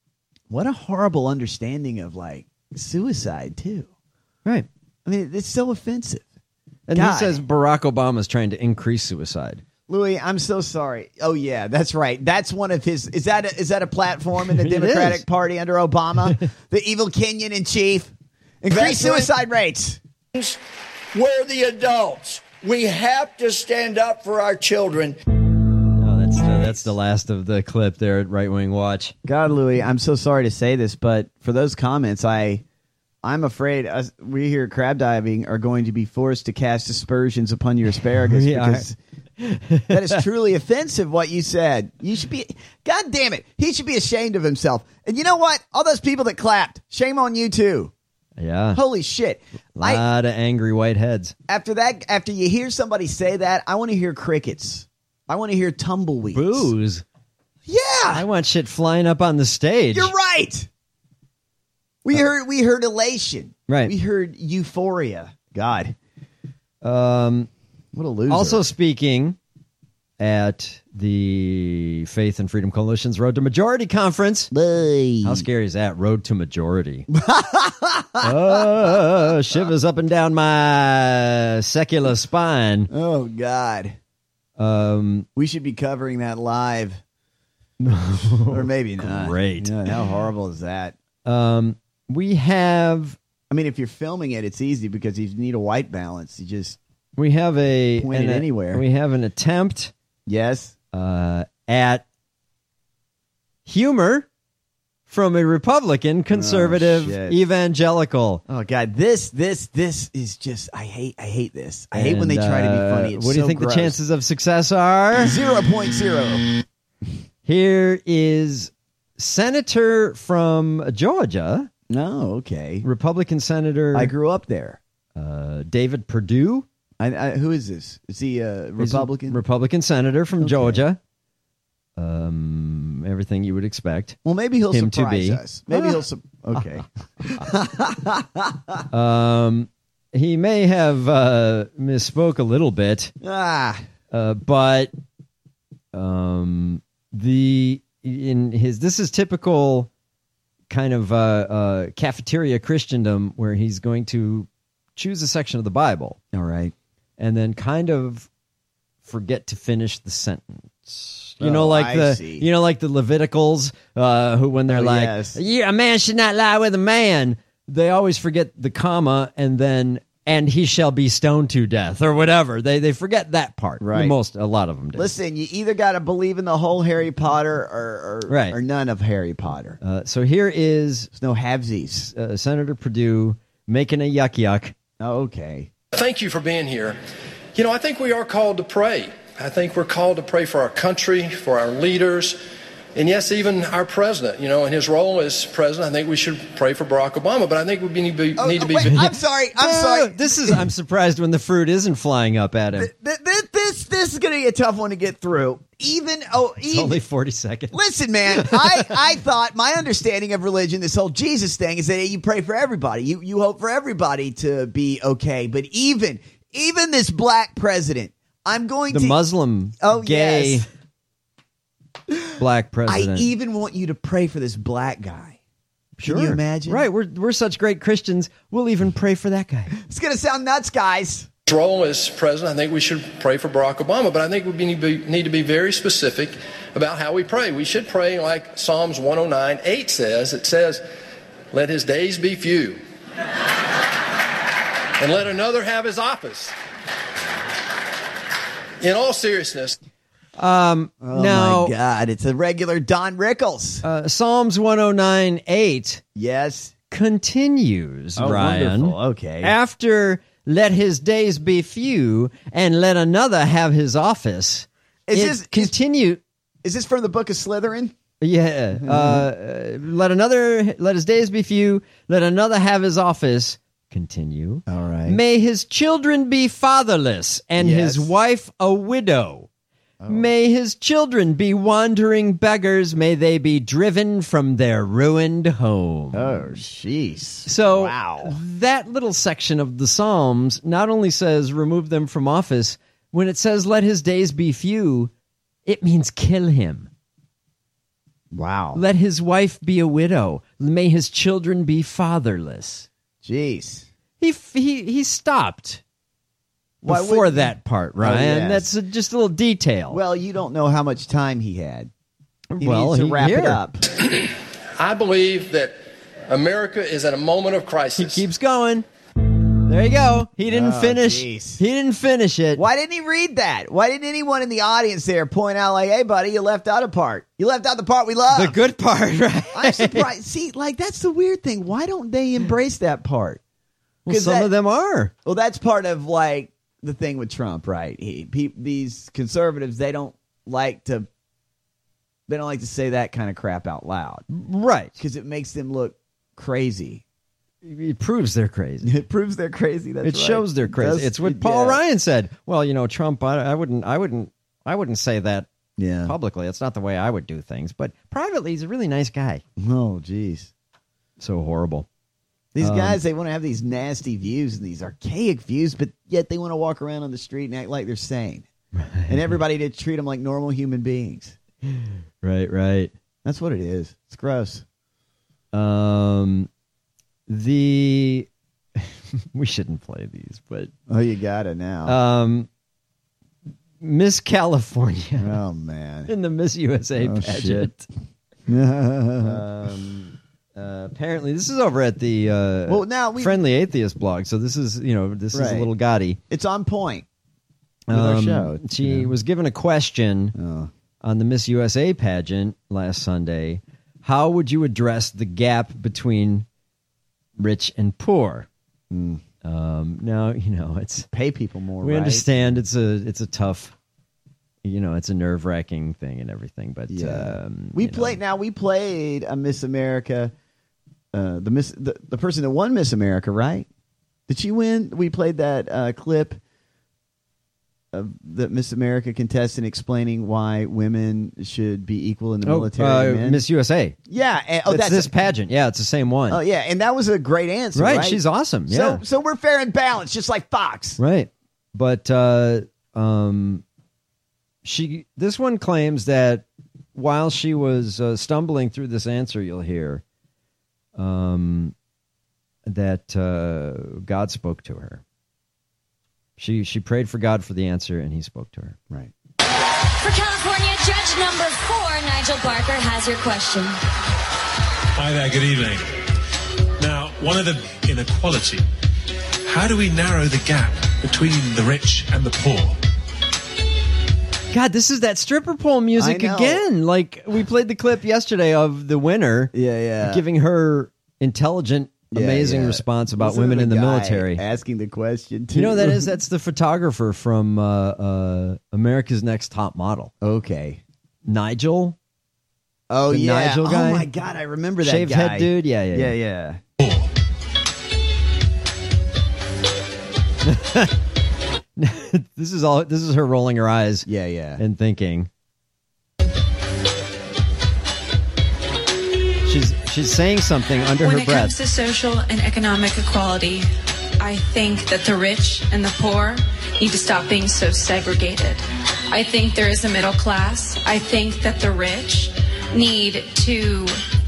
what a horrible understanding of like suicide too. Right. I mean, it's so offensive. And God. he says Barack Obama's trying to increase suicide. Louis, I'm so sorry. Oh yeah, that's right. That's one of his. Is that a, is that a platform in the It Democratic is. Party under Obama? The evil Kenyan in chief. Increase That's right. suicide rates. We're the adults. We have to stand up for our children. Oh, that's the, that's the last of the clip there at Right Wing Watch. God, Louis, I'm so sorry to say this, but for those comments, I, I'm afraid us, we here at Crab Diving are going to be forced to cast aspersions upon your asparagus We are. because that is truly offensive what you said. You should be, God damn it, he should be ashamed of himself. And you know what? All those people that clapped, shame on you too. Yeah. Holy shit. A lot of angry white heads. After that, after you hear somebody say that, I want to hear crickets. I want to hear tumbleweeds. Boos. Yeah. I want shit flying up on the stage. You're right. We heard we heard elation. Right. We heard euphoria. God. Um, what a loser. Also speaking at the Faith and Freedom Coalition's Road to Majority Conference. Boy. How scary is that? Road to Majority. Oh, shivers up and down my secular spine. Oh, God. Um, we should be covering that live. Or maybe not. Great. Yeah, how horrible is that? Um, we have... I mean, if you're filming it, it's easy because you need a white balance. You just... We have a... Point it an, anywhere. We have an attempt... Yes. Uh, at humor from a Republican, conservative, Oh, evangelical. Oh God, this this this is just I hate I hate this. I hate when they try to be uh, funny. It's what do you so think gross. the chances of success are? Zero point zero. Here is Senator from Georgia. No, okay. Republican Senator. I grew up there. Uh, David Perdue. I, I, who is this? Is he a Republican? He's a Republican senator from Okay. Georgia. Um, everything you would expect. Well, maybe he'll him to surprise be. us. Maybe he'll. Su- okay. Um, he may have uh, misspoke a little bit. Ah. Uh, but um, the in his this is typical kind of uh, uh, cafeteria Christendom where he's going to choose a section of the Bible, all right, and then kind of forget to finish the sentence. You Oh, know, like I the see. you know, like the Leviticals, uh, who when they're Oh, like, yes. "Yeah, a man should not lie with a man," they always forget the comma and then "and he shall be stoned to death" or whatever. They they forget that part. Right. Most a lot of them do. Listen, you either got to believe in the whole Harry Potter or or, Right. or none of Harry Potter. Uh, so here is There's no halvesies. uh, Senator Perdue making a yuck yuck. Oh, okay. Thank you for being here. You know, I think we are called to pray. I think we're called to pray for our country, for our leaders, and yes, even our president. You know, in his role as president, I think we should pray for Barack Obama. But I think we need to be. Oh, need to be wait, I'm sorry. I'm Uh, sorry. This is I'm surprised when the fruit isn't flying up at him. Th- th- This this is going to be a tough one to get through. Even oh, It's even, only forty seconds. Listen, man, I, I thought my understanding of religion, this whole Jesus thing, is that you pray for everybody. You you hope for everybody to be okay. But even even this black president, I'm going The to Muslim, Oh, gay, yes. black I president. even want you to pray for this black guy. Sure. Can you imagine? Right, we're we're such great Christians. We'll even pray for that guy. It's going to sound nuts, guys. his role as president, I think we should pray for Barack Obama. But I think we need to be, need to be very specific about how we pray. We should pray like Psalms one oh nine eight says. It says, "Let his days be few, and let another have his office." In all seriousness. Um, Oh now, my God! It's a regular Don Rickles. uh, Psalms one oh nine eight Yes. continues, Oh, Ryan. wonderful. Okay. After "let his days be few and let another have his office," Is it this- is- continue? Is this from the Book of Slytherin? Yeah. Uh, uh, let another, let his days be few. Let another have his office. Continue. All right. May his children be fatherless and Yes. his wife a widow. May his children be wandering beggars. May they be driven from their ruined home. Oh, jeez. So Wow. that little section of the Psalms not only says remove them from office, when it says let his days be few, it means kill him. Wow. Let his wife be a widow. May his children be fatherless. Jeez. He he he stopped Why before wouldn't- that part, Oh, Ryan. yes. That's a, just a little detail. Well, you don't know how much time he had. He Well, needs to he- wrap here. it up. I believe that America is at a moment of crisis. He keeps going. There you go. He didn't Oh, finish. jeez. He didn't finish it. Why didn't he read that? Why didn't anyone in the audience there point out, like, hey, buddy, you left out a part. You left out the part we love. The good part, right? I'm surprised. See, like, that's the weird thing. Why don't they embrace that part? Well, 'Cause some that- of them are. Well, that's part of, like, the thing with Trump, right? He, pe- these conservatives, they don't like to, they don't like to say that kind of crap out loud. Right. Because it makes them look crazy. It proves they're crazy. It proves they're crazy. That's it right. shows they're crazy. Does- it's what it- Paul yeah. Ryan said. Well, you know, Trump. I, I wouldn't. I wouldn't. I wouldn't say that Yeah. publicly. That's not the way I would do things. But privately, he's a really nice guy. Oh, jeez. So horrible. These Um, guys, they want to have these nasty views and these archaic views, but yet they want to walk around on the street and act like they're sane. And everybody to treat them like normal human beings. Right. Right. That's what it is. It's gross. Um, the we shouldn't play these, but Oh, you got it now. um, Miss California. Oh, man. In the Miss U S A Oh, pageant. shit. um, uh, apparently, this is over at the uh, Well, now we- Friendly Atheist blog. So this is, you know, this is Right. a little gaudy. It's on point with our Um, show. She was given a question Oh. on the Miss U S A pageant last Sunday. How would you address the gap between rich and poor? Mm. Um, now, you know, it's Pay people more, we right? understand it's a it's a tough, you know, it's a nerve wracking thing and everything. But Yeah. um, We you know. played, now we played a Miss America, uh, the Miss, the, the person that won Miss America, right? Did she win? We played that uh, clip of the Miss America contestant explaining why women should be equal in the Oh, military. uh, to men. Miss U S A. Yeah. And, oh, It's that's this pageant. Yeah, it's the same one. Oh, yeah. And that was a great answer. Right, Right. she's awesome, yeah. So, so we're fair and balanced, just like Fox. Right. But uh, um, she this one claims that while she was uh, stumbling through this answer, you'll hear um, that uh, God spoke to her. She she prayed for God for the answer, and he spoke to her. Right. For California, judge number four, Nigel Barker, has your question. Hi there, good evening. Now, one of the inequality, how do we narrow the gap between the rich and the poor? God, this is that stripper pole music I know. again. Like we played the clip yesterday of the winner, Yeah, yeah. giving her intelligent, Yeah, amazing yeah. response about Listen to women in the guy military. asking the question, too. You know who that is? That's the photographer from uh, uh, America's Next Top Model. Okay. Nigel. Oh, The yeah. Nigel guy? Oh, my God. I remember that Shaved guy. head dude? Yeah, yeah, Yeah, yeah. yeah. This is all. This is her rolling her eyes. Yeah, yeah. And thinking. She's she's saying something under When her it breath. comes to social and economic equality, I think that the rich and the poor need to stop being so segregated. I think there is a middle class. I think that the rich need to.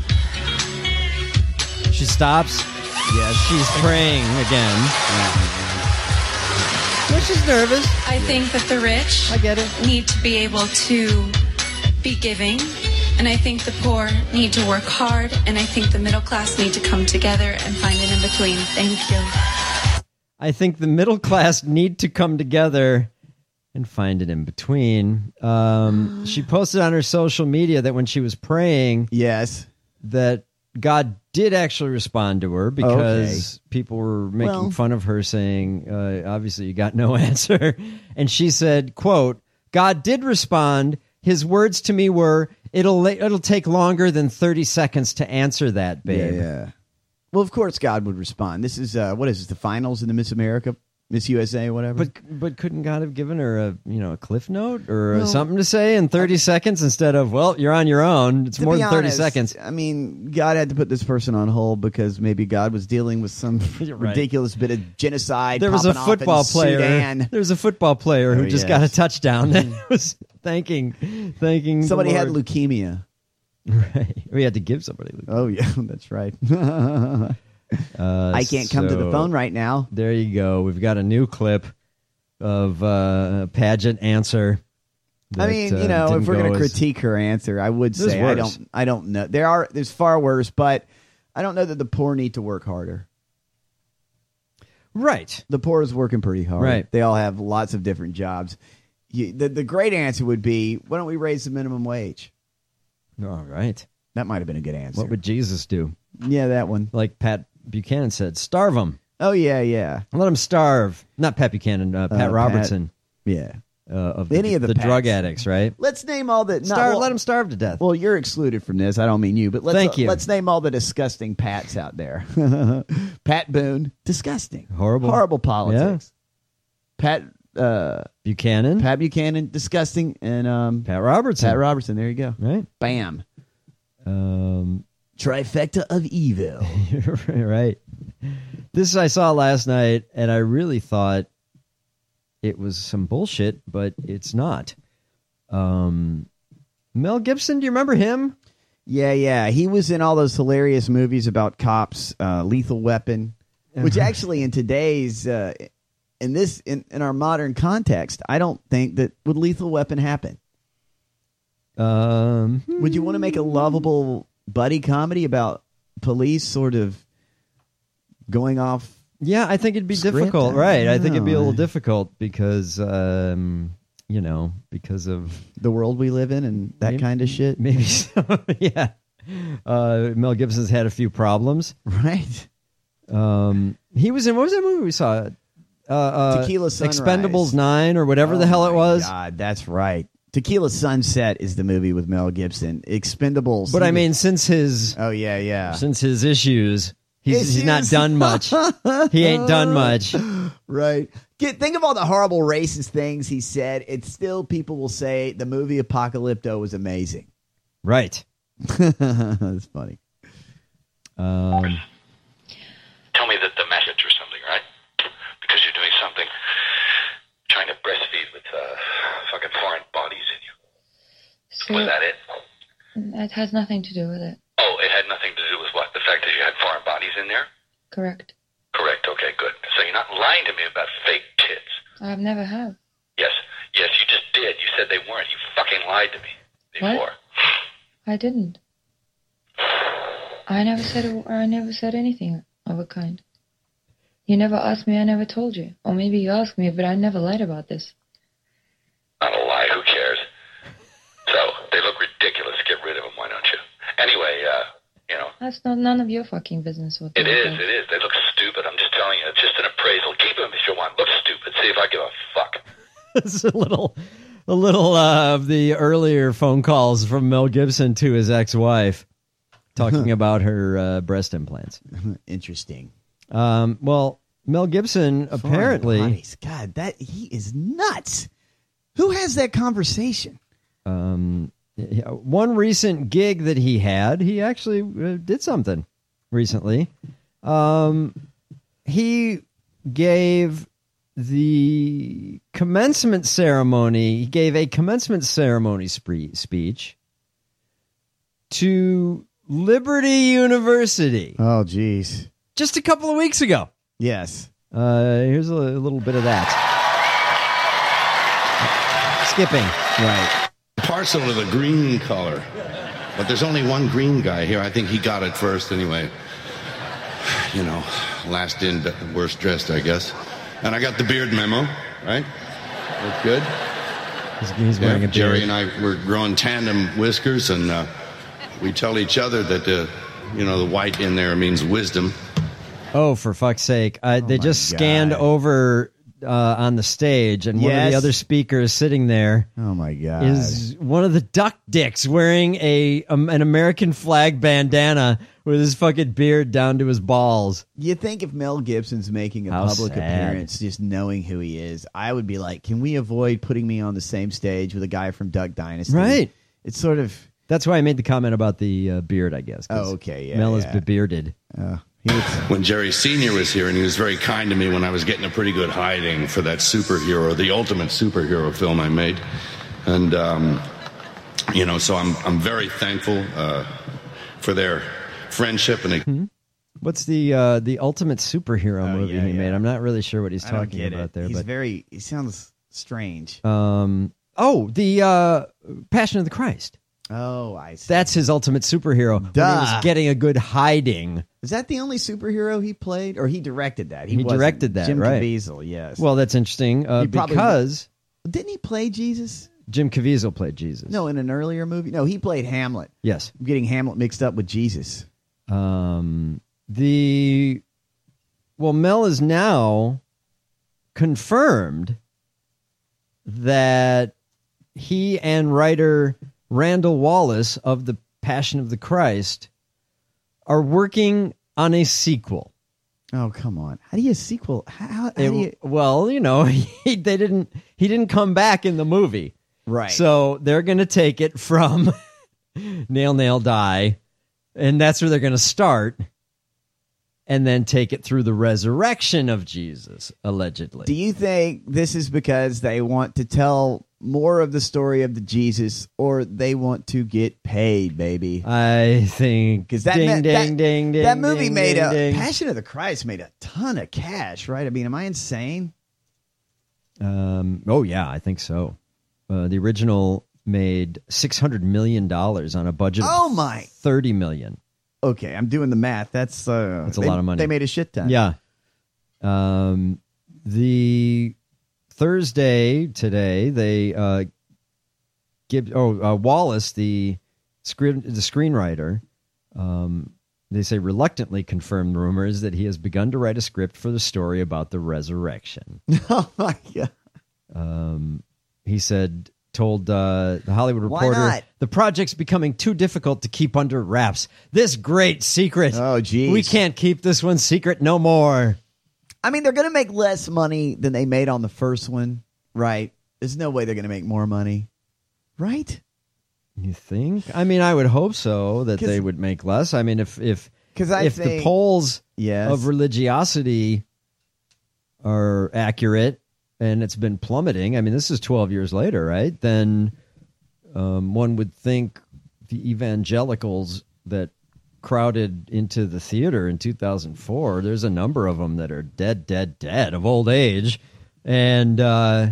She stops. Yes, she's praying again. Yeah, she's nervous. I think that the rich I get it. need to be able to be giving. And I think the poor need to work hard. And I think the middle class need to come together and find an in between. Thank you. I think the middle class need to come together and find it in between. Um, she posted on her social media that when she was praying, yes, that God did actually respond to her because Okay. people were making Well- fun of her, saying, uh, "Obviously, you got no answer." And she said, "Quote: God did respond. His words to me were, it'll it'll take longer than thirty seconds to answer that, babe." Yeah, yeah. Well, of course, God would respond. This is uh, what is this? The finals in the Miss America, Miss U S A, whatever. But but couldn't God have given her a you know a cliff note or Well, something to say in thirty seconds instead of well you're on your own? It's To more be than thirty honest, seconds. I mean, God had to put this person on hold because maybe God was dealing with some You're right. ridiculous bit of genocide. There was a popping off in football player. Sudan. There was a football player who Oh, just yes. got a touchdown that was thanking thanking Somebody the had Lord. leukemia. Right. We had to give somebody. Oh, yeah, that's right. Uh, I can't come to the so phone right now. There you go. We've got a new clip of uh, a pageant answer. I that, mean, you uh, know, didn't if we're go going to as- critique her answer, I would There's say I worse. don't. I don't know. There are. There's far worse, but I don't know that the poor need to work harder. Right. The poor is working pretty hard. Right. They all have lots of different jobs. You, the the great answer would be, why don't we raise the minimum wage? All right. That might have been a good answer. What would Jesus do? Yeah, that one. Like Pat Buchanan said, starve them. Oh, yeah, yeah. Let them starve. Not Pat Buchanan, uh, Pat Uh, Robertson. Pat, yeah. Uh, of Any the, of the the Pats. drug addicts, right? Let's name all the... Starve, well, let them starve to death. Well, you're excluded from this. I don't mean you, but let's, Thank you. let's name all the disgusting Pats out there. Pat Boone, disgusting. Horrible. Horrible politics. Pat... Uh, Buchanan. Pat Buchanan, disgusting. And um, Pat Robertson. Pat Robertson, there you go. Right. Bam. Um, Trifecta of evil. right. This I saw last night, and I really thought it was some bullshit, but it's not. Um, Mel Gibson, do you remember him? Yeah, yeah. He was in all those hilarious movies about cops, uh, Lethal Weapon, which actually in today's, uh, in this, in, in our modern context, I don't think that would Lethal Weapon happen. Um, would you want to make a lovable buddy comedy about police sort of going off? Yeah, I think it'd be script? difficult, right? I think it'd be a little know. difficult because, um, you know, because of the world we live in and that maybe, kind of shit. Maybe so, yeah. Uh, Mel Gibson's had a few problems. Right. Um, he was in, what was that movie we saw? Uh, uh, Tequila Sunrise. Expendables nine or whatever Oh the hell it my was. God, that's right. Tequila Sunset is the movie with Mel Gibson. Expendables. But he I mean, was- since his oh yeah, yeah, since his issues, he's, he's not Issues. done much. He ain't done much. Right. Get, think of all the horrible racist things he said. It's still people will say the movie Apocalypto was amazing. Right. That's funny. Um, Tell me that the message or something, right? Because you're doing something, trying to breastfeed with uh, fucking foreign bodies in you. So Was that it? that has nothing to do with it. Oh, it had nothing to do with what? The fact that you had foreign bodies in there? Correct. Correct, okay, good. So you're not lying to me about fake tits. I've never have. Yes, yes, you just did. You said they weren't. You fucking lied to me before. What? I didn't. I never said a, I never said anything of a kind. You never asked me, I never told you. Or maybe you asked me, but I never lied about this. Not a lie, who cares? So, they look ridiculous. Get rid of them, why don't you? Anyway, uh, you know. That's not none of your fucking business what they It look is, like. it is. They look stupid. I'm just telling you. It's just an appraisal. Keep them if you want. Look stupid. See if I give a fuck. it's a little, a little uh, of the earlier phone calls from Mel Gibson to his ex-wife, talking about her uh, breast implants. Interesting. Um, well, Mel Gibson Foreign apparently. bodies. God, that he is nuts. Who has that conversation? Um, one recent gig that he had, he actually uh, did something recently. Um, he gave the commencement ceremony, he gave a commencement ceremony spree- speech to Liberty University. Oh, geez. Just a couple of weeks ago. Yes. Uh, here's a, a little bit of that. Skipping. Right. Partial to the green color. But there's only one green guy here. I think he got it first anyway. You know, last in, worst dressed, I guess. And I got the beard memo, right? Look good. He's, he's wearing Yeah, a beard. Jerry and I were growing tandem whiskers, and uh, we tell each other that, uh, you know, the white in there means wisdom. Oh, for fuck's sake. Uh, they just scanned over uh, on the stage, and one of Yes. the other speakers sitting there Oh, my God. is one of the duck dicks wearing a um, an American flag bandana with his fucking beard down to his balls. You think if Mel Gibson's making a How public sad. appearance, just knowing who he is, I would be like, can we avoid putting me on the same stage with a guy from Duck Dynasty? Right. It's sort of... That's why I made the comment about the uh, beard, I guess. 'cause Oh, okay, yeah, Mel yeah. is bearded. Uh, When Jerry Senior was here, and he was very kind to me when I was getting a pretty good hiding for that superhero, the ultimate superhero film I made. And um, you know, so I'm I'm very thankful uh, for their friendship and. Hmm? What's the uh, the ultimate superhero Oh, movie yeah, he yeah. made? I'm not really sure what he's I don't talking get about it. there. He's but very. He sounds strange. um, oh, the uh, Passion of the Christ. Oh, I see. That's his ultimate superhero. When he Duh. was getting a good hiding. Is that the only superhero he played, or he directed that? He wasn't. directed that, Jim right. Caviezel, yes. Well, that's interesting uh, He probably- because didn't he play Jesus? Jim Caviezel played Jesus. No, in an earlier movie. No, he played Hamlet. Yes. I'm getting Hamlet mixed up with Jesus. Um, the well, Mel is now confirmed that he and writer Randall Wallace of The Passion of the Christ are working on a sequel. Oh, come on! How do you sequel? How, how, how It- do you? well, you know, he, they didn't. He didn't come back in the movie, Right. So they're going to take it from Nail, Nail, Die, and that's where they're going to start, and then take it through the resurrection of Jesus, allegedly. Do you think this is because they want to tell more of the story of the Jesus, or they want to get paid, baby? I think because that ding, that, ding, ding, ding, that movie ding, made ding, a ding. Passion of the Christ made a ton of cash, right? I mean, am I insane? Um, oh yeah, I think so. Uh, the original made six hundred million dollars on a budget Oh of my! thirty million. Okay, I'm doing the math. That's uh, That's a they- lot of money. They made a shit ton. Yeah. Um, the Thursday today they uh, give oh uh, Wallace the screen the screenwriter. Um, they say reluctantly confirmed rumors that he has begun to write a script for the story about the resurrection. Oh my god! Um, he said, told uh, the Hollywood Why Reporter, not? the project's becoming too difficult to keep under wraps. This great secret. Oh, geez. We can't keep this one secret no more. I mean, they're going to make less money than they made on the first one, right? There's no way they're going to make more money, right? You think? I mean, I would hope so, that 'Cause- they would make less. I mean, if if 'Cause I if the think- polls Yes. of religiosity are accurate and it's been plummeting, I mean, this is twelve years later, right? Then um, one would think the evangelicals that crowded into the theater in two thousand four, there's a number of them that are dead, dead, dead of old age. And uh,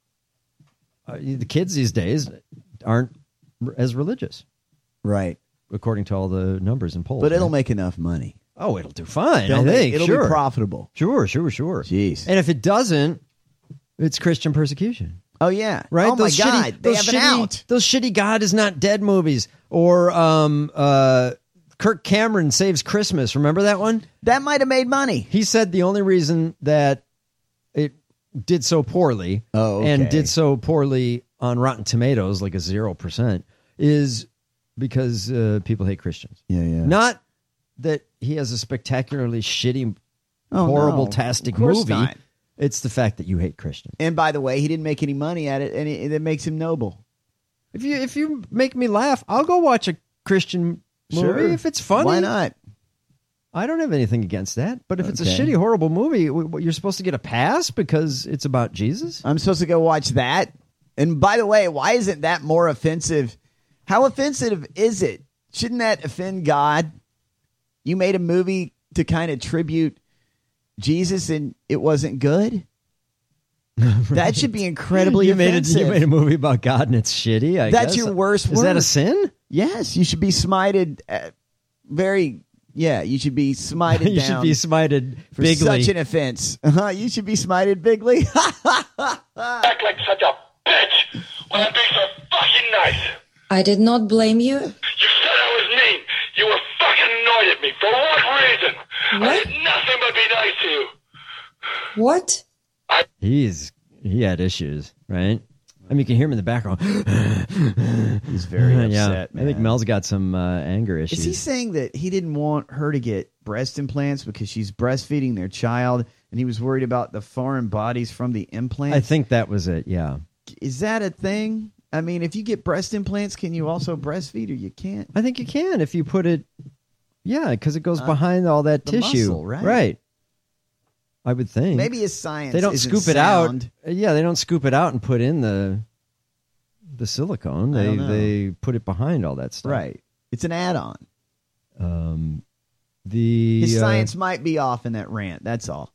uh, the kids these days aren't as religious, right? According to all the numbers and polls. But it'll right? make enough money. Oh, it'll do fine. They'll I make- think it'll sure. be profitable. Sure, sure, sure. Jeez. And if it doesn't, it's Christian persecution. Oh yeah, Right? Oh my Those shitty- god, they those have an shitty- out. Those shitty God is not dead movies, or um, uh, Kirk Cameron Saves Christmas. Remember that one? That might have made money. He said the only reason that it did so poorly, Oh, okay. and did so poorly on Rotten Tomatoes, like a zero percent, is because uh, people hate Christians. Yeah, yeah. Not that he has a spectacularly shitty, Oh, horrible, no. tastic Of course movie. not. It's the fact that you hate Christians. And by the way, he didn't make any money at it, and it, it makes him noble. If you if you make me laugh, I'll go watch a Christian movie Sure. if it's funny. Why not? I don't have anything against that. But if it's a Okay. shitty, horrible movie, w- w- you're supposed to get a pass because it's about Jesus? I'm supposed to go watch that. And by the way, why isn't that more offensive? How offensive is it? Shouldn't that offend God? You made a movie to kind of tribute Jesus, and it wasn't good. That should be incredibly you made, a, offensive. you made a movie about God and it's shitty. I That's guess. your worst Is that a word. sin? Yes, you should be smited. Uh, very, yeah, you should be smited you down. should be smited for bigly. such an offense. Uh-huh, you should be smited bigly. Act like such a bitch when I'm being so fucking nice. I did not blame you. You said I was mean. You were fucking annoyed at me. For what reason? I What? did nothing but be nice to you. What? He's he had issues, right? I mean, you can hear him in the background. He's very yeah. upset, I think man. Mel's got some uh, anger issues. Is he saying that he didn't want her to get breast implants because she's breastfeeding their child, and he was worried about the foreign bodies from the implants? I think that was it. Yeah. Is that a thing? I mean, if you get breast implants, can you also breastfeed, or you can't? I think you can if you put it. Yeah, because it goes Uh, behind all that the tissue, muscle, right? Right. I would think. Maybe his science They don't isn't scoop it sound. out. Yeah, they don't scoop it out and put in the the silicone. I They don't know. they put it behind all that stuff. Right. It's an add-on. Um, the His uh, science might be off in that rant. That's all.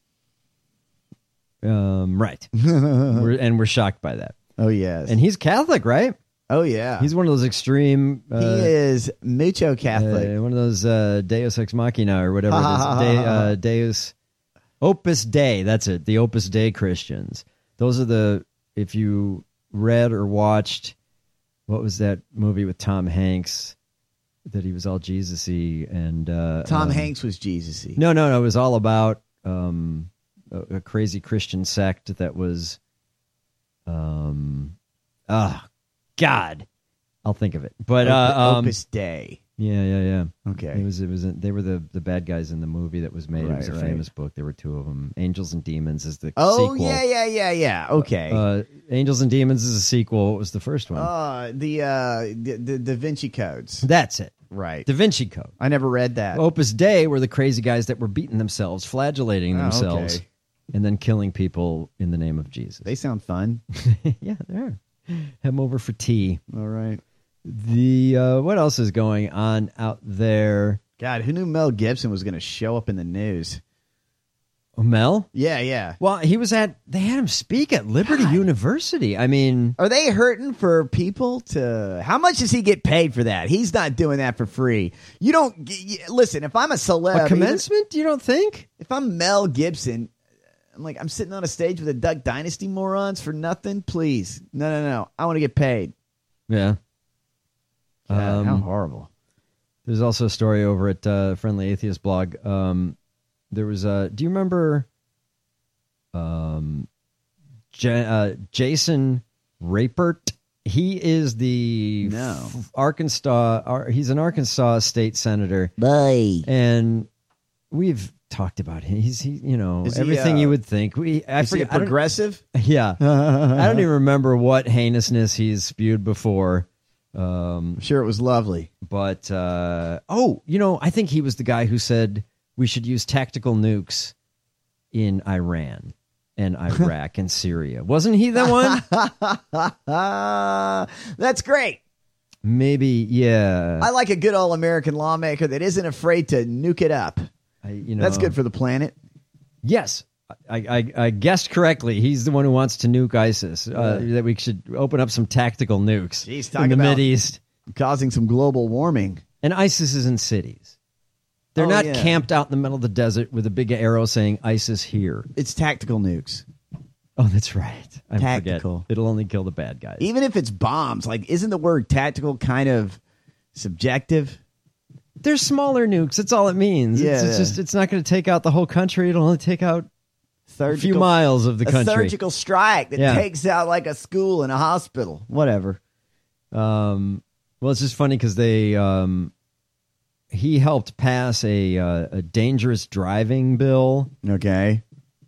Um, right. we're, and we're shocked by that. Oh, yes. And he's Catholic, right? Oh, yeah. He's one of those extreme. Uh, he is mucho Catholic. Uh, one of those uh, Deus Ex Machina or whatever it is. De, uh, Deus Opus Dei. That's it. The Opus Dei Christians. Those are the. If you read or watched, what was that movie with Tom Hanks that he was all Jesus-y and uh, Tom um, Hanks was Jesus-y. No, no, no. It was all about um, a, a crazy Christian sect that was. Um, ah. God, I'll think of it. But uh, um, Opus Dei. Yeah, yeah, yeah. Okay. It was. It was. They were the, the bad guys in the movie that was made. Right, it was a right. famous book. There were two of them. Angels and Demons is the Oh, sequel. yeah, yeah, yeah, yeah. Okay. Uh, Angels and Demons is a sequel. What was the first one? Uh, the, uh, the, the Da Vinci Codes. That's it. Right. Da Vinci Code. I never read that. Opus Dei were the crazy guys that were beating themselves, flagellating Oh, themselves, okay. and then killing people in the name of Jesus. They sound fun. Yeah, they are. Have them over for tea. All right. The uh, what else is going on out there? God, who knew Mel Gibson was going to show up in the news? Oh, Mel? Yeah, yeah. Well, he was at. They had him speak at Liberty University. I mean, are they hurting for people to? How much does he get paid for that? He's not doing that for free. You don't you, listen. If I'm a celeb, a commencement? You don't think? If I'm Mel Gibson. I'm like, I'm sitting on a stage with the Duck Dynasty morons for nothing? Please. No, no, no. I want to get paid. Yeah. God, Um, how horrible. There's also a story over at uh, Friendly Atheist blog. Um, there was a. Do you remember um, J- uh, Jason Rapert? He is the No. f- Arkansas. Ar- he's an Arkansas state senator. Bye. And we've talked about him. He's he, you know, Is he, everything uh, you would think. We I Is he a forget. I don't- progressive? Yeah, I don't even remember what heinousness he's spewed before. Um, I'm sure it was lovely. But uh, oh, you know, I think he was the guy who said we should use tactical nukes in Iran and Iraq and Syria. Wasn't he the one? That's great. Maybe, yeah. I like a good old American lawmaker that isn't afraid to nuke it up. I, you know, That's good for the planet. Yes. I, I, I guessed correctly. He's the one who wants to nuke ISIS. Uh, Yeah. That we should open up some tactical nukes Jeez, in talk the about Mideast. causing some global warming. And ISIS is in cities. They're Oh, not yeah. camped out in the middle of the desert with a big arrow saying ISIS here. It's tactical nukes. Oh, that's right. I Tactical. forget. It'll only kill the bad guys. Even if it's bombs, like, isn't the word tactical kind of subjective? They're smaller nukes. That's all it means. Yeah. It's, it's just it's not going to take out the whole country. It'll only take out a few Surgical- miles of the a country. surgical strike that Yeah. takes out like a school and a hospital. Whatever. Um, well, it's just funny because they um, he helped pass a uh, a dangerous driving bill. Okay.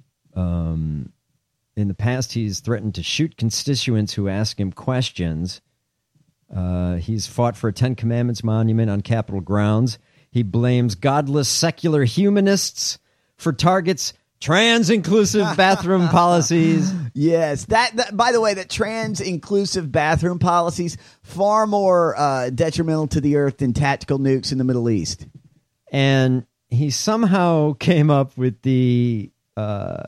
Um, in the past, he's threatened to shoot constituents who ask him questions. Uh, he's fought for a Ten Commandments monument on Capitol grounds. He blames godless secular humanists for Target's trans-inclusive bathroom policies. Yes, that, that. By the way, that trans-inclusive bathroom policies far more uh, detrimental to the earth than tactical nukes in the Middle East. And he somehow came up with the. Uh,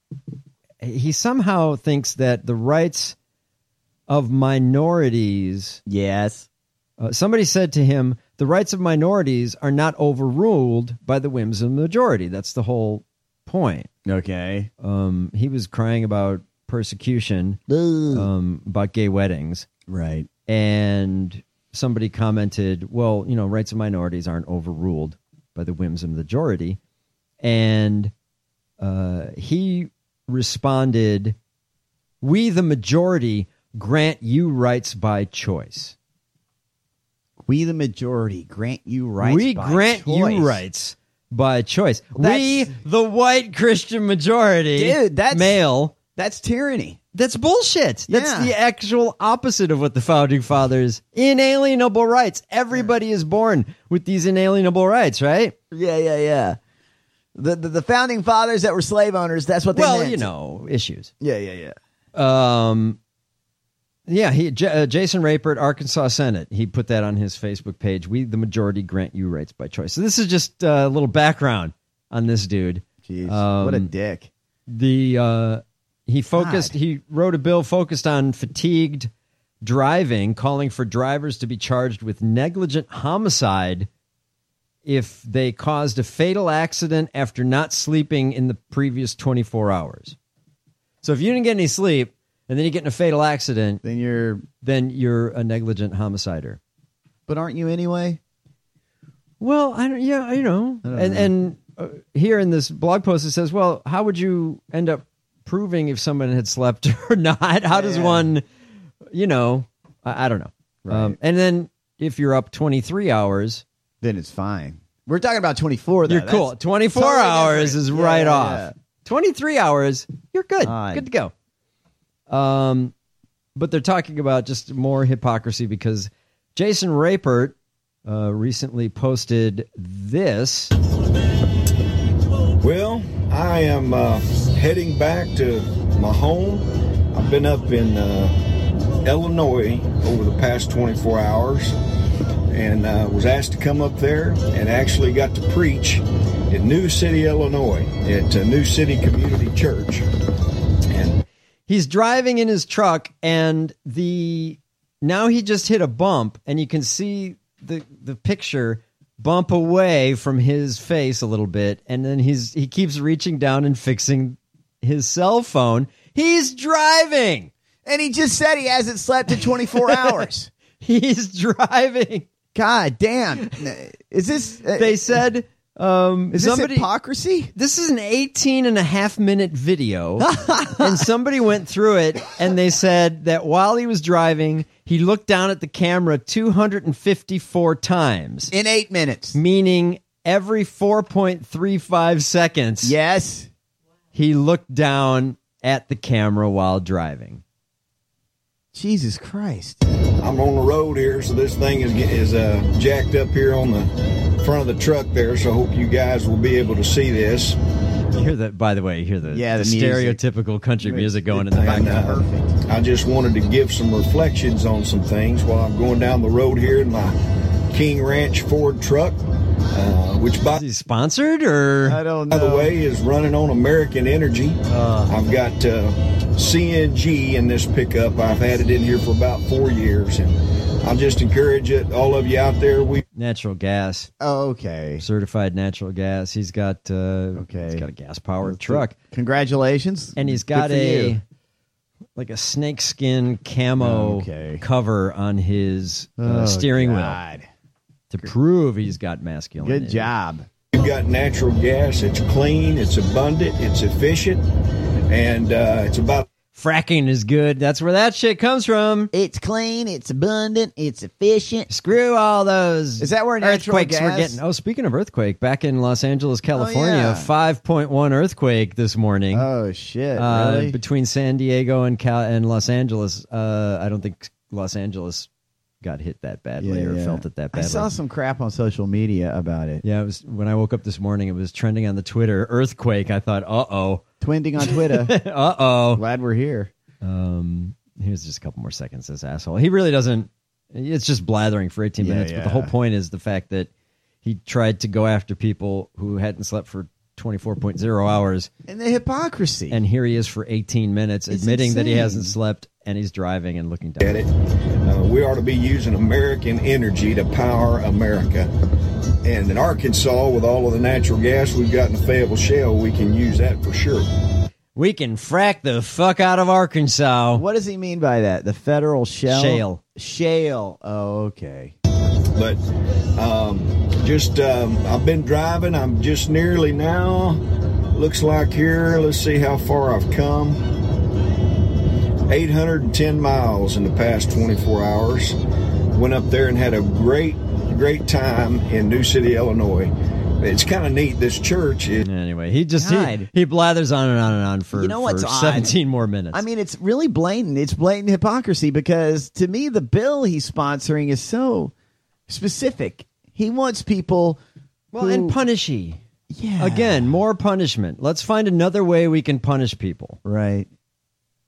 he somehow thinks that the rights of minorities. Yes. Uh, somebody said to him, the rights of minorities are not overruled by the whims of the majority. That's the whole point. Okay. Um, he was crying about persecution, um, about gay weddings. Right. And somebody commented, well, you know, rights of minorities aren't overruled by the whims of the majority. And uh, he responded, we, the majority, grant you rights by choice. We, the majority, grant you rights we by grant choice. you rights by choice. Well, we, that's- the white Christian majority, Dude, that's male. That's tyranny. That's bullshit. That's Yeah. the actual opposite of what the founding fathers, inalienable rights. Everybody is born with these inalienable rights, right? Yeah, yeah, yeah. The, the the founding fathers that were slave owners, that's what they Well, meant. you know, issues. Yeah, yeah, yeah. Um, Yeah, he J- uh, Jason Rapert, Arkansas Senate. He put that on his Facebook page. We, the majority, grant you rights by choice. So this is just a little background on this dude. Jeez, Um, what a dick. The uh, he focused. God. He wrote a bill focused on fatigued driving, calling for drivers to be charged with negligent homicide if they caused a fatal accident after not sleeping in the previous twenty-four hours. So if you didn't get any sleep and then you get in a fatal accident, then you're then you're a negligent homicider. But aren't you anyway? Well, I don't. Yeah, you know, I don't and know. and uh, here in this blog post it says, well, how would you end up proving if someone had slept or not? How does Yeah. one, you know, I, I don't know. Um, and then if you're up twenty-three hours, then it's fine. We're talking about twenty-four. Though. You're cool. That's twenty-four totally hours different. is Yeah, right yeah, off. yeah. twenty-three hours, you're good. Fine. Good to go. Um, but they're talking about just more hypocrisy because Jason Rapert uh, recently posted this. Well, I am uh, heading back to my home. I've been up in uh, Illinois over the past twenty-four hours and uh, was asked to come up there and actually got to preach in New City, Illinois at uh, New City Community Church. And He's driving in his truck, and the now he just hit a bump, and you can see the the picture bump away from his face a little bit, and then he's he keeps reaching down and fixing his cell phone. He's driving, and he just said he hasn't slept in twenty-four hours. He's driving. God damn! Is this? Uh, They said. Um, Is this somebody, hypocrisy? This is an eighteen and a half minute video, and somebody went through it, and they said that while he was driving, he looked down at the camera two hundred fifty-four times. In eight minutes. Meaning every four point three five seconds. Yes. He looked down at the camera while driving. Jesus Christ. I'm on the road here, so this thing is is uh, jacked up here on the front of the truck there, so I hope you guys will be able to see this. You hear that, by the way, you hear the, Yeah, the, the music. stereotypical country music going in the And, background. uh, I just wanted to give some reflections on some things while I'm going down the road here in my King Ranch Ford truck, uh, which by Is he sponsored or? I don't by know. the way is running on American Energy. Uh. I've got uh, C N G in this pickup. I've had it in here for about four years, and I'll just encourage it, all of you out there. We Natural gas. Oh, okay. Certified natural gas. He's got uh, Okay. He's got a gas powered truck, Congratulations. and he's Good got for a you. like a snakeskin camo Okay. cover on his uh, Oh, steering God. wheel to prove he's got masculinity. Good job. We've got natural gas. It's clean, it's abundant, it's efficient, and uh, it's about Fracking is good. That's where that shit comes from. It's clean, it's abundant, it's efficient. Screw all those. Is that where natural earthquakes we're gas- getting? Oh, speaking of earthquake, back in Los Angeles, California, yeah. five point one earthquake this morning. Oh, shit. Uh, really? between San Diego and Cal- and Los Angeles. Uh, I don't think Los Angeles got hit that badly or felt it that I badly. saw some crap on social media about it. Yeah, it was when I woke up this morning. It was trending on the Twitter earthquake. I thought, uh oh, Twinding on Twitter. uh oh. Glad we're here. Um, here's just a couple more seconds. This asshole. He really doesn't. It's just blathering for eighteen Yeah, minutes. But the yeah. whole point is the fact that he tried to go after people who hadn't slept for twenty-four point zero hours. And the hypocrisy. And here he is for eighteen minutes, It's admitting that he insane. hasn't slept, and he's driving and looking down. at it. Uh, we ought to be using American energy to power America. And in Arkansas, with all of the natural gas we've got in the Fayetteville Shale, we can use that for sure. We can frack the fuck out of Arkansas. What does he mean by that? The federal shell? Shale. Shale. Oh, okay. But um, just, um, I've been driving. I'm just nearly now. Looks like here, let's see how far I've come. eight hundred ten miles in the past twenty-four hours. Went up there and had a great, great time in New City, Illinois. It's kind of neat. This church is. Anyway, he just he, God. he blathers on and on and on for, You know what's for odd? seventeen more minutes. I mean, it's really blatant. It's blatant hypocrisy because to me, the bill he's sponsoring is so specific. He wants people. well, who- and punishy. Yeah. Again, more punishment. Let's find another way we can punish people. Right.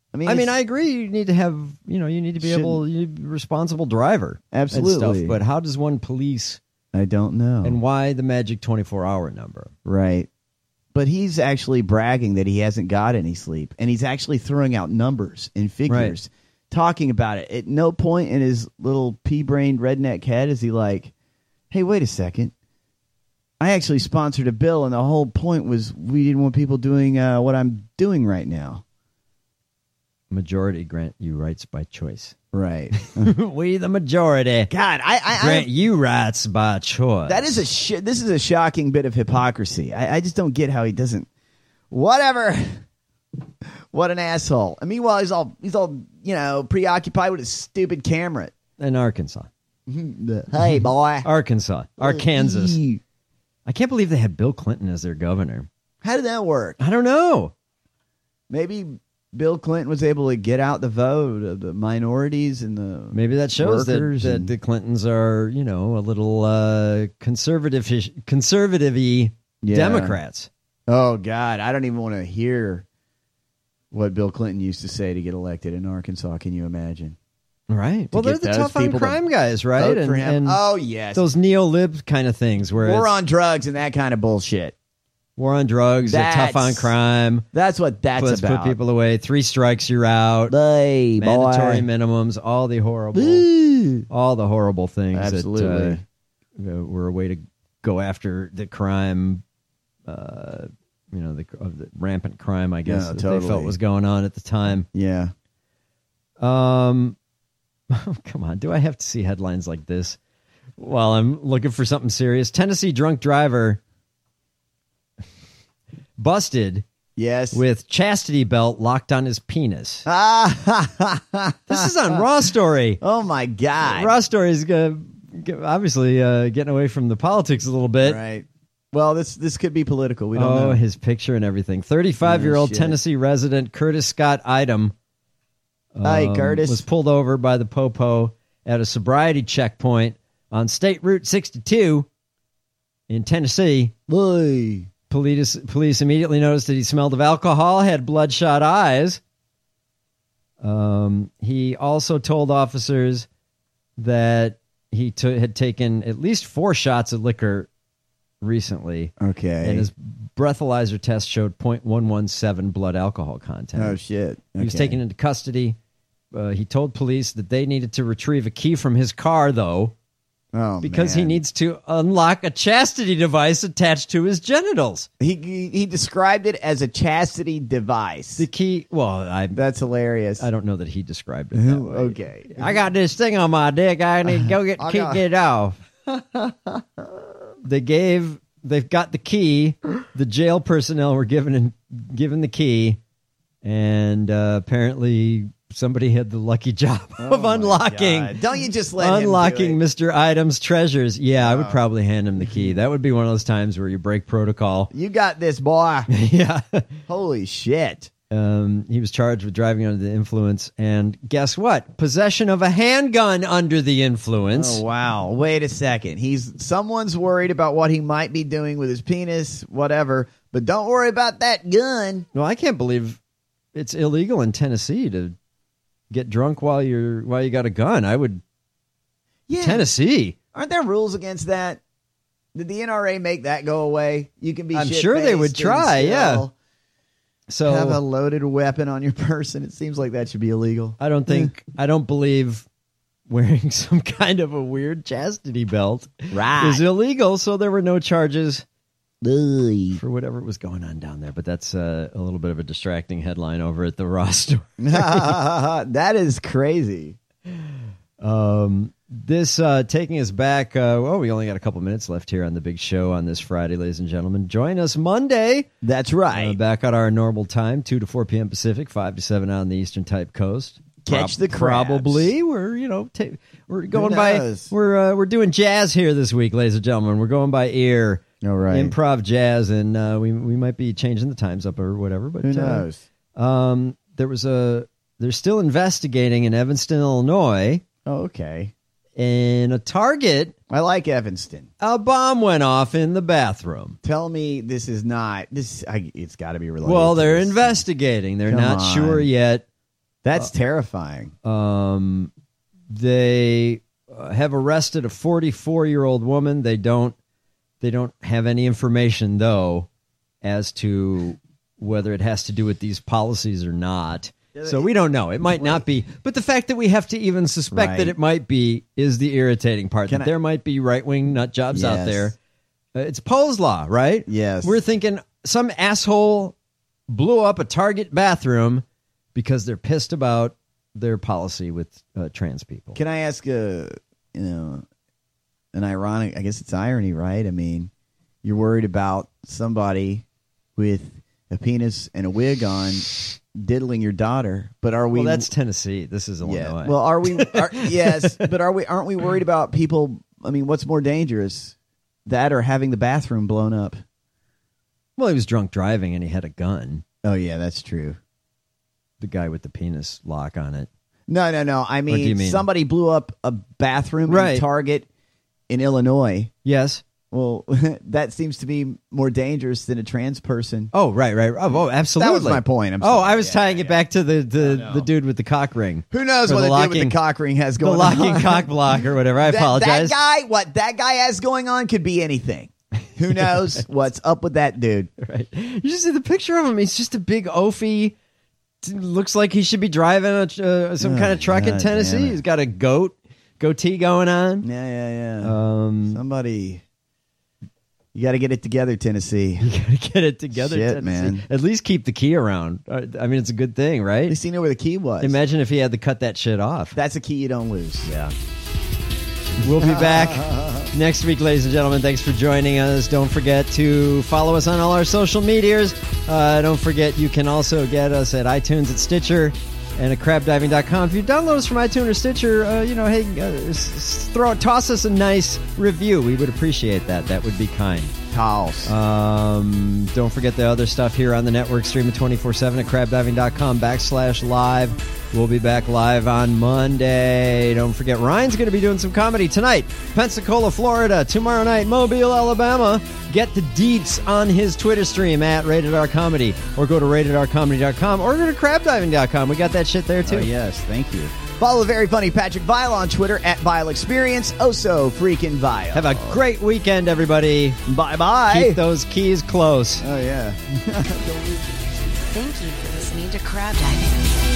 I mean, I mean, it's- I agree. You need to have, you know, you need to be able, you be a responsible driver, Absolutely. and stuff. But how does one police? I don't know. And why the magic twenty-four hour number? Right. But he's actually bragging that he hasn't got any sleep, and he's actually throwing out numbers and figures, talking about it. At no point in his little pea-brained redneck head is he like, hey, wait a second. I actually sponsored a bill, and the whole point was we didn't want people doing uh, what I'm doing right now. Majority grant you rights by choice. Right. We the majority. God, I, I grant I, you rights by choice. That is a sh- This is a shocking bit of hypocrisy. I, I just don't get how he doesn't. Whatever. What an asshole. And meanwhile, he's all he's all you know preoccupied with his stupid camera. In Arkansas. Hey, boy. Arkansas. Arkansas. I can't believe they had Bill Clinton as their governor. How did that work? I don't know. Maybe Bill Clinton was able to get out the vote of the minorities and the Maybe that shows that, workers that and- the Clintons are, you know, a little uh, conservative, conservative-y Yeah. Democrats. Oh, God. I don't even want to hear what Bill Clinton used to say to get elected in Arkansas. Can you imagine? Right. To Well, they're get the those tough on people to crime guys, right? vote for him. Oh, yes. Those neo-lib kind of things. Where War it's on drugs and that kind of bullshit. war on drugs, they're tough on That's- crime. That's what that's Let's about. put people away. Three strikes, you're out. Hey, Mandatory boy. minimums, all the horrible, all the horrible things Absolutely. that uh, were a way to go after the crime. Uh, you know, the, of the rampant crime, I guess, Yeah, that totally. they felt was going on at the time. Yeah. Um, come on. Do I have to see headlines like this while I'm looking for something serious? Tennessee drunk driver busted. Yes. With chastity belt locked on his penis. Ah, This is on Raw Story. Oh, my God. Raw Story is uh, obviously uh, getting away from the politics a little bit. Right. Well, this this could be political. We don't oh, know. his picture and everything. thirty-five-year-old Oh, shit. Tennessee resident Curtis Scott Idom Hi, um, Curtis. was pulled over by the Popo at a sobriety checkpoint on State Route sixty-two in Tennessee. Boy. Police, police immediately noticed that he smelled of alcohol, had bloodshot eyes. Um, he also told officers that he t- had taken at least four shots of liquor recently. Okay. And his breathalyzer test showed point one one seven blood alcohol content. Oh, shit. He was Okay. taken into custody. Uh, he told police that they needed to retrieve a key from his car, though, Oh, because he man. needs to unlock a chastity device attached to his genitals. He, he he described it as a chastity device. The key, well, I That's hilarious. I don't know that he described it that way. Okay. I got this thing on my dick. I need to go get the I key, got- get it off. They gave, they've got the key. The jail personnel were given given the key, and uh, apparently somebody had the lucky job of my unlocking. God. Don't you just let him do unlocking it? Mister Item's treasures? Yeah, I would probably hand him the key. That would be one of those times where you break protocol. You got this, boy. Yeah. Holy shit. Um, he was charged with driving under the influence, and guess what? Possession of a handgun under the influence. Oh, wow. Wait a second. He's someone's worried about what he might be doing with his penis, whatever, but don't worry about that gun. Well, I can't believe it's illegal in Tennessee to get drunk while you're while you got a gun. I would. Yeah. Tennessee. Aren't there rules against that? Did the N R A make that go away? You can be I'm sure they would shit-faced try, and yeah. still So have a loaded weapon on your person. It seems like that should be illegal. I don't think I don't believe wearing some kind of a weird chastity belt Right. is illegal. So there were no charges Ugh. for whatever was going on down there. But that's uh, a little bit of a distracting headline over at the Raw Story. That is crazy. Um, this uh, taking us back. Uh, well, we only got a couple minutes left here on the big show on this Friday, ladies and gentlemen. Join us Monday. That's right. Uh, back at our normal time, two to four p.m. Pacific, five to seven on the Eastern Type Coast. Catch the crabs. Probably we're you know ta- we're going by knows? we're uh, we're doing jazz here this week, ladies and gentlemen. We're going by ear. All right. Improv jazz, and uh, we we might be changing the times up or whatever. But Who knows? Uh, um, there was a they're still investigating in Evanston, Illinois. Oh, okay. In a Target, I like Evanston. a bomb went off in the bathroom. Tell me this is not this. I, it's got to be related. Well, to they're this. investigating. They're Come not on. sure yet That's Uh, terrifying. Um, they uh, have arrested a forty-four-year-old woman. They don't. They don't have any information though as to whether it has to do with these policies or not. So we don't know. It might not be. But the fact that we have to even suspect Right. that it might be is the irritating part. Can that I- there might be right-wing nut jobs out Yes. there. Uh, it's Poe's Law, right? Yes. We're thinking some asshole blew up a Target bathroom because they're pissed about their policy with uh, trans people. Can I ask a, you know, an ironic, I guess it's irony, right? I mean, you're worried about somebody with a penis and a wig on diddling your daughter, but are we? Well, that's Tennessee. This is Illinois. Yeah. Well, are we? Are, yes, but are we? Aren't we worried about people? I mean, what's more dangerous, that or having the bathroom blown up? Well, he was drunk driving and he had a gun. Oh yeah, that's true. The guy with the penis lock on it. No, no, no. I What do you mean, mean? somebody blew up a bathroom Right. in Target in Illinois. Yes. Well, that seems to be more dangerous than a trans person. Oh, right, right. Oh, oh absolutely. That was my point. I'm oh, sorry. I was Yeah, tying it back to the the, the dude with the cock ring. Who knows Or what the the, dude locking, with the cock ring has the going locking on? cock block or whatever. I That- apologize. That guy, what that guy has going on could be anything. Who knows what's up with that dude? Right. You just see the picture of him. He's just a big oafy. t- Looks like he should be driving a, uh, some Oh, kind of truck in God Tennessee. damn it. He's got a goat goatee going on. Yeah, yeah, yeah. Um, Somebody, you got to get it together, Tennessee. You got to get it together, Shit, Tennessee. man. At least keep the key around. Uh, I mean, it's a good thing, right? At least you know where the key was. Imagine if he had to cut that shit off. That's a key you don't lose. Yeah. We'll be back next week, ladies and gentlemen. Thanks for joining us. Don't forget to follow us on all our social medias. Uh, don't forget you can also get us at iTunes, at Stitcher, and at crab diving dot com. If you download us from iTunes or Stitcher, uh, you know, hey, uh, s- s- throw toss us a nice review. We would appreciate that. That would be kind. Toss. Um, don't forget the other stuff here on the network, streaming twenty-four seven at crab diving dot com backslash live. We'll be back live on Monday. Don't forget, Ryan's going to be doing some comedy tonight. Pensacola, Florida. Tomorrow night, Mobile, Alabama. Get the deets on his Twitter stream at Rated R Comedy, or go to rated r comedy dot com, or go to crab diving dot com. We got that shit there, too. Oh, yes. Thank you. Follow the very funny Patrick Vile on Twitter at Vile Experience. Oh, so freaking Vile. Have a great weekend, everybody. Bye-bye. Keep those keys close. Oh, yeah. Thank you for listening to Crab Diving.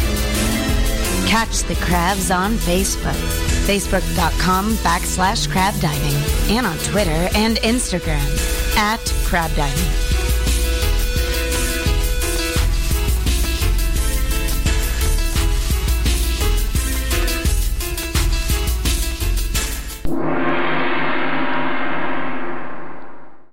Catch the crabs on Facebook. Facebook.com backslash crab diving. And on Twitter and Instagram at crab diving.